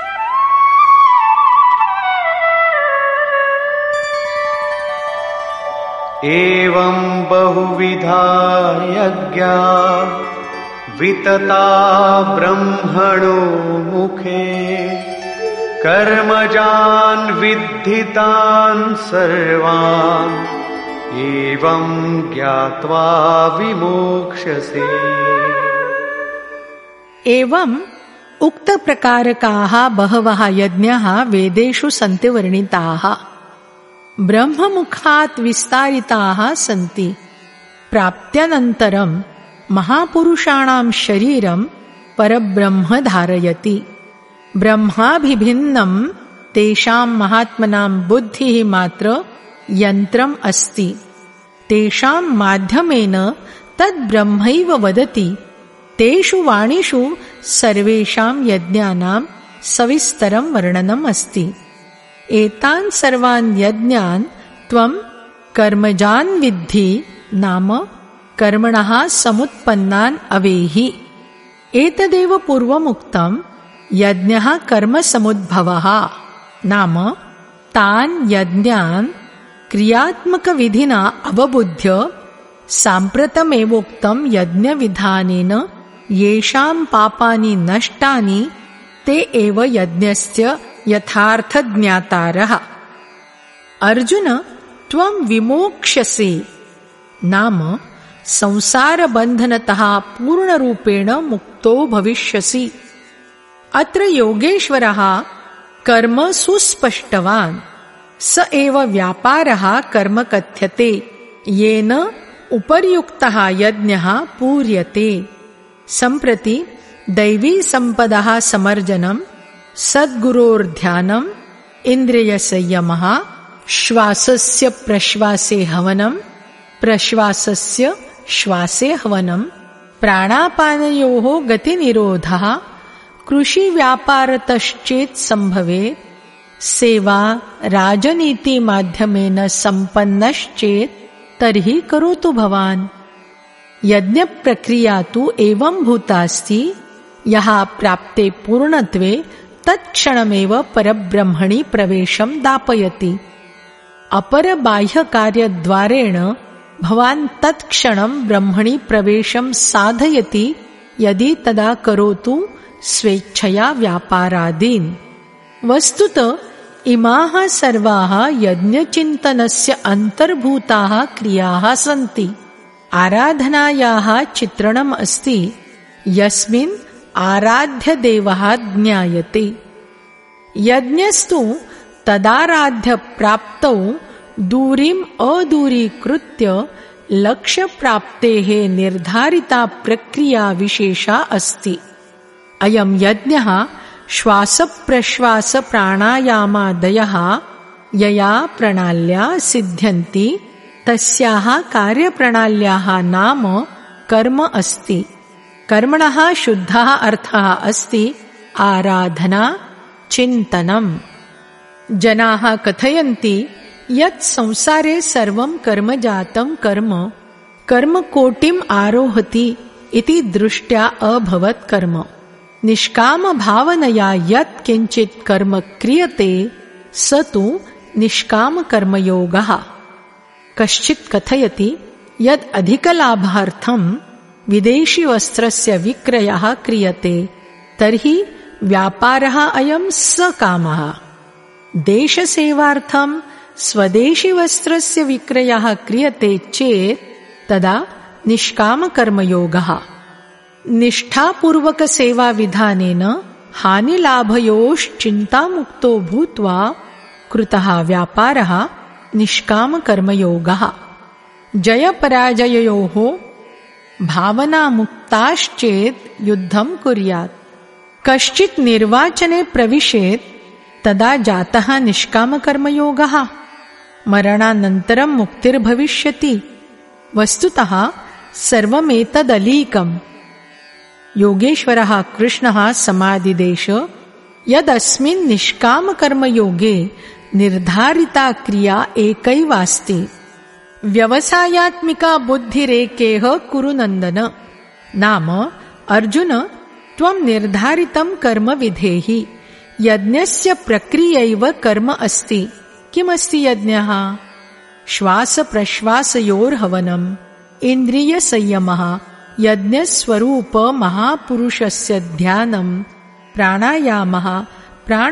एवं बहुविधा यज्ञा वितता ब्रह्मणो मुखे। कर्मजान् विद्धितान् सर्वान् एवं ज्ञात्वा विमोक्ष्यसे। एवं उक्त प्रकारकाः बहवः यज्ञाः वेदेषु सन्ति वर्णिताः, ब्रह्ममुखात् विस्तारिताः सन्ति। प्राप्त्यनन्तरं महापुरुषाणां शरीरं परब्रह्म धारयति। ब्रह्माभिभिन्नं तेषां महात्मनां बुद्धिः मात्र यन्त्रम् अस्ति। तेषां माध्यमेन तद् ब्रह्मैव वदति। तेषु वाणीषु सर्वेषां यज्ञानां सविस्तरं वर्णनम् अस्ति। एतान् सर्वान् यज्ञान् त्वं कर्मजान् विद्धि, नाम कर्मणः समुत्पन्नान् अवेहि। एतदेव पूर्वमुक्तं यज्ञः कर्मसमुद्भवः, नाम तान् यज्ञान् क्रियात्मकविधिना अवबुद्ध्य साम्प्रतमेवोक्तं यज्ञविधानेन येषां पापानि नष्टानि ते एव यज्ञस्य यथार्थज्ञातारः। अर्जुन, त्वं विमोक्ष्यसे, नाम संसारबन्धनतः पूर्णरूपेण मुक्तो भविष्यसि। अत्र योगेश्वरः कर्म सुस्पष्टवान्। स एव व्यापारः कर्म कथ्यते, येन उपर्युक्तः यज्ञः पूर्यते। सम्प्रति दैवी सम्पदः समर्जनं, सद्गुरोर्ध्यानम्, इन्द्रियसंयमः, श्वासस्य प्रश्वासे हवनं, प्रश्वासस्य श्वासे हवनं, प्राणापानयोः गतिनिरोधः, कृषिव्यापारतश्चेत् सम्भवेत्, सेवा राजनीतिमाध्यमेन सम्पन्नश्चेत् तर्हि करोतु भवान्। यज्ञप्रक्रिया तु एवं भूतास्ति, यः प्राप्ते पूर्णत्वे तत्क्षणमेव परब्रह्मणि प्रवेशं दापयति। अपरबाह्यकार्यद्वारेण भवान् तत्क्षणं ब्रह्मणि प्रवेशं साधयति यदि तदा करोतु स्वेच्छया व्यापारादीन्। वस्तुतः इमाः सर्वाः यज्ञचिन्तनस्य अन्तर्भूताः क्रियाः सन्ति। आराधनायाः चित्रणम् अस्ति, यस्मिन् आराध्यदेवः ज्ञायते। यज्ञस्तु तदाराध्यप्राप्तौ दूरीम् अदूरीकृत्य लक्ष्यप्राप्तेः निर्धारिता प्रक्रिया विशेषा अस्ति। अयं यज्ञः श्वासप्रश्वासप्राणायामादयः यया प्रणाल्या सिद्ध्यन्ति तस्याः कार्यप्रणाल्याः नाम कर्म अस्ति। कर्मणः शुद्धः अर्थः अस्ति आराधना, चिन्तनम्। जनाः कथयन्ति यत् संसारे सर्वं कर्मजातं कर्म कर्मकोटिम् आरोहति इति दृष्ट्या अभवत् कर्म। निष्कामभावनया यत् किञ्चित् कर्म क्रियते स तु निष्कामकर्मयोगः। कश्चित् कथयति यद् अधिकलाभार्थं विदेशीवस्त्रस्य विक्रयः क्रियते, तर्हि व्यापारः अयं सकामः। देशसेवार्थं स्वदेशीवस्त्रस्य विक्रयः क्रियते चेत् तदा निष्कामकर्मयोगः। निष्ठापूर्वकसेवाविधानेन हानिलाभयोश्चिन्तामुक्तो भूत्वा कृतः व्यापारः निष्कामकर्मयोगः। जयपराजययोः भावनामुक्ताश्चेत् युद्धं कुर्यात्। कश्चित् निर्वाचने प्रविशेत् तदा जातः निष्कामकर्मयोगः। मरणानन्तरं मुक्तिर्भविष्यति। वस्तुतः सर्वमेतदलीकम्। योगेश्वरः कृष्णः समादिदेश यदस्मिन् निष्कामकर्मयोगे निर्धारिता क्रिया एकैवास्ति। व्यवसायात्मिका बुद्धिरेकेह कुरु नन्दन। नाम अर्जुन, त्वं निर्धारितं कर्म विधेहि। यज्ञस्य प्रक्रियैव कर्म अस्ति। किमस्ति यज्ञः? श्वासप्रश्वासयोर्हवनम्, इन्द्रियसंयमः, यज्ञस्वरूप महापुरुषस्य ध्यानम्, प्राणायामः,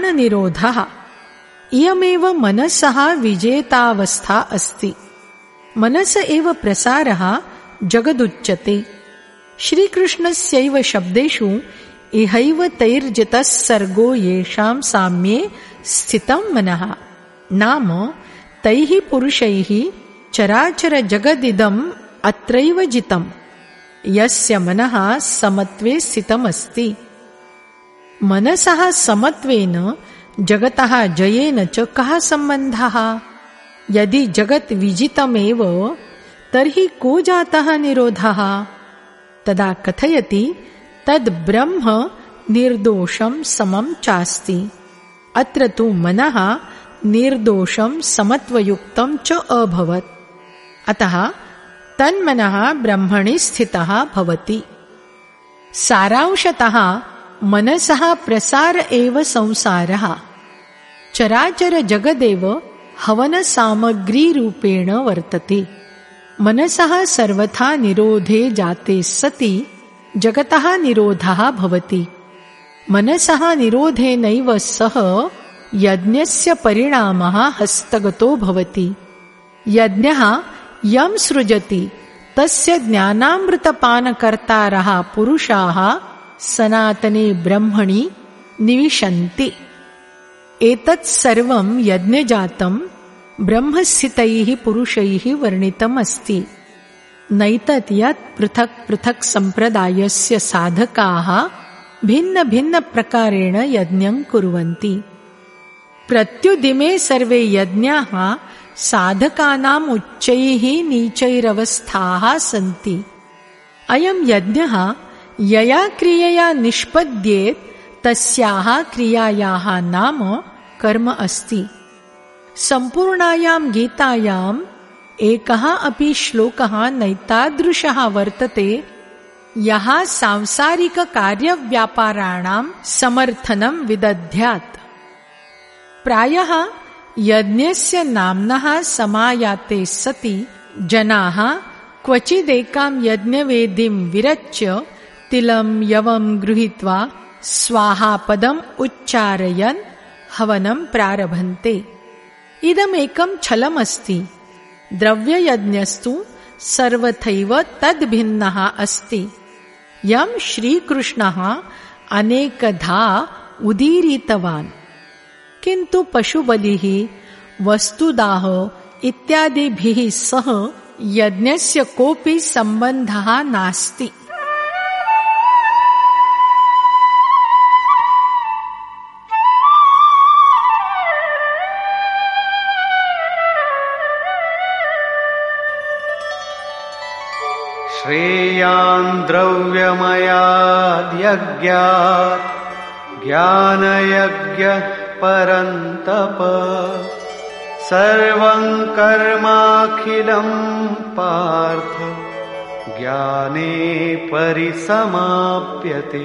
प्राणनिरोधः। इयमेव मनसः विजेतावस्था अस्ति। मनस एव प्रसारः जगदुच्यते। श्रीकृष्णस्यैव शब्देषु इहैव तैर्जितः सर्गो येषां साम्ये स्थितं मनः। नाम तैः पुरुषैः चराचर जगदिदम् अत्रैव जितं, यस्य मनः समत्वे स्थितमस्ति। मनसः समत्वेन जगतः जयेन च कः सम्बन्धः? यदि जगत् विजितमेव तर्हि को जातः निरोधः? तदा कथयति तद् ब्रह्म निर्दोषं समं चास्ति। अत्र तु मनः निर्दोषं समत्वयुक्तं च अभवत्, अतः तन्मनः ब्रह्मणि स्थितः भवति। सारांशतः मनसः प्रसार एव संसारः। चराचर जगदेव हवनसामग्रीरूपेण वर्तते। मनसः सर्वथा निरोधे जाते सति जगतः निरोधः भवति। मनसः निरोधेनैव सह यज्ञस्य परिणामः हस्तगतो भवति। यज्ञः यं सृजति तस्य ज्ञानामृतपानकर्तारः पुरुषाः सनातने ब्रह्मणि निविशन्ति। एतत् सर्वं यज्ञजातं ब्रह्मस्थितैः पुरुषैः वर्णितम् अस्ति। नैतत् यत् पृथक् पृथक् सम्प्रदायस्य साधकाः भिन्न भिन्न प्रकारेण यज्ञं कुर्वन्ति। प्रत्युदिमे सर्वे यज्ञाः साधकानाम् उच्चैः नीचैरवस्थाः सन्ति। अयं यज्ञः यया क्रियया निष्पद्येत् तस्याः क्रियायाः नाम कर्म अस्ति। सम्पूर्णायां गीतायाम् एकः अपि श्लोकः नैतादृशः वर्तते यः सांसारिककार्यव्यापाराणां समर्थनं विदध्यात्। प्रायः यज्ञस्य नाम्नः समायाते सति जनाः क्वचिदेकां यज्ञवेदीं विरच्य तिलं यवं गृहीत्वा स्वाहापदम् उच्चारयन् हवनं प्रारभन्ते। इदमेकं छलमस्ति। द्रव्ययज्ञस्तु सर्वथैव तद्भिन्नः अस्ति, यं श्रीकृष्णः अनेकधा उदीरितवान्। किन्तु पशुबलिः, वस्तुदाह इत्यादिभिः सह यज्ञस्य कोऽपि सम्बन्धः नास्ति। श्रेयान् द्रव्यमयाद्यज्ञात् ज्ञानयज्ञः परन्तप सर्वं कर्माखिलं पार्थ ज्ञाने परिसमाप्यते।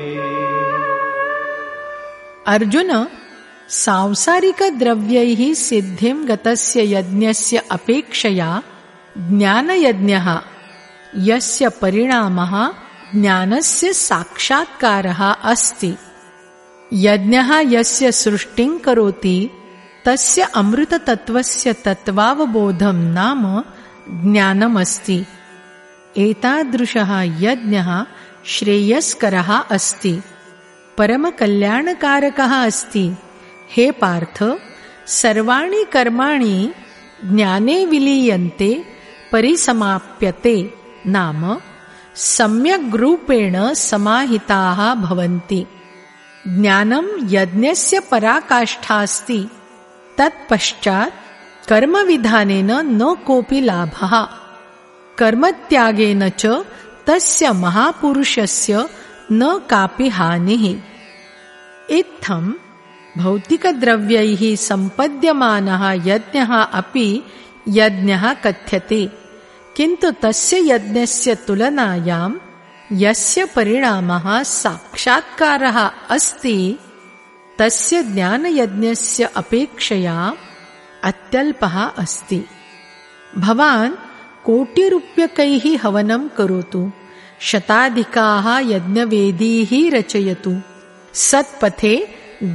अर्जुन, सांसारिक द्रव्यैः सिद्धिं गतस्य यज्ञस्य अपेक्षया ज्ञानयज्ञः, यस्य परिणामः ज्ञानस्य साक्षात्कारः अस्ति। यज्ञः यस्य सृष्टिं करोति तस्य अमृततत्त्वस्य तत्त्वावबोधं नाम ज्ञानमस्ति। एतादृशः यज्ञः श्रेयस्करः अस्ति, परमकल्याणकारकः अस्ति। हे पार्थ, सर्वाणि कर्माणि ज्ञाने विलीयन्ते परिसमाप्यते, नाम सम्यग् रूपेण समाहिताः भवन्ति। ज्ञानं यज्ञस्य पराकाष्ठास्ति। तत्पश्चात् कर्मविधानेन न कोऽपि लाभः। कर्मत्यागेन च तस्य महापुरुषस्य न कापि हानिः। इत्थं भौतिकद्रव्यैः सम्पद्यमानः यज्ञः अपि यज्ञः कथ्यते, किन्तु तस्य यज्ञस्य तुलनायां यस्य परिणामः साक्षात्कारः अस्ति तस्य ज्ञानयज्ञस्य अपेक्षया अत्यल्पः अस्ति। भवान् कोटिरूप्यकैः हवनं करोतु, शताधिकाः यज्ञवेदीः रचयतु, सत्पथे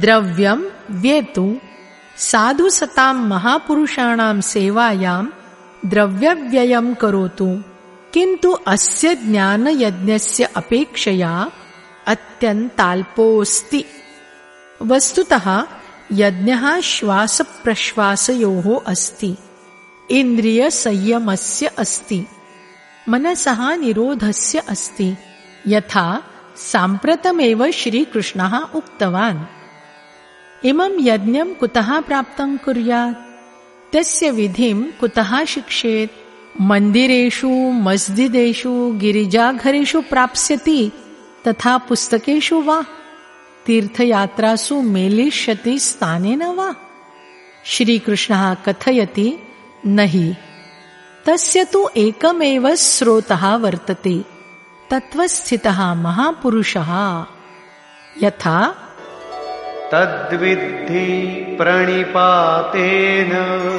द्रव्यं व्येतु, साधुसतां महापुरुषाणां सेवायां द्रव्यव्ययं करोतु, किन्तु अस्य ज्ञानयज्ञस्य अपेक्षया अत्यन्ताल्पोऽस्ति। वस्तुतः यज्ञः श्वासप्रश्वासयोः अस्ति, इन्द्रियसंयमस्य अस्ति, मनसः निरोधस्य अस्ति, यथा साम्प्रतमेव श्रीकृष्णः उक्तवान्। इमं यज्ञं कुतः प्राप्तं कुर्यात्? तस्य विधिं कुतः शिक्षेत्? मन्दिरेषु, मस्जिदेषु, गिरिजाघरेषु प्राप्स्यति तथा पुस्तकेषु वा? तीर्थयात्रासु मेलिष्यति स्थानेन वा? श्रीकृष्णः कथयति, नहि, तस्य तु एकमेव स्रोतः वर्तते, तत्त्वस्थितः महापुरुषः। यथा तद्विद्धि प्रणिपातेन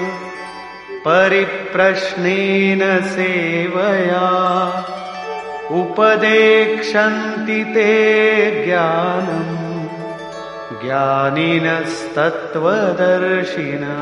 परिप्रश्नेन सेवया उपदेक्षन्ति ते ज्ञानम् ज्ञानिनस्तत्त्वदर्शिनः।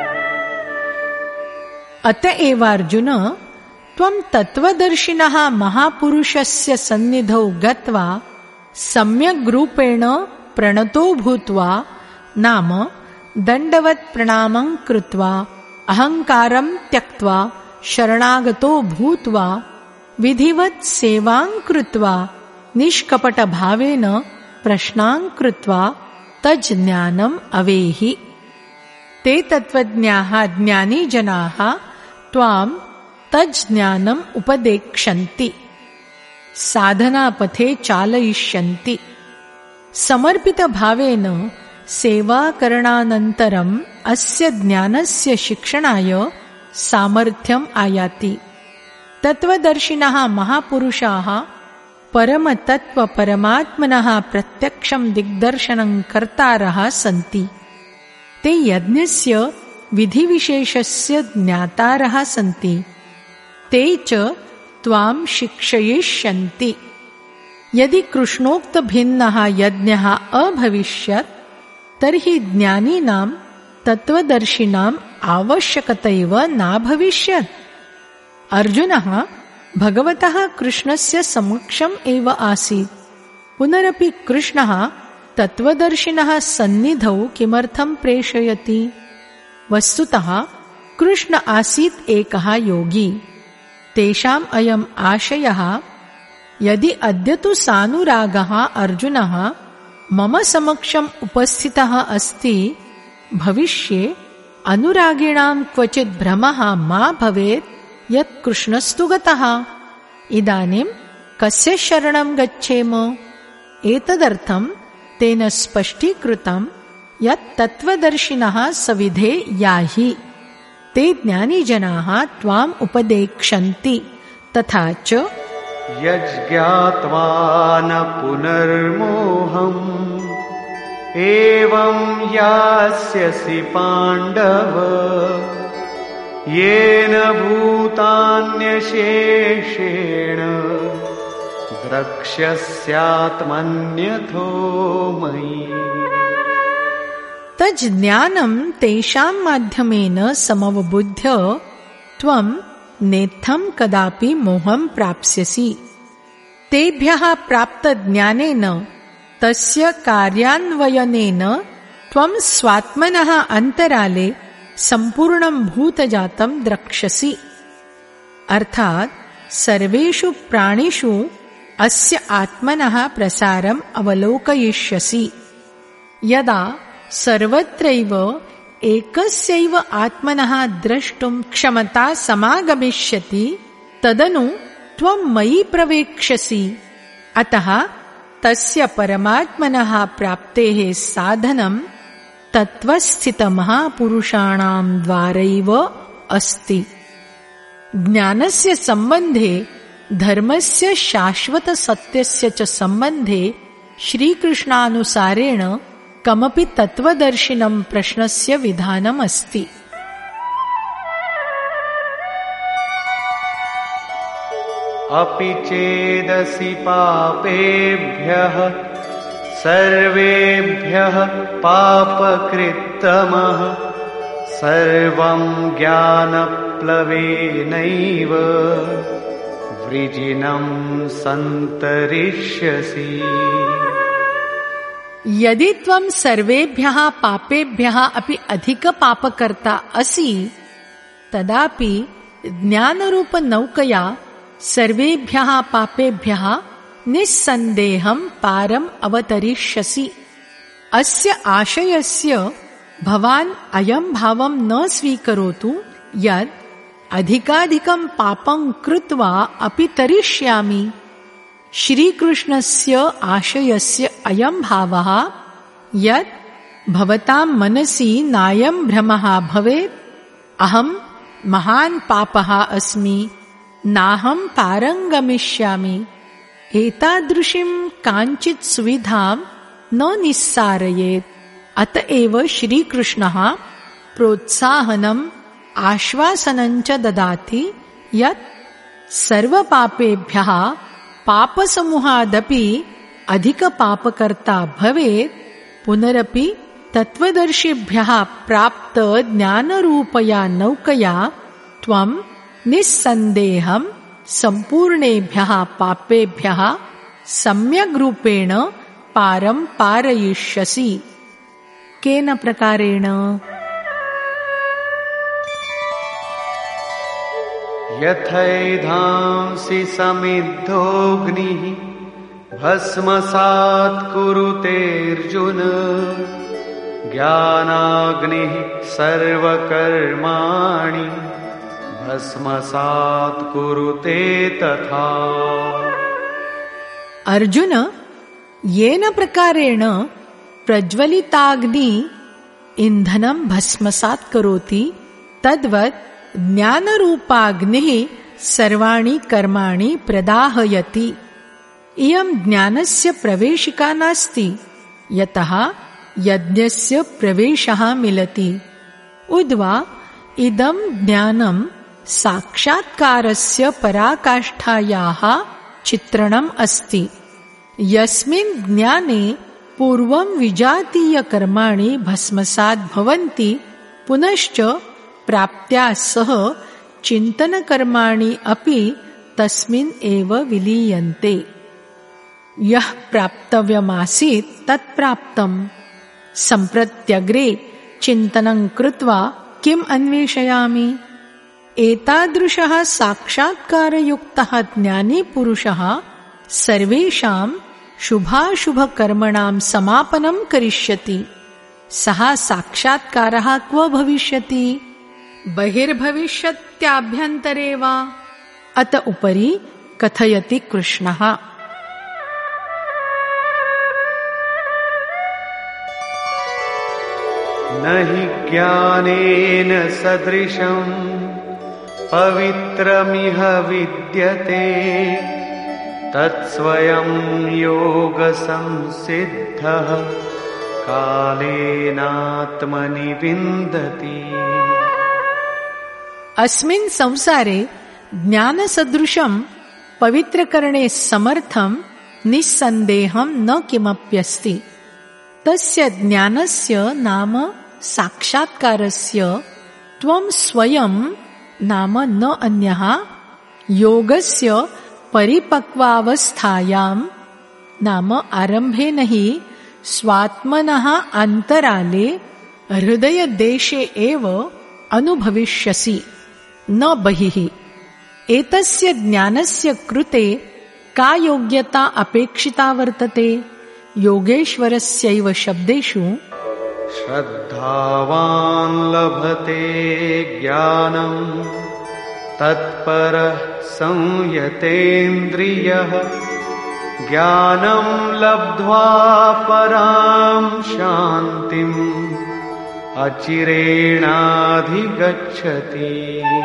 अतएव अर्जुन, त्वं तत्त्वदर्शिनः महापुरुषस्य सन्निधौ गत्वा सम्यग् रूपेण प्रणतो भूत्वा, नाम दण्डवत् प्रणामं कृत्वा अहङ्कारं त्यक्त्वा शरणागतो भूत्वा विधिवत् सेवां कृत्वा निष्कपटभावेन प्रश्नां कृत्वा तज्ज्ञानम् अवेहि। ते तत्त्वज्ञाः ज्ञानी जनाः त्वां तज्ज्ञानम् उपदेक्षन्ति, साधनापथे चालयिष्यन्ति। समर्पितभावेन सेवाकरणानन्तरम् अस्य ज्ञानस्य शिक्षणाय सामर्थ्यम् आयाति। तत्त्वदर्शिनः महापुरुषाः परमतत्त्वपरमात्मनः प्रत्यक्षं दिग्दर्शनं कर्तारः सन्ति। ते यज्ञस्य विधिविशेषस्य ज्ञातारः सन्ति। ते च त्वां शिक्षयिष्यन्ति। यदि कृष्णोक्तभिन्नः यज्ञः अभविष्यत् तर्हि ज्ञानीनां तत्त्वदर्शिनाम् आवश्यकतैव नाभविष्यत्। अर्जुनः भगवतः कृष्णस्य समक्षम् एव आसीत्। पुनरपि कृष्णः तत्त्वदर्शिनः सन्निधौ किमर्थं प्रेषयति? वस्तुतः कृष्ण आसीत् एकः योगी। तेषाम् अयम् आशयः, यदि अद्य तु सानुरागः अर्जुनः मम समक्षम् उपस्थितः अस्ति, भविष्ये अनुरागिणां क्वचित् भ्रमः मा भवेत् यत् कृष्णस्तु गतः, इदानीं कस्य शरणं गच्छेम? एतदर्थं तेन स्पष्टीकृतं यत् तत्त्वदर्शिनः सविधे याहि। ते ज्ञानीजनाः त्वाम् उपदेक्षन्ति। तथा च यज्ज्ञात्वा न पुनर्मोहम् एवं यास्यसि पाण्डव येन भूतान्यशेषेण द्रक्ष्यस्यात्मन्यथो मयि। तज्ज्ञानं तेषां माध्यमेन समवबुद्ध्य त्वं नेत्थं कदापि मोहं प्राप्स्यसि। तेभ्यः प्राप्तज्ञानेन तस्य कार्यान्वयनेन त्वं स्वात्मनः अन्तराले सम्पूर्णं भूतजातं द्रक्ष्यसि। अर्थात् सर्वेषु प्राणिषु अस्य आत्मनः प्रसारम् अवलोकयिष्यसि। यदा सर्वत्रैव एकस्यैव आत्मनः द्रष्टुं क्षमता समागमिष्यति, तदनु त्वं मयि प्रवेक्ष्यसि। अतः तस्य परमात्मनः प्राप्तेः साधनं तत्त्वस्थितमहापुरुषाणां द्वारैव अस्ति। ज्ञानस्य सम्बन्धे, धर्मस्य शाश्वतसत्यस्य च सम्बन्धे श्रीकृष्णानुसारेण कमपि तत्त्वदर्शिनं प्रश्नस्य विधानमस्ति। अपि चेदसि पापेभ्यः सर्वेभ्यः पापकृत्तमः सर्वं ज्ञानप्रदायते प्लवेनैव वृजिनं सन्तरिष्यसि। यदि त्वं सर्वेभ्यः पापेभ्यः अपि अधिकपापकर्ता असि तदापि ज्ञानरूपनौकया सर्वेभ्यः पापेभ्यः निस्सन्देहं पारम् अवतरिष्यसि। अस्य आशयस्य भवान् अयं भावं न स्वीकरोतु यत् अधिकाधिकं पापं कृत्वा अपि तरिष्यामि। श्रीकृष्णस्य आशयस्य अयं भावः यत् भवतां मनसि नायं भ्रमः भवेत् अहं महान् पापः अस्मि, नाहं पारं गमिष्यामि। एतादृशीं काञ्चित् सुविधां न निस्सारयेत्। अतएव श्रीकृष्णः प्रोत्साहनम् आश्वासनञ्च ददाति यत् सर्वपापेभ्यः पापसमूहादपि अधिकपापकर्ता भवेत् पुनरपि तत्त्वदर्शिभ्यः प्राप्त ज्ञानरूपया नौकया त्वं निस्सन्देहं सम्पूर्णेभ्यः पापेभ्यः सम्यग्रूपेण पारं पारयिष्यसि। केन प्रकारेण? यथैधांसि समिद्धोऽग्निः भस्मसात् कुरुतेऽर्जुन ज्ञानाग्निः सर्वकर्माणि भस्मसात् कुरुते तथा। अर्जुन, येन प्रकारेण प्रज्वलिताग्नि ईंधनं भस्मसात् करोति तद्वत् ज्ञानरूपाग्निः सर्वाणि कर्माणि प्रदाहयति। इयं ज्ञानस्य प्रवेशिका नास्ति यतः यज्ञस्य प्रवेशः मिलति। उद्वा इदं ज्ञानं साक्षात्कारस्य पराकाष्ठायाः चित्रणम् अस्ति। यस्मिन् ज्ञाने पूर्वं विजातीयकर्माणि भस्मसात् भवन्ति पुनश्च प्राप्त्या सह चिन्तनकर्माणि अपि तस्मिन् एव विलीयन्ते। यः प्राप्तव्यमासीत् तत् प्राप्तम्। सम्प्रत्यग्रे चिन्तनं कृत्वा किम् अन्वेषयामि? एतादृशः साक्षात्कारयुक्तः ज्ञानी पुरुषः सर्वेषां शुभाशुभकर्मणां समापनं करिष्यति। सः साक्षात्कारः क्व भविष्यति? बहिर्भविष्यत्याभ्यन्तरे वा? अत उपरि कथयति कृष्णः। न हि ज्ञानेन सदृशं पवित्रमिह विद्यते तत्स्वयं योगसंसिद्धः कालेनात्मनि विन्दति। अस्मिन् संसारे ज्ञानसदृशं पवित्रकरणे समर्थं निस्सन्देहं न किमप्यस्ति। तस्य ज्ञानस्य नाम साक्षात्कारस्य त्वं स्वयं नाम न अन्यः योगस्य परिपक्वावस्थायां नाम आरम्भेन हि स्वात्मनः अन्तराले हृदयदेशे एव अनुभविष्यसि न बहिः। एतस्य ज्ञानस्य कृते का योग्यता अपेक्षिता वर्तते? योगेश्वरस्यैव शब्देषु श्रद्धावान् लभते ज्ञानं तत्परः संयतेन्द्रियः ज्ञानं लब्ध्वा परां शान्तिम् अचिरेणाधिगच्छति।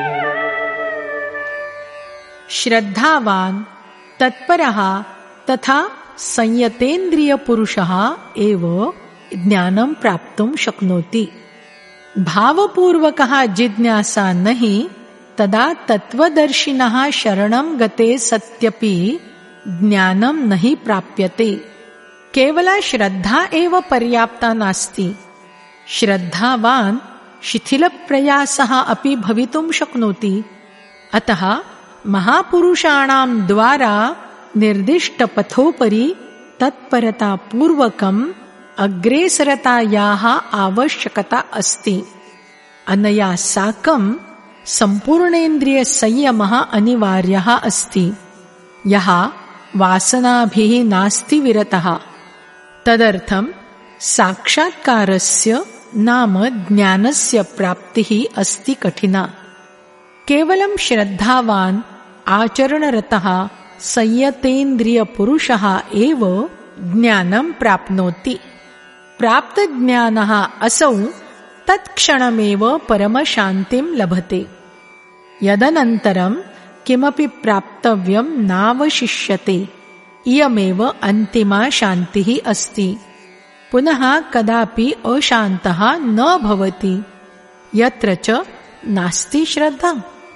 श्रद्धावान् तत्परः तथा संयतेन्द्रियपुरुषः एव ज्ञानं प्राप्तुं शक्नोति। भावपूर्वकः जिज्ञासा नहि तदा तत्त्वदर्शिनः शरणं गते सत्यपि ज्ञानं नहि प्राप्यते। केवला श्रद्धा एव पर्याप्ता नास्ति। श्रद्धावान् शिथिलप्रयासः अपि भवितुं शक्नोति। अतः महापुरुषाणां द्वारा निर्दिष्टपथोपरि तत्परतापूर्वकम् अग्रेसरतायाः आवश्यकता अस्ति। अनया साकं सम्पूर्णेन्द्रियसंयमः अनिवार्यः अस्ति, यः वासनाभिः नास्ति विरतः। तदर्थं साक्षात्कारस्य नाम ज्ञानस्य प्राप्तिः अस्ति कठिना। केवलं श्रद्धावान् आचरणरतः संयतेन्द्रियपुरुषः एव ज्ञानं प्राप्नोति। प्राप्तज्ञानः असौ तत्क्षणमेव परमशान्तिं लभते। यदनन्तरं किमपि प्राप्तव्यं नावशिष्यते। इयमेव अन्तिमा शान्तिः अस्ति। पुनः कदापि अशान्तः न भवति, यत्र च नास्ति श्रद्धा।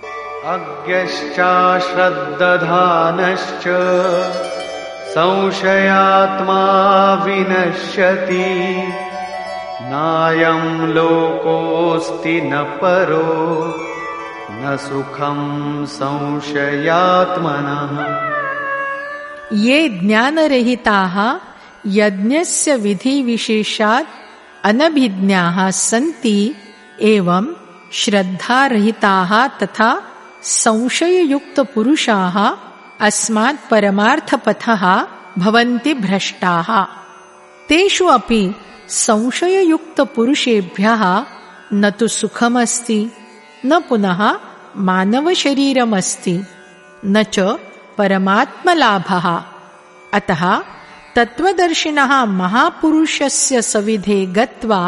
अज्ञश्चाश्रद्दधानश्च संशयात्मा विनश्यति। नायं लोकोऽस्ति न परो न सुखं संशयात्मनः। ये ज्ञानरहिताः यज्ञस्य विधिविशेषात् अनभिज्ञाः सन्ति, एवं श्रद्धारहिताः तथा संशययुक्तपुरुषाः अस्मात् परमार्थपथः भवन्ति भ्रष्टाः। तेषु अपि संशययुक्तपुरुषेभ्यः न तु सुखमस्ति, न पुनः मानवशरीरमस्ति, न च परमात्मलाभः। अतः तत्त्वदर्शिनः महापुरुषस्य सविधे गत्वा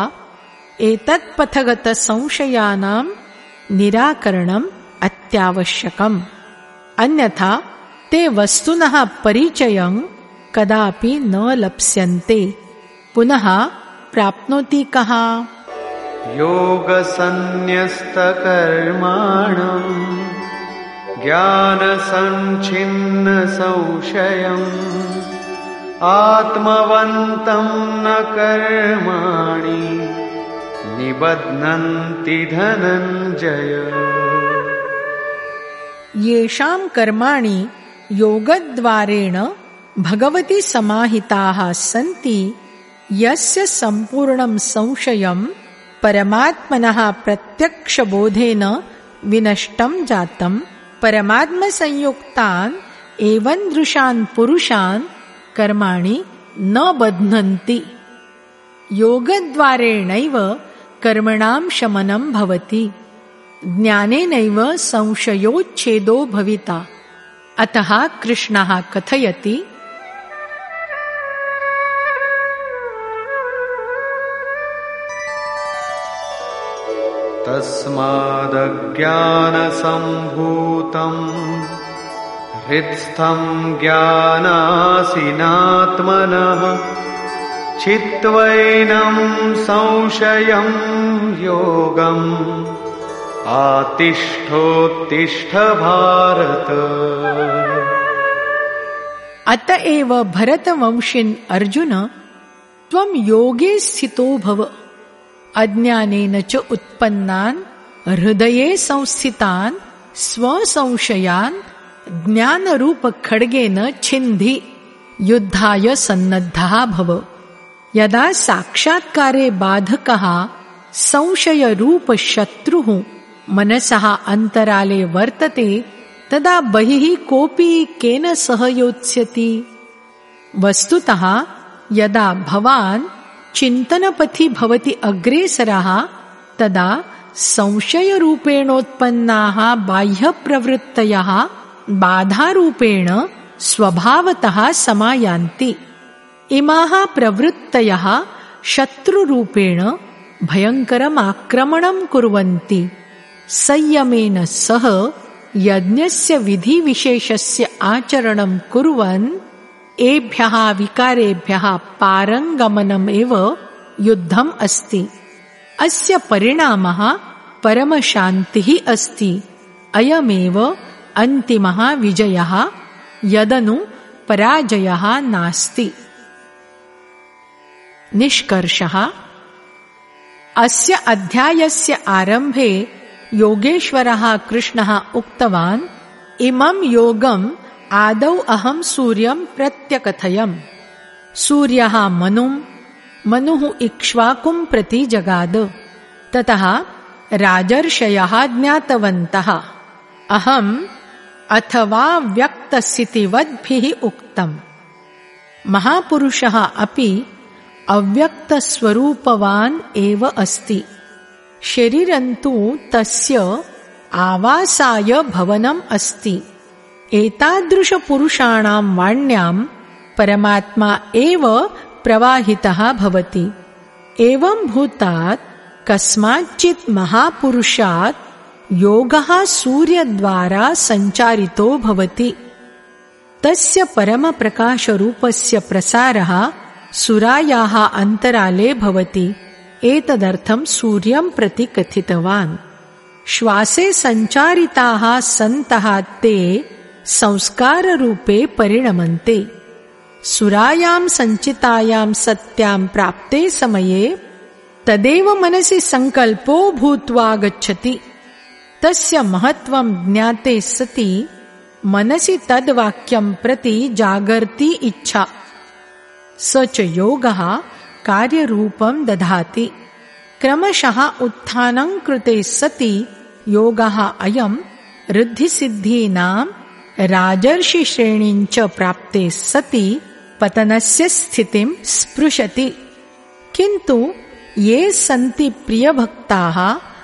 एतत्पथगतसंशयानां निराकरणम् अत्यावश्यकम्। अन्यथा ते वस्तुनः परिचयं कदापि न लप्स्यन्ते। पुनः प्राप्नोति कः? योगसन्न्यस्तकर्माणं ज्ञानसञ्छिन्नसंशयम् आत्मवन्तं न कर्माणि निबध्नन्ति धनञ्जय। येषां कर्माणि योगद्वारेण भगवति समाहिताः सन्ति, यस्य सम्पूर्णं संशयं परमात्मनः प्रत्यक्षबोधेन विनष्टं जातं, परमात्मसंयुक्तान् एवं दृशान् पुरुषान् कर्माणि न बध्नन्ति। योगद्वारेणैव कर्मणां शमनं भवति, ज्ञानेनैव संशयोच्छेदो भविता। अतः कृष्णः कथयति, तस्मादज्ञानसम्भूतं हृत्स्थं ज्ञानासिनात्मनः चित्वैनं संशयं योगम् आतिष्ठोत्तिष्ठ भारत। अतएव भरतवंशिन् अर्जुन, त्वं योगे स्थितो भव। अज्ञानेन च उत्पन्नान् हृदये संस्थितान् स्वसंशयान् ज्ञानरूपखड्गेन छिन्धि युद्धाय सन्नद्धः भव। यदा साक्षात्कारे बाधकः संशयरूपशत्रुः मनसः अन्तराले वर्तते, तदा बहिः कोऽपि केन सह योत्स्यति? वस्तुतः यदा भवान् चिन्तनपथि भवति अग्रेसरः, तदा संशयरूपेणोत्पन्नाः बाह्यप्रवृत्तयः बाधारूपेण स्वभावतः समायान्ति। इमाः प्रवृत्तयः शत्रुरूपेण भयङ्करम् आक्रमणं कुर्वन्ति। संयमेन सह यज्ञस्य विधिविशेषस्य आचरणं कुर्वन् एभ्यः विकारेभ्यः पारङ्गमनम् एव युद्धम् अस्ति। अस्य परिणामः परमशान्तिः अस्ति। अयमेव अन्तिमः विजयः, यदनु पराजयः नास्ति। निष्कर्षः: अस्य अध्यायस्य आरम्भे योगेश्वरः कृष्णः उक्तवान्, इमं योगम् आदौ अहं सूर्यं प्रत्यकथयम्। सूर्यः मनुं, मनुः इक्ष्वाकुं प्रति जगाद। ततः राजर्षयः ज्ञातवन्तः, अहम् अथवा व्यक्तस्थितिवद्भिः उक्तम्। महापुरुषः अपि अव्यक्तस्वरूपवान् एव अस्ति। शरीरन्तु तस्य आवासाय भवनम् अस्ति। एतादृशपुरुषाणां वाण्यां परमात्मा एव प्रवाहितः भवति। एवं भूतात् कस्माच्चित् महापुरुषात् योगः सूर्यद्वारा सञ्चारितो भवति। तस्य परमप्रकाशरूपस्य प्रसारः सुरायाः अन्तराले भवति। एतदर्थं सूर्यं प्रति कथितवान्। श्वासे सञ्चारिताः सन्तः ते संस्काररूपे परिणमन्ते। सुरायां सञ्चितायां सत्यां प्राप्ते समये तदेव मनसि संकल्पो भूत्वा गच्छति। तस्य महत्त्वं ज्ञाते सति मनसि तद्वाक्यं प्रति जागर्ति इच्छा। स च योगः कार्यरूपं दधाति। क्रमशः उत्थानं कृते सति योगः अयं ऋद्धिसिद्धीनां राजर्षिश्रेणीं च प्राप्ते सति पतनस्य स्थितिं स्पृशति। किन्तु ये सन्ति प्रियभक्ताः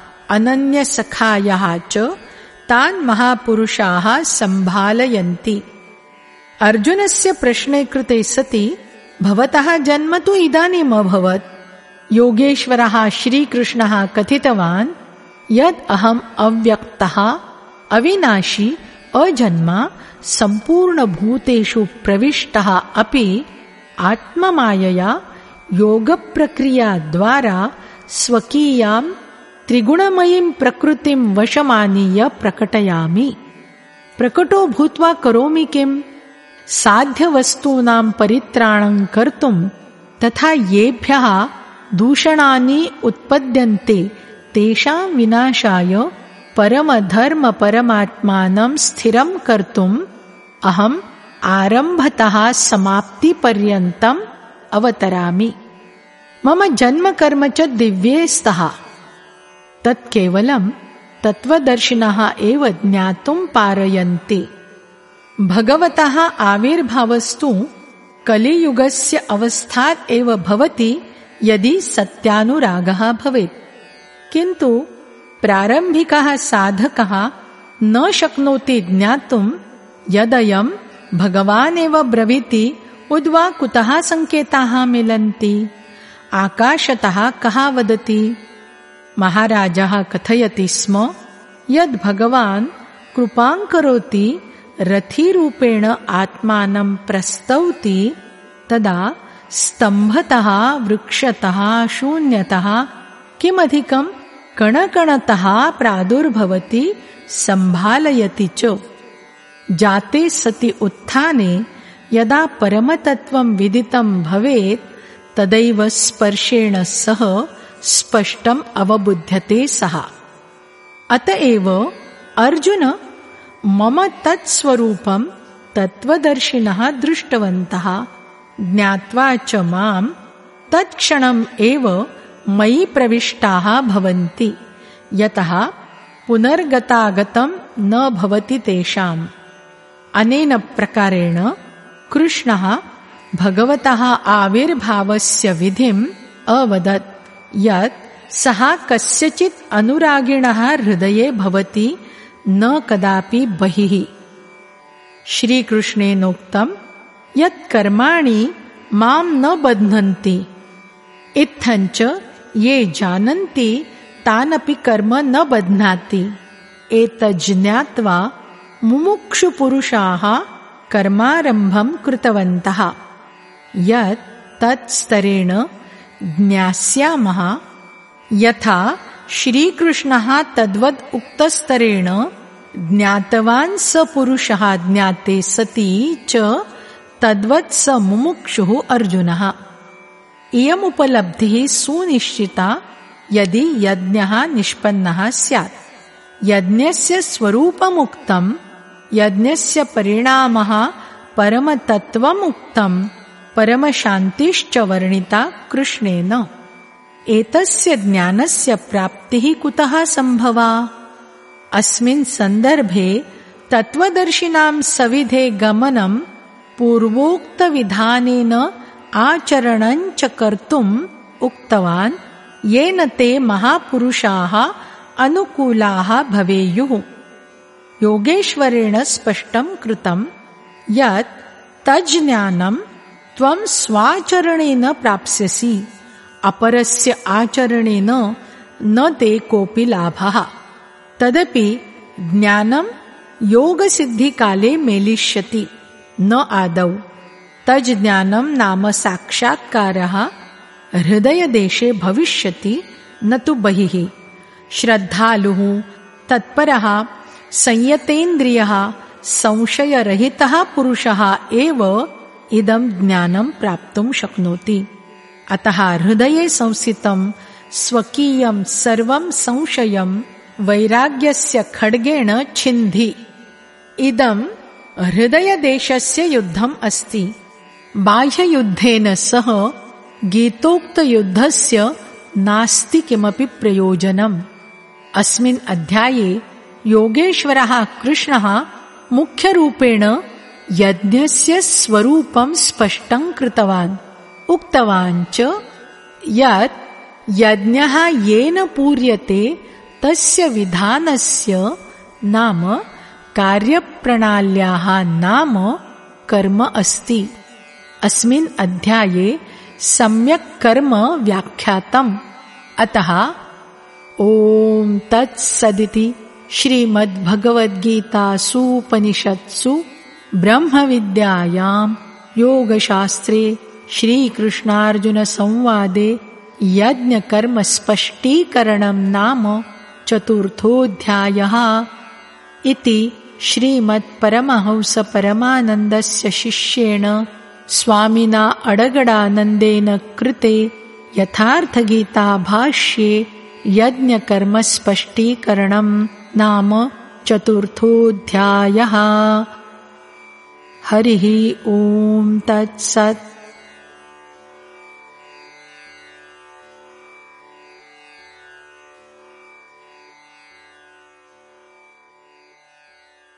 अनन्यसखायः च तान् महापुरुषाः सम्भालयन्ति। अर्जुनस्य प्रश्ने कृते सति भवतः जन्म तु इदानीम् अभवत्। योगेश्वरः श्रीकृष्णः कथितवान् यद् अहम् अव्यक्तः अविनाशी अजन्मा सम्पूर्णभूतेषु प्रविष्टः अपि आत्ममायया योगप्रक्रियाद्वारा स्वकीयां त्रिगुणमयीं प्रकृतिं वशमानीय प्रकटयामि। प्रकटो भूत्वा करोमि किम्? साध्यवस्तूनां परित्राणं कर्तुं तथा येभ्यः दूषणानि उत्पद्यन्ते तेषां विनाशाय परमधर्म परमात्मानं स्थिरं कर्तुम् अहम् आरम्भतः समाप्तिपर्यन्तम् अवतरामि। मम जन्म कर्म च दिव्ये स्तः। तत् केवलं तत्त्वदर्शिनः एव ज्ञातुं पारयन्ति। भगवतः आविर्भावस्तु कलियुगस्य अवस्थात् एव भवति यदि सत्यानुरागः भवेत्। किन्तु प्रारम्भिकः साधकः न शक्नोति ज्ञातुं यदयं भगवान् एव ब्रवीति उद्वा कुतः संकेताः मिलन्ति। आकाशतः कः वदति? महाराजः कथयति स्म यद् भगवान् कृपां करोति रथिरूपेण आत्मानं प्रस्तौति तदा स्तम्भतः वृक्षतः शून्यतः किमधिकं कणकणतः प्रादुर्भवति सम्भालयति च। जाते सति उत्थाने यदा परमतत्त्वं विदितं भवेत् तदैव स्पर्शेण सह स्पष्टम् अवबुध्यते सः। अतएव अर्जुन मम तत्स्वरूपं तत्त्वदर्शिनः दृष्टवन्तः ज्ञात्वा च मां तत्क्षणम् एव मयि प्रविष्टाः भवन्ति। यतः पुनर्गतागतं न भवति तेषाम्। अनेन प्रकारेण कृष्णः भगवतः आविर्भावस्य विधिम् अवदत् यत् सः कस्यचित् अनुरागिणः हृदये भवति न कदापि बहिः। श्रीकृष्णेनोक्तं यत् कर्माणि मां न बध्नन्ति इत्थञ्च ये जानन्ति तानपि कर्म न बध्नाति। एतज्ज्ञात्वा मुमुक्षुपुरुषाः कर्मारम्भं कृतवन्तः। यत् तत्स्तरेण ज्ञास्यामः यथा श्रीकृष्णः तद्वद् उक्तस्तरेण ज्ञातवान् स पुरुषः ज्ञाते सति च तद्वत् स मुमुक्षुः अर्जुनः। इयमुपलब्धिः सुनिश्चिता यदि यज्ञः निष्पन्नः स्यात्। यज्ञस्य स्वरूपमुक्तं, यज्ञस्य परिणामः परमतत्त्वमुक्तं, परमशान्तिश्च वर्णिता कृष्णेन। एतस्य ज्ञानस्य प्राप्तिः कुतः सम्भवा? अस्मिन् सन्दर्भे तत्त्वदर्शिनां सविधे गमनं पूर्वोक्तविधानेन आचरणञ्च कर्तुम् उक्तवान्, येन ते महापुरुषाः अनुकूलाः भवेयुः। योगेश्वरेण स्पष्टं कृतं यत् तज्ज्ञानं त्वं स्वाचरणेन प्राप्स्यसि, अपरस्य आचरणेन न ते कोऽपि लाभः। तदपि ज्ञानं योगसिद्धिकाले मेलिष्यति, न आदौ। तज्ज्ञानं नाम साक्षात्कारः हृदयदेशे भविष्यति, न तु बहिः। श्रद्धालुः, तत्परः, संयतेन्द्रियः, संशयरहितः पुरुषः एव इदं ज्ञानं प्राप्तुं शक्नोति। अतः हृदये संस्थितं स्वकीयं सर्वं संशयं वैराग्यस्य खड्गेण छिन्धि। इदं हृदयदेशस्य युद्धम् अस्ति। बाह्ययुद्धेन सह गीतोक्तयुद्धस्य नास्ति किमपि प्रयोजनम्। अस्मिन् अध्याये योगेश्वरः कृष्णः मुख्यरूपेण यज्ञस्य स्वरूपं स्पष्टं कृतवान्। उक्तवान् च यत् यज्ञः येन पूर्यते तस्य विधानस्य नाम कार्यप्रणाल्याः नाम कर्म अस्ति। अस्मिन् अध्याये सम्यक् कर्म व्याख्यातम्। अतः ॐ तत्सदिति श्रीमद्भगवद्गीतासूपनिषत्सु ब्रह्मविद्यायां योगशास्त्रे श्रीकृष्णार्जुनसंवादे यज्ञकर्मस्पष्टीकरणं नाम चतुर्थोऽध्यायः इति श्रीमत्परमहंसपरमानन्दस्य शिष्येण स्वामिना अडगडानन्देन कृते यथार्थगीताभाष्ये यज्ञकर्मस्पष्टीकरणं नाम चतुर्थोऽध्यायः। हरिः ॐ तत्सत्।